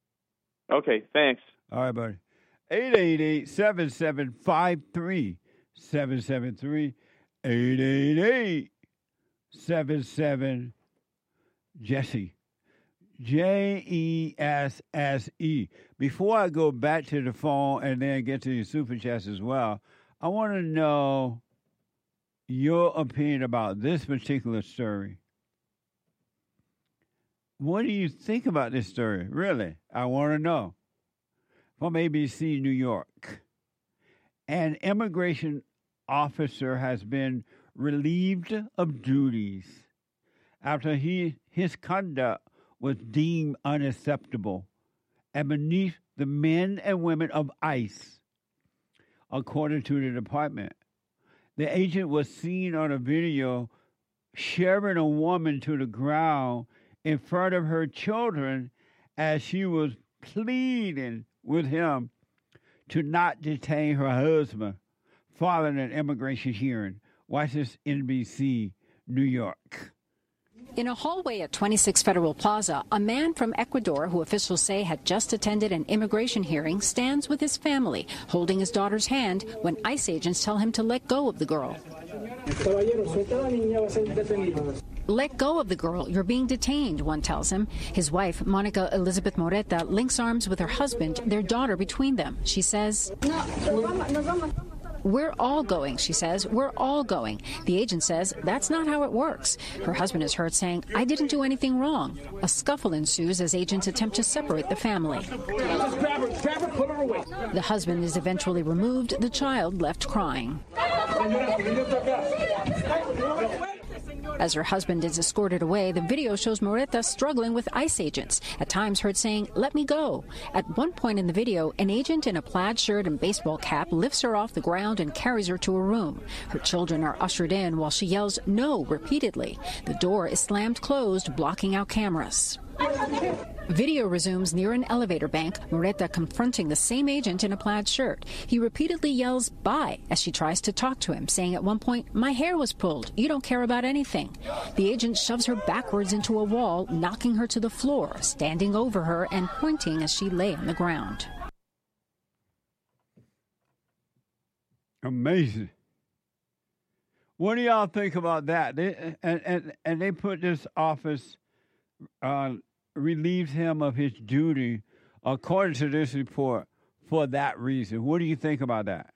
Okay, thanks. All right, buddy. 888-7753. 773-888-77-JESSE. JESSE. Before I go back to the phone and then get to the super chats as well, I want to know your opinion about this particular story. What do you think about this story? Really, I want to know. From ABC New York. An immigration officer has been relieved of duties after his conduct was deemed unacceptable and beneath the men and women of ICE, according to the department. The agent was seen on a video shoving a woman to the ground in front of her children as she was pleading with him to not detain her husband following an immigration hearing. Watch this, NBC New York. In a hallway at 26 Federal Plaza, a man from Ecuador, who officials say had just attended an immigration hearing, stands with his family, holding his daughter's hand when ICE agents tell him to let go of the girl. Let go of the girl. You're being detained, one tells him. His wife, Monica Elizabeth Moreta, links arms with her husband, their daughter between them. She says, "We're all going," she says. "We're all going." The agent says that's not how it works. Her husband is heard saying, "I didn't do anything wrong." A scuffle ensues as agents attempt to separate the family. Just grab her, pull her away. The husband is eventually removed, the child left crying. As her husband is escorted away, the video shows Moreta struggling with ICE agents, at times heard saying, "Let me go." At one point in the video, an agent in a plaid shirt and baseball cap lifts her off the ground and carries her to a room. Her children are ushered in while she yells "no" repeatedly. The door is slammed closed, blocking out cameras. Video resumes near an elevator bank, Moreta confronting the same agent in a plaid shirt. He repeatedly yells "bye" as she tries to talk to him, saying at one point, "My hair was pulled. You don't care about anything." The agent shoves her backwards into a wall, knocking her to the floor, standing over her and pointing as she lay on the ground. Amazing. What do y'all think about that? They put this office, relieves him of his duty, according to this report, for that reason. What do you think about that?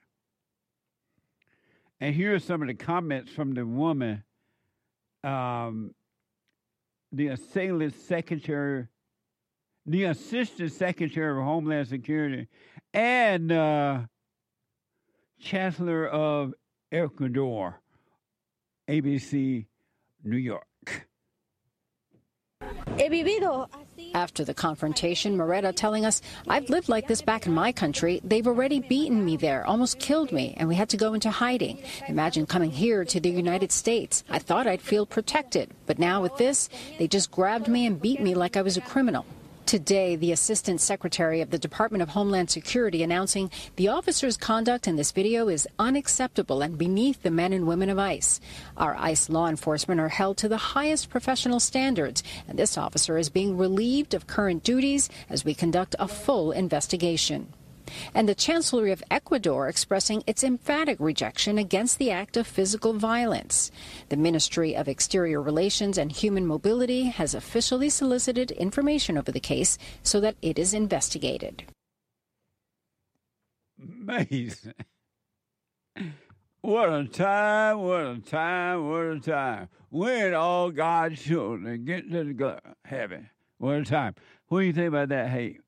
And here are some of the comments from the woman, the Assistant Secretary of Homeland Security, and Chancellor of Ecuador, ABC New York. After the confrontation, Moreta telling us, "I've lived like this back in my country. They've already beaten me there, almost killed me, and we had to go into hiding. Imagine coming here to the United States. I thought I'd feel protected, but now with this, they just grabbed me and beat me like I was a criminal." Today, the Assistant Secretary of the Department of Homeland Security announcing the officer's conduct in this video is unacceptable and beneath the men and women of ICE. Our ICE law enforcement are held to the highest professional standards, and this officer is being relieved of current duties as we conduct a full investigation. And the Chancellery of Ecuador expressing its emphatic rejection against the act of physical violence. The Ministry of Exterior Relations and Human Mobility has officially solicited information over the case so that it is investigated. Amazing. What a time, what a time, what a time. When all God's children get to heaven. What a time. What do you think about that, Hey?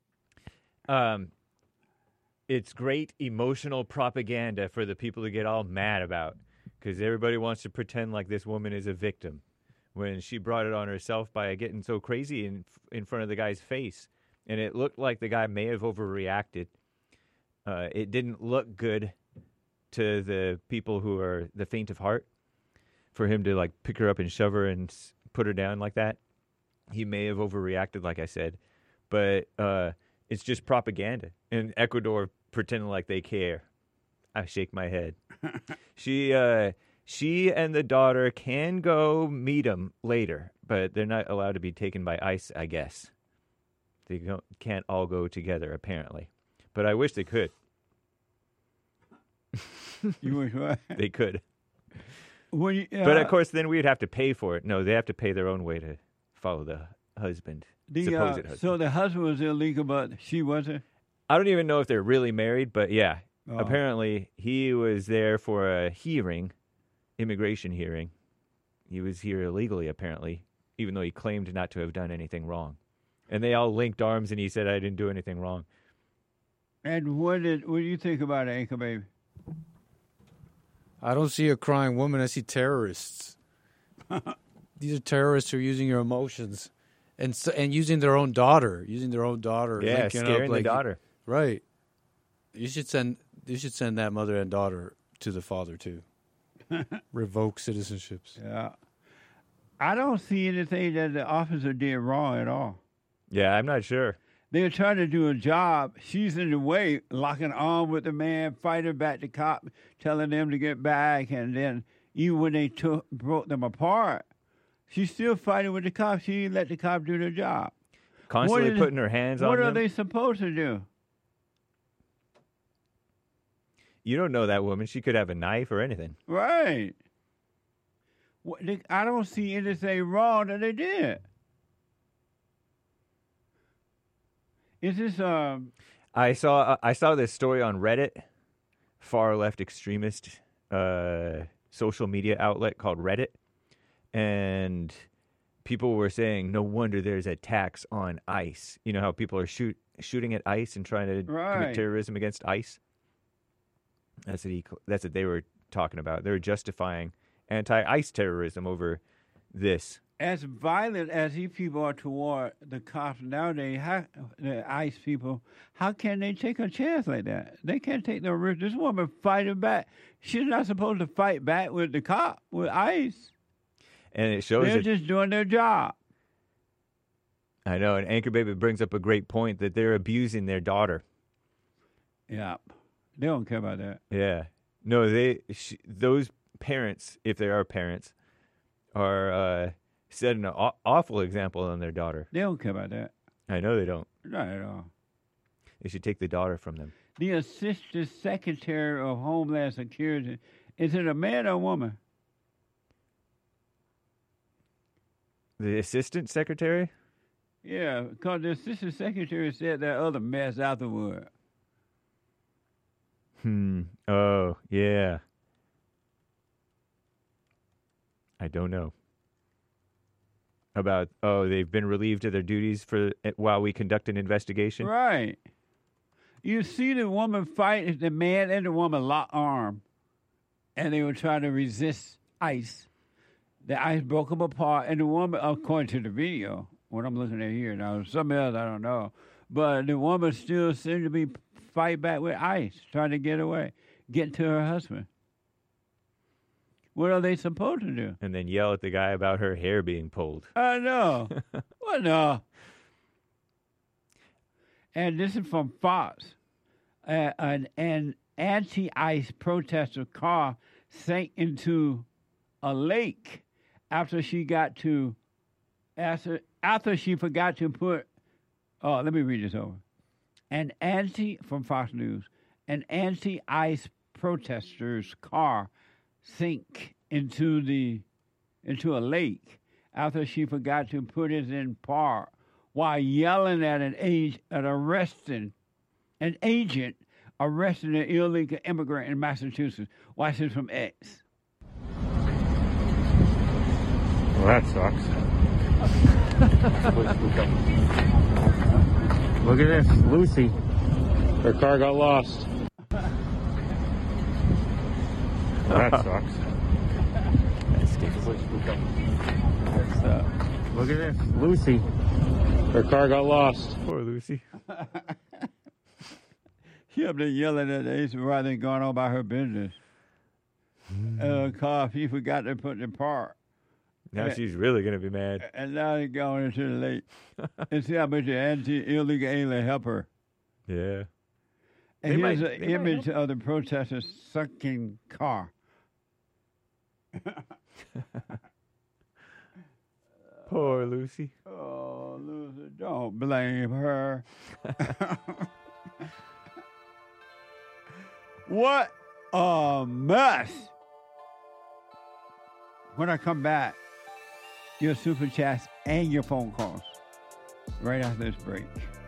It's great emotional propaganda for the people to get all mad about, because everybody wants to pretend like this woman is a victim when she brought it on herself by getting so crazy in front of the guy's face. And it looked like the guy may have overreacted. It didn't look good to the people who are the faint of heart for him to like pick her up and shove her and put her down like that. He may have overreacted, like I said, but it's just propaganda. And Ecuador pretending like they care. I shake my head. She and the daughter can go meet him later, but they're not allowed to be taken by ICE, I guess. They can't all go together, apparently. But I wish they could. You wish what? They could. When you, But of course, then we'd have to pay for it. No, they have to pay their own way to follow the husband, supposed husband. So the husband was illegal, but she wasn't? I don't even know if they're really married, but yeah. Oh. Apparently, he was there for a hearing, immigration hearing. He was here illegally, apparently, even though he claimed not to have done anything wrong. And they all linked arms, and he said, I didn't do anything wrong. And what do you think about it, Anchor Baby? I don't see a crying woman. I see terrorists. These are terrorists who are using your emotions and using their own daughter. Yeah, linking scaring up, the daughter. Right. You should send that mother and daughter to the father, too. Revoke citizenships. Yeah. I don't see anything that the officer did wrong at all. Yeah, I'm not sure. They're trying to do a job. She's in the way, locking arm with the man, fighting back the cop, telling them to get back. And then even when they broke them apart, she's still fighting with the cop. She didn't let the cop do their job. Constantly putting her hands on them. What are they supposed to do? You don't know that woman. She could have a knife or anything. Right. I don't see anything wrong that they did. Is this I saw this story on Reddit, far left extremist social media outlet called Reddit, and people were saying no wonder there's attacks on ICE. You know how people are shooting at ICE and trying to commit terrorism against ICE. That's what they were talking about. They were justifying anti-ICE terrorism over this. As violent as these people are toward the cops nowadays, the ICE people, how can they take a chance like that? They can't take no risk. This woman fighting back. She's not supposed to fight back with the cop, with ICE. And it shows they're just doing their job. I know, and Anchor Baby brings up a great point that they're abusing their daughter. Yeah. They don't care about that. Yeah. No, those parents, if they are parents, are setting an awful example on their daughter. They don't care about that. I know they don't. Not at all. They should take the daughter from them. The Assistant Secretary of Homeland Security, is it a man or a woman? The Assistant Secretary? Yeah, because the Assistant Secretary said that other mess afterward. Oh, yeah. I don't know. About, they've been relieved of their duties while we conduct an investigation? Right. You see the woman fight, the man and the woman lock arm, and they were trying to resist ICE. The ICE broke them apart, and the woman, according to the video, what I'm looking at here now, something else I don't know, but the woman still seemed to be fight back with ICE, trying to get away, get to her husband. What are they supposed to do? And then yell at the guy about her hair being pulled. I know. What no? And this is from Fox. An anti-ICE protester car sank into a lake after she forgot to put. Oh, let me read this over. From Fox News, an anti-ICE protester's car sank into a lake after she forgot to put it in park while yelling at an agent arresting an illegal immigrant in Massachusetts. Watch this from X. Well, that sucks. Look at this, Lucy. Her car got lost. Well, that sucks. Look at this, Lucy. Her car got lost. Poor Lucy. She up there yelling at the agent rather than going on about her business. Car, she forgot to put in park. Now she's really going to be mad. And now they're going into the lake. And see how much the illegal alien help her. Yeah. And here's an image of the protesters sucking car. Poor Lucy. Oh, Lucy, don't blame her. What a mess. When I come back, your super chats and your phone calls right after this break.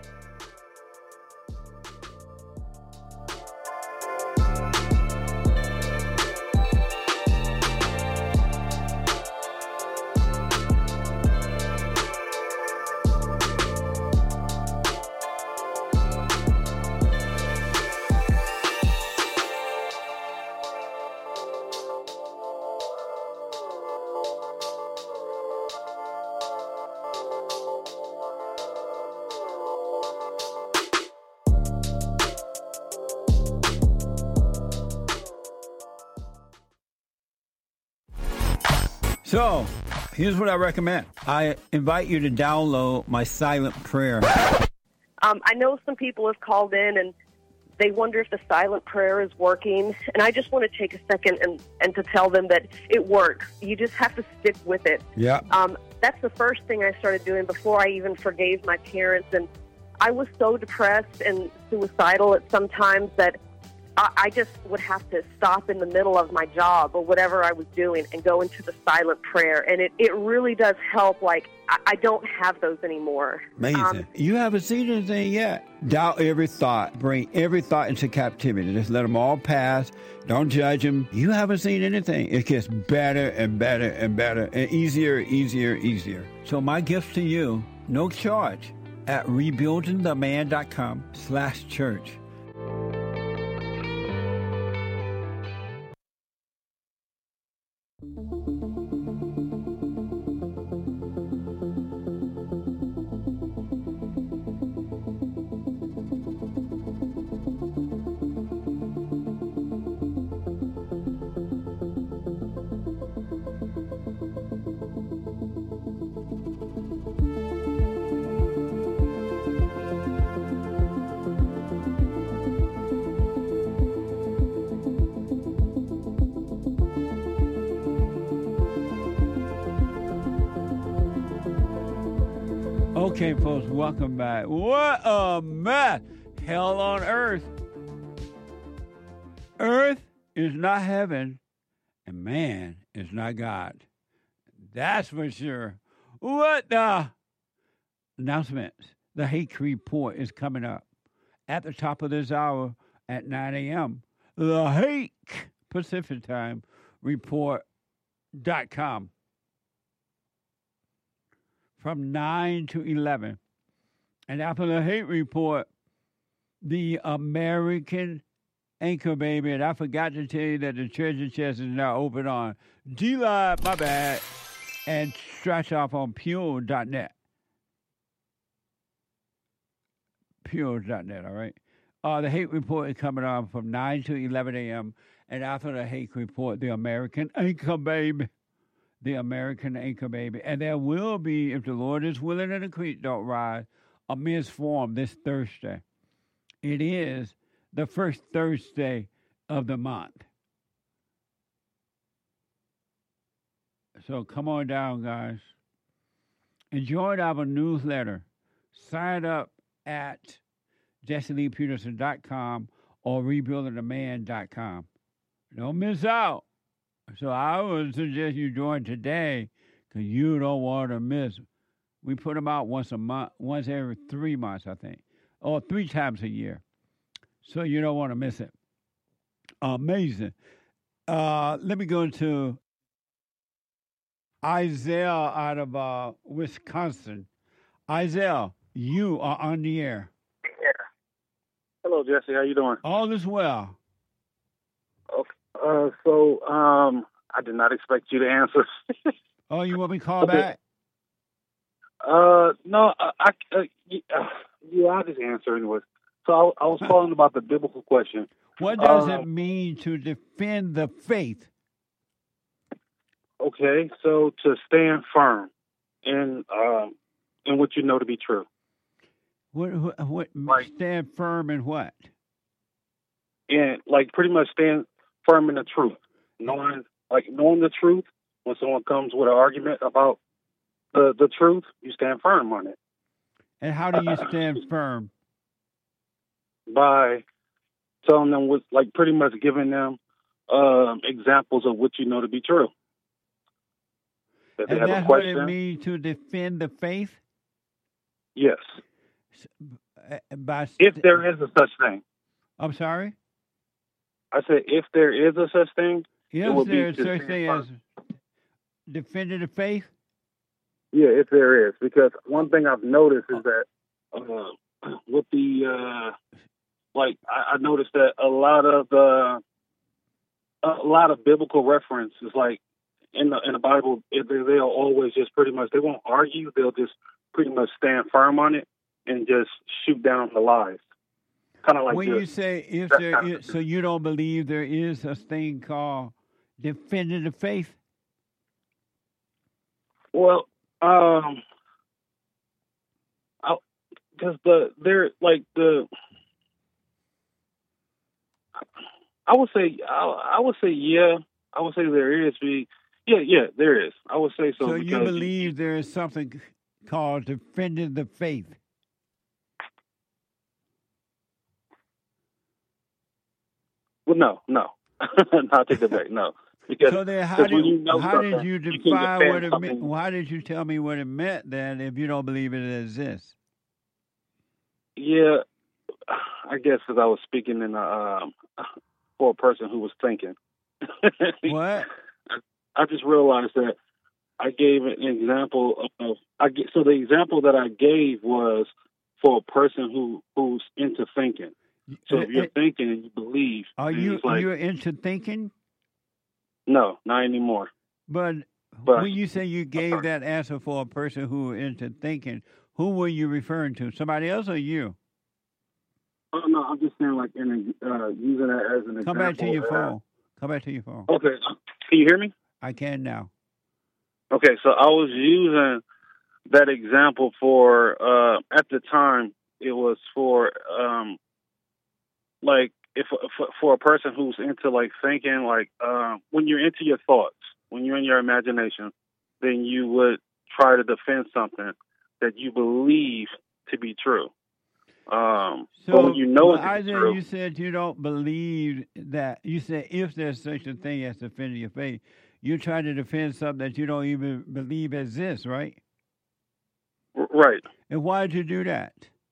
So, here's what I recommend. I invite you to download my silent prayer. I know some people have called in and they wonder if the silent prayer is working. And I just want to take a second and to tell them that it works. You just have to stick with it. Yeah. That's the first thing I started doing before I even forgave my parents. And I was so depressed and suicidal at some times that I just would have to stop in the middle of my job or whatever I was doing and go into the silent prayer. And it really does help. Like, I don't have those anymore. Amazing. You haven't seen anything yet. Doubt every thought. Bring every thought into captivity. Just let them all pass. Don't judge them. You haven't seen anything. It gets better and better and better and easier. So my gift to you, no charge, at rebuildingtheman.com/church. Okay, folks, welcome back. What a mess! Hell on earth. Earth is not heaven, and man is not God. That's for sure. What the announcements? The Hake Report is coming up at the top of this hour at 9 a.m. The Hake Pacific Time Report.com. From 9 to 11. And after the Hate Report, the American Anchor Baby, and I forgot to tell you that the treasure chest is now open on D-Live, my bad, and scratch off on Pure.net. Pure.net, all right? The Hate Report is coming on from 9 to 11 a.m. And after the Hate Report, the American Anchor Baby. The American Anchor Baby. And there will be, if the Lord is willing and the creek don't rise, a men's forum this Thursday. It is the first Thursday of the month. So come on down, guys. And join our newsletter. Sign up at JesseLeePeterson.com or rebuildingtheman.com. Don't miss out. So I would suggest you join today because you don't want to miss. We put them out once a month, once every 3 months, I think, or 3 times a year. So you don't want to miss it. Amazing. Let me go into Isaiah out of Wisconsin. Isaiah, you are on the air. Hello, Jesse. How you doing? All is well. Okay. I did not expect you to answer. Oh, you want me to call back? No, I'll just answer anyway. So I was calling about the biblical question. What does it mean to defend the faith? Okay, so to stand firm in what you know to be true. What stand firm in what? And like pretty much stand firm in the truth. Knowing the truth, when someone comes with an argument about the truth, you stand firm on it. And how do you stand firm? By telling them pretty much giving them examples of what you know to be true. If they And have a that's what question, it means to defend the faith? yes. By If there is a such thing. I'm sorry? I said if there is a such thing, it Yes, would be there's to such stand thing firm. as defending the faith? Yeah, if there is, because one thing I've noticed is that with the I noticed that a lot of biblical references, like in the Bible, they'll always just pretty much, they won't argue. They'll just pretty much stand firm on it and just shoot down the lies. Kind of like when this. you say if That there kind of is, so you don't believe there is a thing called defending the faith? Well, because I would say yeah. I would say there is. Yeah, there is. I would say so. So you because believe there is something called defending the faith? Well, no. I'll take that back. No, because So then, because when you know how did something, you can define defend what it meant? something. Why did you tell me what it meant then if you don't believe it exists? Yeah, I guess because I was speaking in for a person who was thinking. What? I just realized that I gave an example of. So the example that I gave was for a person who's into thinking. So if you're thinking and you believe, Are then you it's like, you're into thinking? no, not anymore. But when you say you gave that answer for a person who is into thinking, who were you referring to? Somebody else or you? Oh no, I'm just saying like using that as an example. Come back to your phone. Come back to your phone. Okay, can you hear me? I can now. Okay, so I was using that example for at the time it was for like if for a person who's into like thinking, like when you're into your thoughts, when you're in your imagination, then you would try to defend something that you believe to be true. But when you know it's Isaiah, true, you said you don't believe that. You said if there's such a thing as defending your faith, you're trying to defend something that you don't even believe exists, right? right? And why did you do that?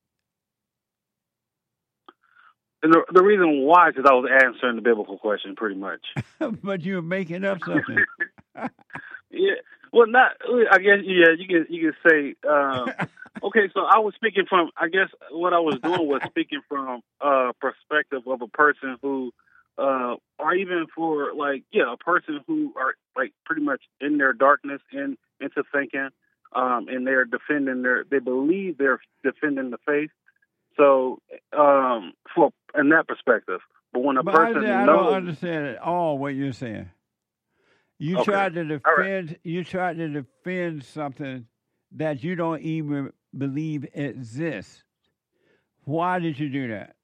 And the reason why is because I was answering the biblical question pretty much. But you're making up something. Yeah. Well, not. I guess. Yeah. You can say. Okay. So I was speaking from. I guess what I was doing was speaking from perspective of a person who, or even for like, a person who are like pretty much in their darkness and into thinking, and they're defending they believe they're defending the faith. So, for in that perspective, but when a person I knows, don't understand at all what you're saying. You Okay. tried to defend. All right. You tried to defend something that you don't even believe exists. Why did you do that?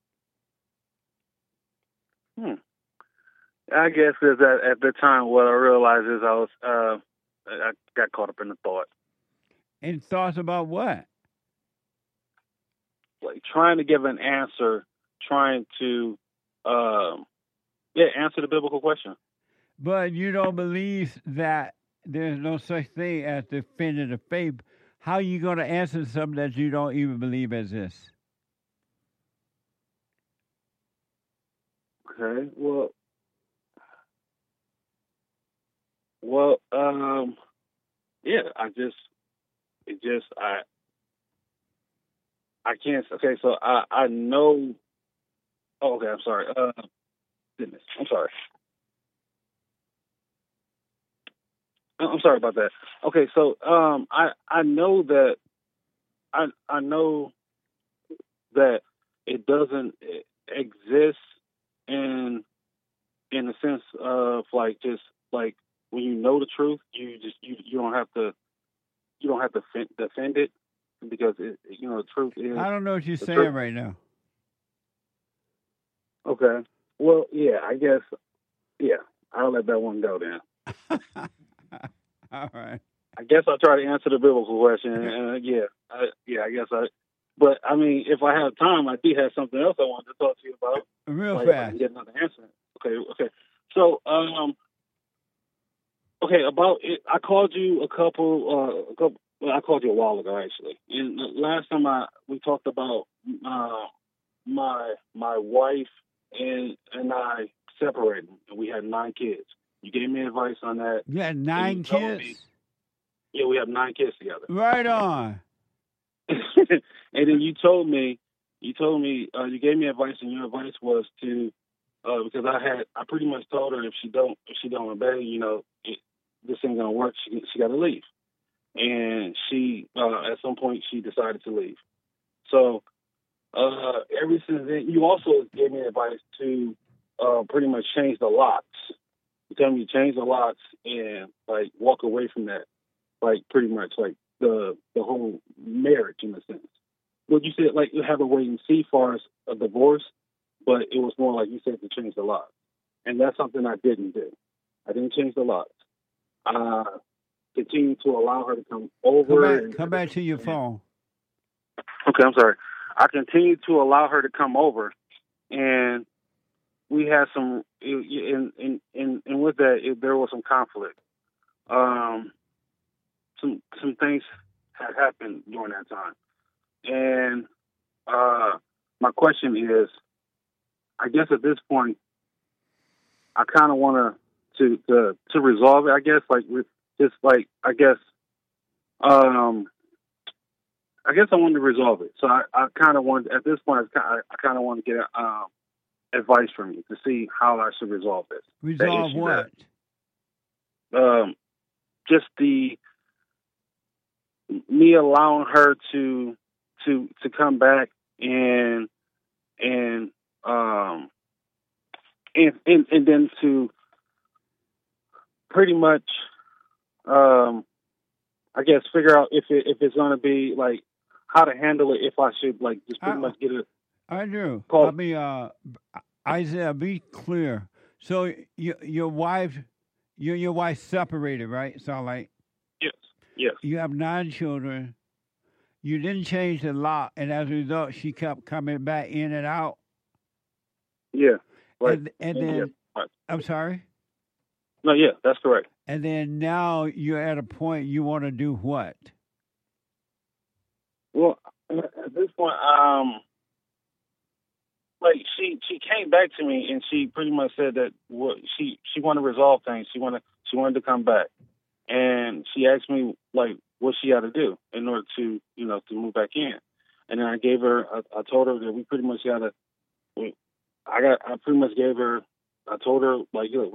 I guess is that at the time what I realized is I got caught up in the thought, And thoughts about what? like trying to give an answer, trying to answer the biblical question. But you don't believe that there's no such thing as defending the faith. How are you going to answer something that you don't even believe exists? Okay. Well, I can't. Okay, so I know. Oh, okay. I'm sorry. Goodness, I'm sorry. I'm sorry about that. Okay, so I know that I know that it doesn't exist in the sense of like just like when you know the truth, you don't have to defend it because the truth is. I don't know what you're the saying truth. right now. Okay. Well, yeah, I guess. Yeah, I'll let that one go then. All right. I guess I'll try to answer the biblical question. And I guess I. But I mean, if I have time, I do have something else I wanted to talk to you about. Real Like, if I fast. can get another answer. Okay. So, okay, about it, I called you I called you a while ago actually. And the last time we talked about my wife and I separated, and we had 9 kids. You gave me advice on that. You had 9 kids? Yeah, we have 9 kids together. Right on. And then you gave me advice, and your advice was to because I pretty much told her if she don't obey, this ain't gonna work. She got to leave, and she at some point she decided to leave. So ever since then, you also gave me advice to pretty much change the locks. You tell me to change the locks and like walk away from that, like pretty much like the whole marriage in a sense. Well, you said like you have a wait and see far as a divorce, but it was more like you said to change the locks, and that's something I didn't do. I didn't change the locks. I continued to allow her to come over. Come back to your phone. Okay, I'm sorry. I continued to allow her to come over, and we had some. And with that, there was some conflict. Some things had happened during that time, and my question is, I guess at this point, I kind of want to resolve it. I guess I want to resolve it. So I kind of want at this point I kind of want to get advice from you to see how I should resolve this. Resolve what? Just me allowing her to come back and then to pretty much I guess figure out if it's going to be like how to handle it, if I should like just pretty much get it. I do. Call. I mean, Isaiah, be clear. So your wife separated, right? Sound like. Yes. You have 9 children. You didn't change the lock, and as a result, she kept coming back in and out. Yeah. Right. And then, yeah. Right. I'm sorry? No, yeah, that's correct. And then now you're at a point you want to do what? Well, at this point, like she came back to me and she pretty much said that she wanted to resolve things. She wanted to come back, and she asked me like what she had to do in order to to move back in. And then I gave her, I told her that we pretty much got to. I pretty much gave her. I told her like, look,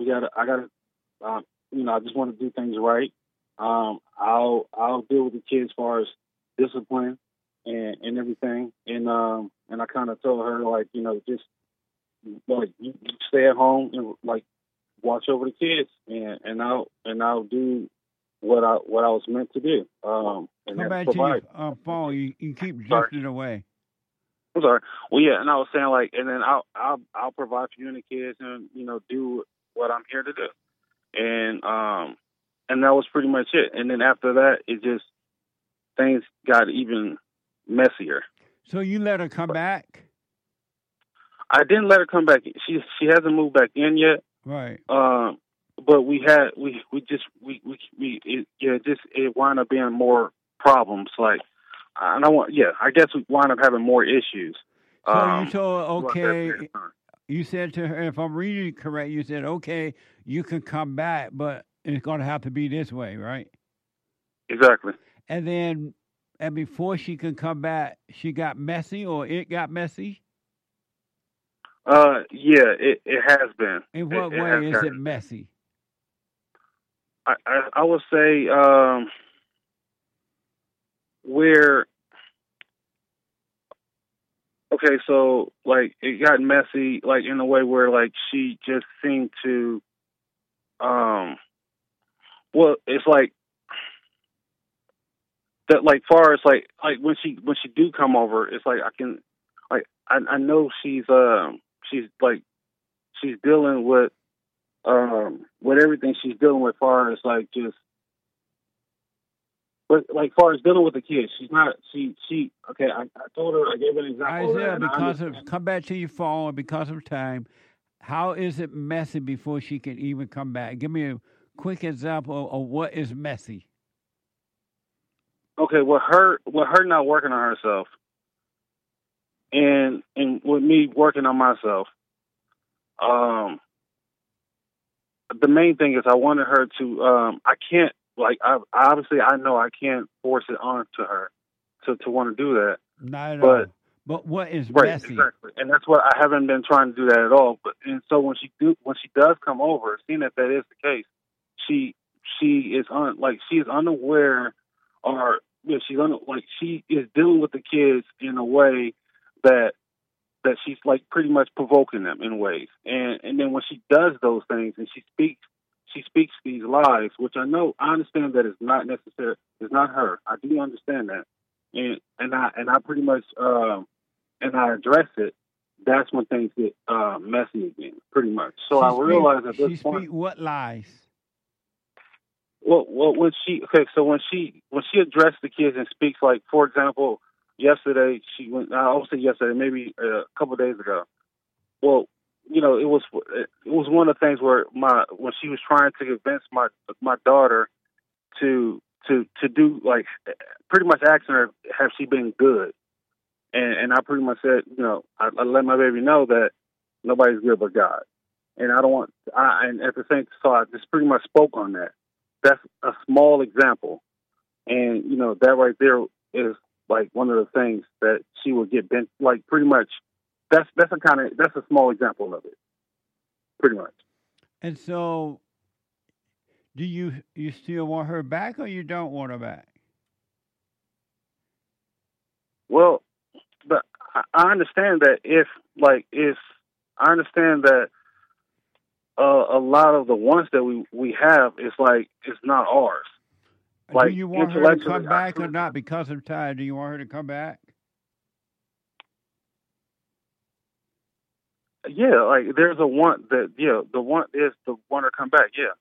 I just want to do things right. I'll deal with the kids as far as discipline and everything. And I kind of told her like, just like you stay at home and like watch over the kids, and I'll do what I was meant to do. And Come back provide. to your phone. You keep drifting away. I'm sorry. Well, yeah, and I was saying like, and then I'll provide for you and the kids, and do what I'm here to do, and that was pretty much it. And then after that, it just things got even messier. So you let her come back? I didn't let her come back. She hasn't moved back in yet. Right. But it wound up being more problems. Like, I guess we wound up having more issues. So you told her, okay, you said to her, if I'm reading it correct, you said, okay, you can come back, but it's going to have to be this way, right? Exactly. And then, before she can come back, she got messy, or it got messy? Yeah, it has been. In what way is it messy? I would say where okay, so like it got messy, like in a way where like she just seemed to well, it's like that, like far as like when she do come over, it's like I can like I know she's dealing with everything she's dealing with, far as like just, but like far as dealing with the kids, she's not. She. Okay, I told her, I gave her an example. Isaiah, come back to your phone because of time. How is it messy before she can even come back? Give me a quick example of what is messy. Okay, with her not working on herself, and with me working on myself, the main thing is I wanted her to. I can't obviously I know I can't force it onto her to want to do that. Not at But all. But what is right, messy? exactly, and that's what I haven't been trying to do that at all. But and so when she does come over, seeing that is the case, she is unaware, or she is dealing with the kids in a way that she's like pretty much provoking them in ways, and then when she does those things and she speaks these lies, which I understand that it's not necessary, it's not her. I do understand that, and I pretty much and I address it. That's when things get messy again, pretty much. So I realize at this point, what lies? Well, when she addressed the kids and speaks, like, for example, yesterday she went. I would say yesterday, maybe a couple of days ago. Well, it was one of the things where when she was trying to convince my daughter to do, like, pretty much asking her, have she been good? And I pretty much said, I let my baby know that nobody's good but God, and I don't want. And at the same time, so I just pretty much spoke on that. That's a small example, and that right there is like one of the things that she would get bent. Like, pretty much, that's a small example of it, pretty much. And so, do you still want her back, or you don't want her back? Well, but I understand that I understand that a lot of the ones that we have is like it's not ours. Do you want her to come back or not? Because of time, do you want her to come back? Yeah, like there's a want that the want is to want her to come back. Yeah,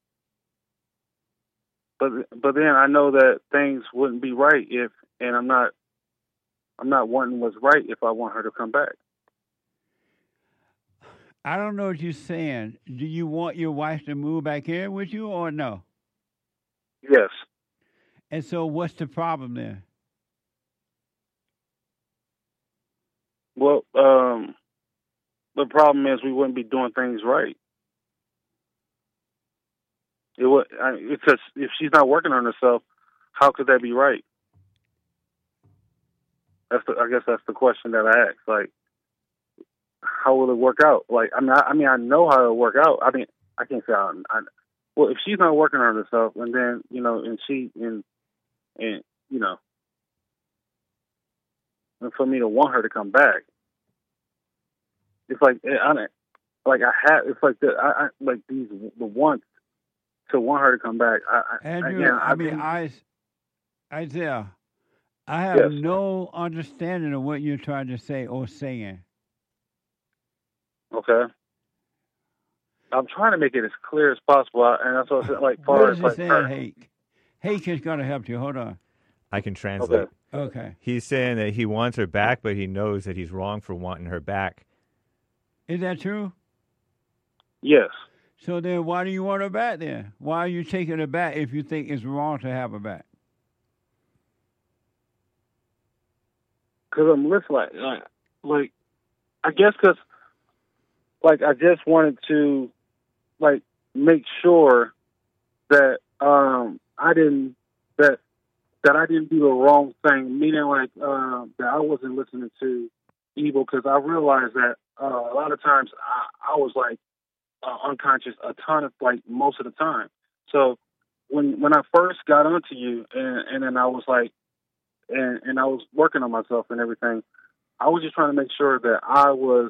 but then I know that things wouldn't be right and I'm not wanting what's right if I want her to come back. I don't know what you're saying. Do you want your wife to move back in with you or no? Yes. And so what's the problem there? Well, the problem is we wouldn't be doing things right. Because if she's not working on herself, how could that be right? I guess that's the question that I ask. Like, how will it work out? Like, I mean, I know how it'll work out. I mean, I can't say well, if she's not working on herself, and then and for me to want her to come back, it's like it's like the wants to want her to come back. Andrew, Isaiah, I have no understanding of what you're trying to say or saying. Okay. I'm trying to make it as clear as possible, and that's what I said. Like, far as like her. Hake is going to help you. Hold on. I can translate. Okay. He's saying that he wants her back, but he knows that he's wrong for wanting her back. Is that true? Yes. So then why do you want her back then? Why are you taking her back if you think it's wrong to have her back? Because I'm listening, like I guess because, like, I just wanted to, like, make sure that I didn't do the wrong thing, meaning like that I wasn't listening to evil, because I realized that a lot of times I was like unconscious a ton of, like, most of the time. So when I first got onto you and then I was like, and I was working on myself and everything, I was just trying to make sure that I was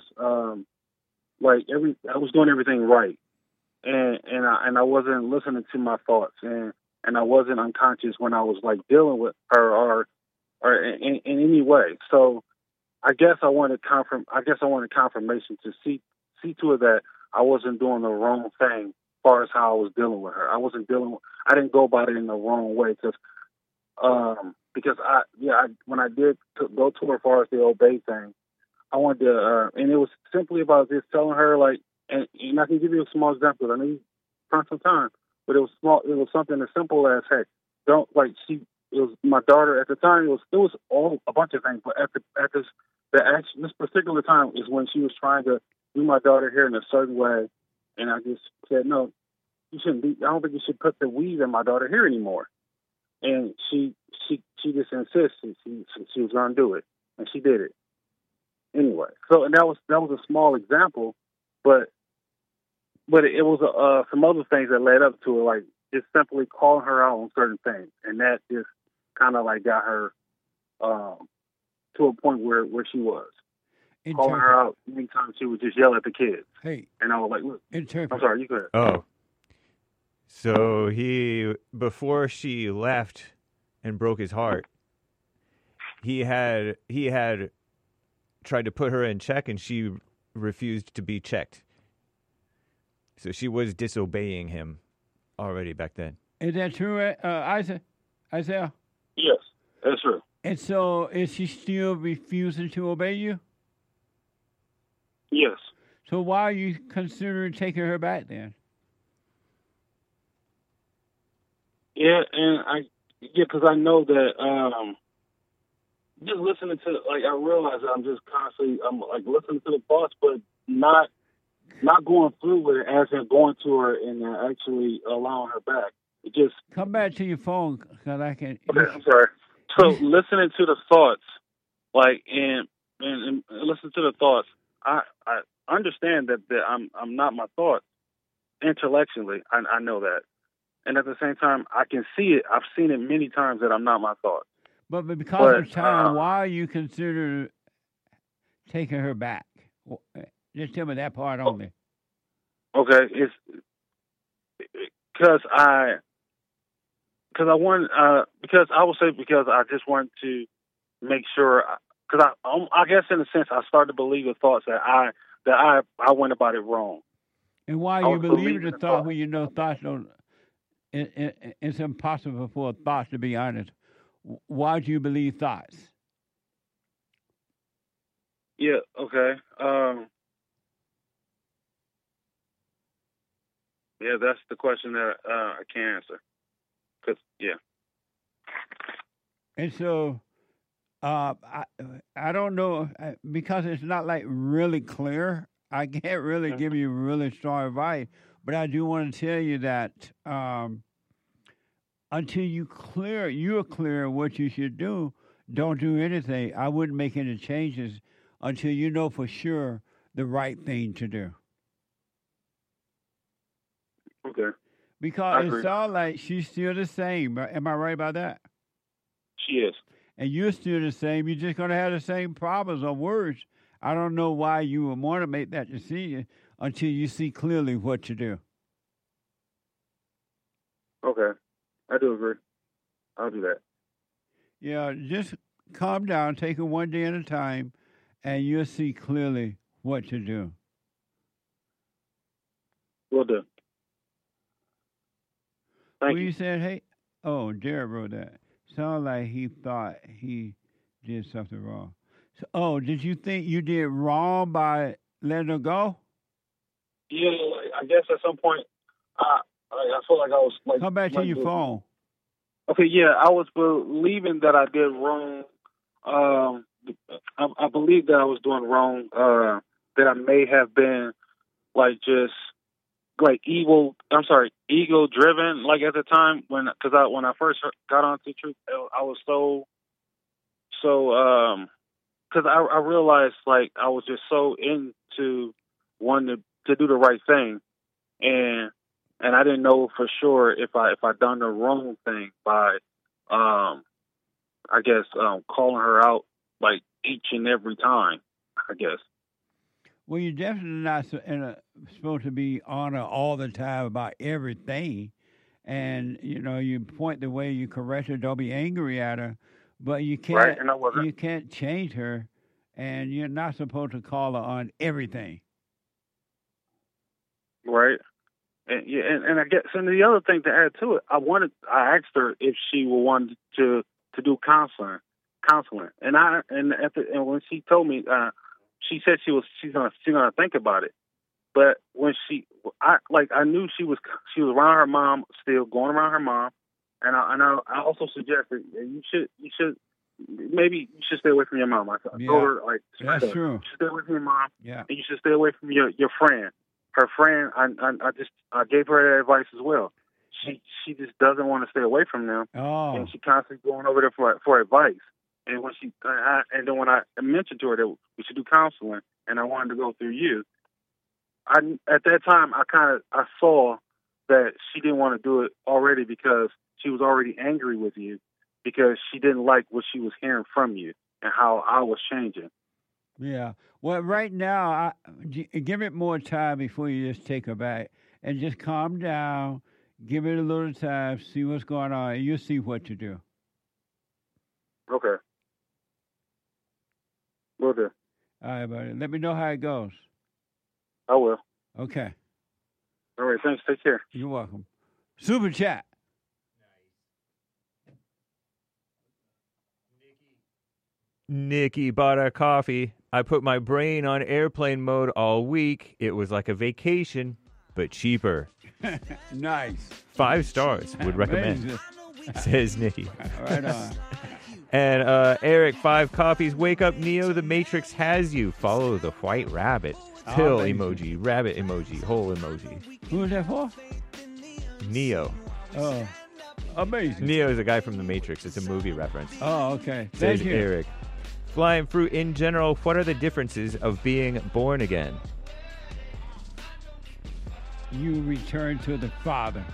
I was doing everything right, and I wasn't listening to my thoughts, and I wasn't unconscious when I was like dealing with her or in any way. So I guess I wanted confirmation to see to it that I wasn't doing the wrong thing as far as how I was dealing with her. I didn't go about it in the wrong way, because when I did go to her as far as the obey thing, I wanted to, and it was simply about just telling her, like, And I can give you a small example. I know you spent some time, but it was small. It was something as simple as, hey, don't like she. It was my daughter at the time. It was all a bunch of things, but this particular time is when she was trying to do my daughter hair in a certain way, and I just said, no, you shouldn't be. I don't think you should put the weave in my daughter hair anymore. And she just insisted she was going to do it, and she did it anyway. So, and that was a small example, but it was some other things that led up to it, like just simply calling her out on certain things, and that just kind of like got her to a point where she was calling her out. Many times she would just yell at the kids. Hey, and I was like, look, I'm sorry, you go ahead. Oh. So before she left and broke his heart, he had tried to put her in check, and she refused to be checked. So she was disobeying him already back then. Is that true, Isaiah? Yes, that's true. And so is she still refusing to obey you? Yes. So why are you considering taking her back then? Yeah, and because I know that just listening to, like, I realize that I'm just constantly, I'm like listening to the thoughts, but not going through with it as in going to her and actually allowing her back. It just come back to your phone because I can. Okay, I'm sorry. So listening to the thoughts, like and listen to the thoughts. I understand that I'm not my thoughts intellectually. I know that. And at the same time, I can see it. I've seen it many times that I'm not my thoughts. But because of time, why are you considering taking her back? Just tell me that part only. Okay, it's because I just want to make sure, because I guess in a sense I started to believe the thoughts that I went about it wrong. And why you believe the thought when you know thoughts don't? It's impossible for thoughts to be honest. Why do you believe thoughts? Yeah. Okay. Yeah, that's the question that I can't answer. Yeah. And so, I don't know, because it's not like really clear. I can't really give you really strong advice, but I do want to tell you that until you're clear what you should do, don't do anything. I wouldn't make any changes until you know for sure the right thing to do. Okay. Because it sounds like she's still the same. Am I right about that? She is. And you're still the same. You're just going to have the same problems or worse. I don't know why you would want to make that decision until you see clearly what to do. Okay. I do agree. I'll do that. Yeah, just calm down, take it one day at a time, and you'll see clearly what to do. Will do. Thank you. You said, hey, Jared wrote that. Sounds like he thought he did something wrong. So, did you think you did wrong by letting her go? Yeah, I guess at some point, I felt like I was like. Come back to your phone. Okay, yeah, I was believing that I did wrong. I believe that I was doing wrong. That I may have been ego driven. Like at the time when I first got onto Truth, I was because I realized like I was just so into wanting to do the right thing, and I didn't know for sure if I done the wrong thing by calling her out like each and every time, I guess. Well, you're definitely not supposed to be on her all the time about everything. And, you point the way you correct her, don't be angry at her. But you can't, right, and I wasn't. You can't change her, and you're not supposed to call her on everything. Right. And I guess, and the other thing to add to it, I asked her if she wanted to do counseling, and when she told me, she said she's gonna think about it, But when I knew she was around her mom, still going around her mom, and I also suggested you should stay away from your mom. I told her that's true. You should stay away from your mom. Yeah. And you should stay away from your friend. Her friend, I gave her that advice as well. She just doesn't want to stay away from them, and she constantly going over there for advice. And when then when I mentioned to her that we should do counseling, and I wanted to go through you, at that time I saw that she didn't want to do it already because she was already angry with you because she didn't like what she was hearing from you and how I was changing. Yeah. Well, right now, give it more time before you just take her back, and just calm down. Give it a little time. See what's going on, and you'll see what to do. Okay. Will do. All right, buddy. Let me know how it goes. I will. Okay. All right. Thanks. Take care. You're welcome. Super chat. Nikki bought a coffee. I put my brain on airplane mode all week. It was like a vacation, but cheaper. Nice. 5 stars. Would recommend. Says Nikki. Right on. And Eric, 5 copies. Wake up, Neo. The Matrix has you. Follow the white rabbit. Pill emoji. Rabbit emoji. Hole emoji. Who is that for? Neo. Oh, amazing. Neo is a guy from The Matrix. It's a movie reference. Oh, okay. Says Thank you. Eric. Flying fruit in general, what are the differences of being born again? You return to the Father.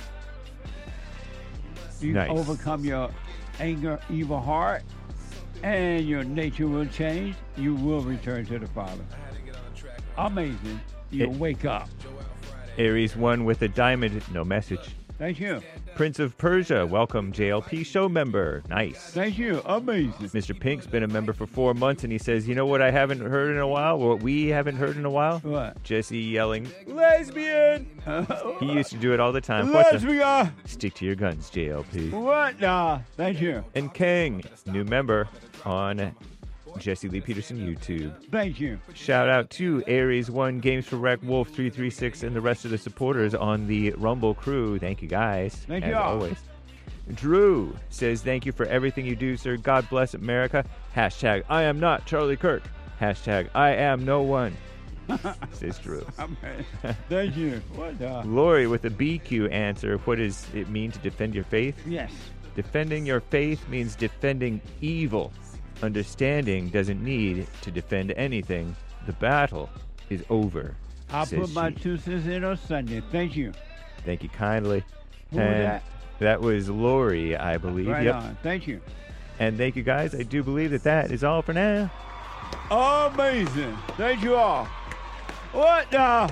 You Nice. overcome your anger, evil heart, and your nature will change. You will return to the Father. Amazing. You'll wake up. Aries 1 with a diamond, no message. Thank you. Prince of Persia, welcome JLP show member. Nice. Thank you. Amazing. Mr. Pink's been a member for 4 months, and he says, you know what I haven't heard in a while? What we haven't heard in a while? What? Jesse yelling, lesbian! He used to do it all the time. Lesbian! Stick to your guns, JLP. What? Nah. Thank you. And Kang, new member on Jesse Lee Peterson YouTube. Thank you. Shout out to Aries 1, Games for Wreck, Wolf 336, and the rest of the supporters on the Rumble crew. Thank you guys. Thank as you. always. Drew says, thank you for everything you do, sir. God bless America. Hashtag I am not Charlie Kirk. Hashtag I am no one. Says Drew. Thank you. What the? Lori with a BQ answer. What does it mean to defend your faith? Yes. Defending your faith means defending evil. Understanding doesn't need to defend anything. The battle is over. I'll says put my she. 2 cents in on Sunday. Thank you. Thank you kindly. Who was And that? that was Lori, I believe. Right Yep. on. Thank you. And thank you guys. I do believe that is all for now. Amazing. Thank you all. What the?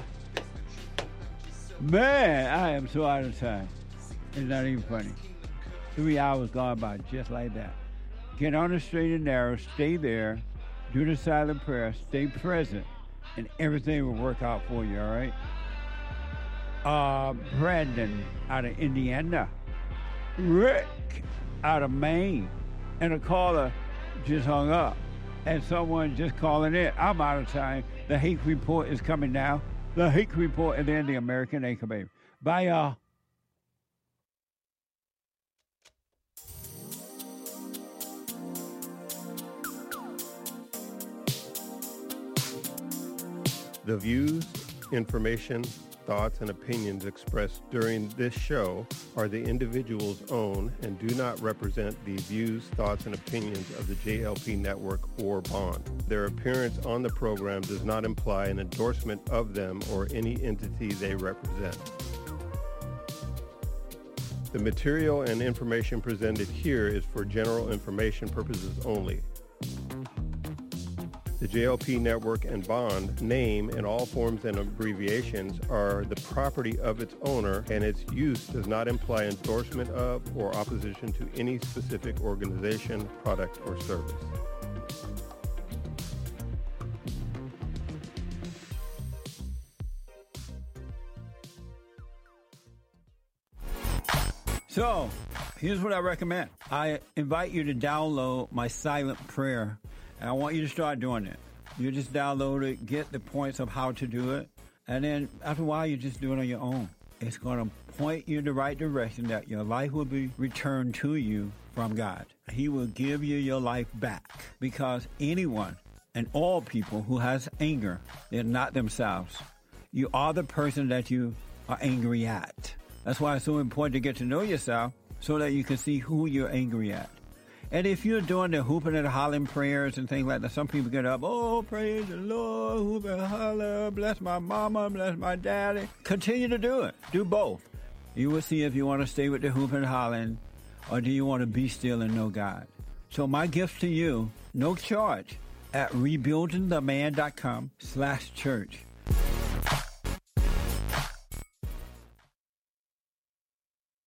Man, I am so out of time. It's not even funny. 3 hours gone by just like that. Get on the straight and narrow. Stay there. Do the silent prayer. Stay present. And everything will work out for you, all right? Brandon out of Indiana. Rick out of Maine. And a caller just hung up. And someone just calling in. I'm out of time. The Hake Report is coming now. The Hake Report and then the American Anchor Baby. Bye, y'all. The views, information, thoughts, and opinions expressed during this show are the individual's own and do not represent the views, thoughts, and opinions of the JLP Network or Bond. Their appearance on the program does not imply an endorsement of them or any entity they represent. The material and information presented here is for general information purposes only. The JLP Network and Bond name and all forms and abbreviations are the property of its owner, and its use does not imply endorsement of or opposition to any specific organization, product, or service. So, here's what I recommend. I invite you to download my silent prayer, and I want you to start doing it. You just download it, get the points of how to do it. And then after a while, you just do it on your own. It's going to point you in the right direction that your life will be returned to you from God. He will give you your life back, because anyone and all people who has anger, they're not themselves. You are the person that you are angry at. That's why it's so important to get to know yourself so that you can see who you're angry at. And if you're doing the hooping and hollering prayers and things like that, some people get up, oh, praise the Lord, hoop and holler, bless my mama, bless my daddy. Continue to do it. Do both. You will see if you want to stay with the hooping and hollering, or do you want to be still and know God. So my gift to you, no charge, at rebuildingtheman.com/church.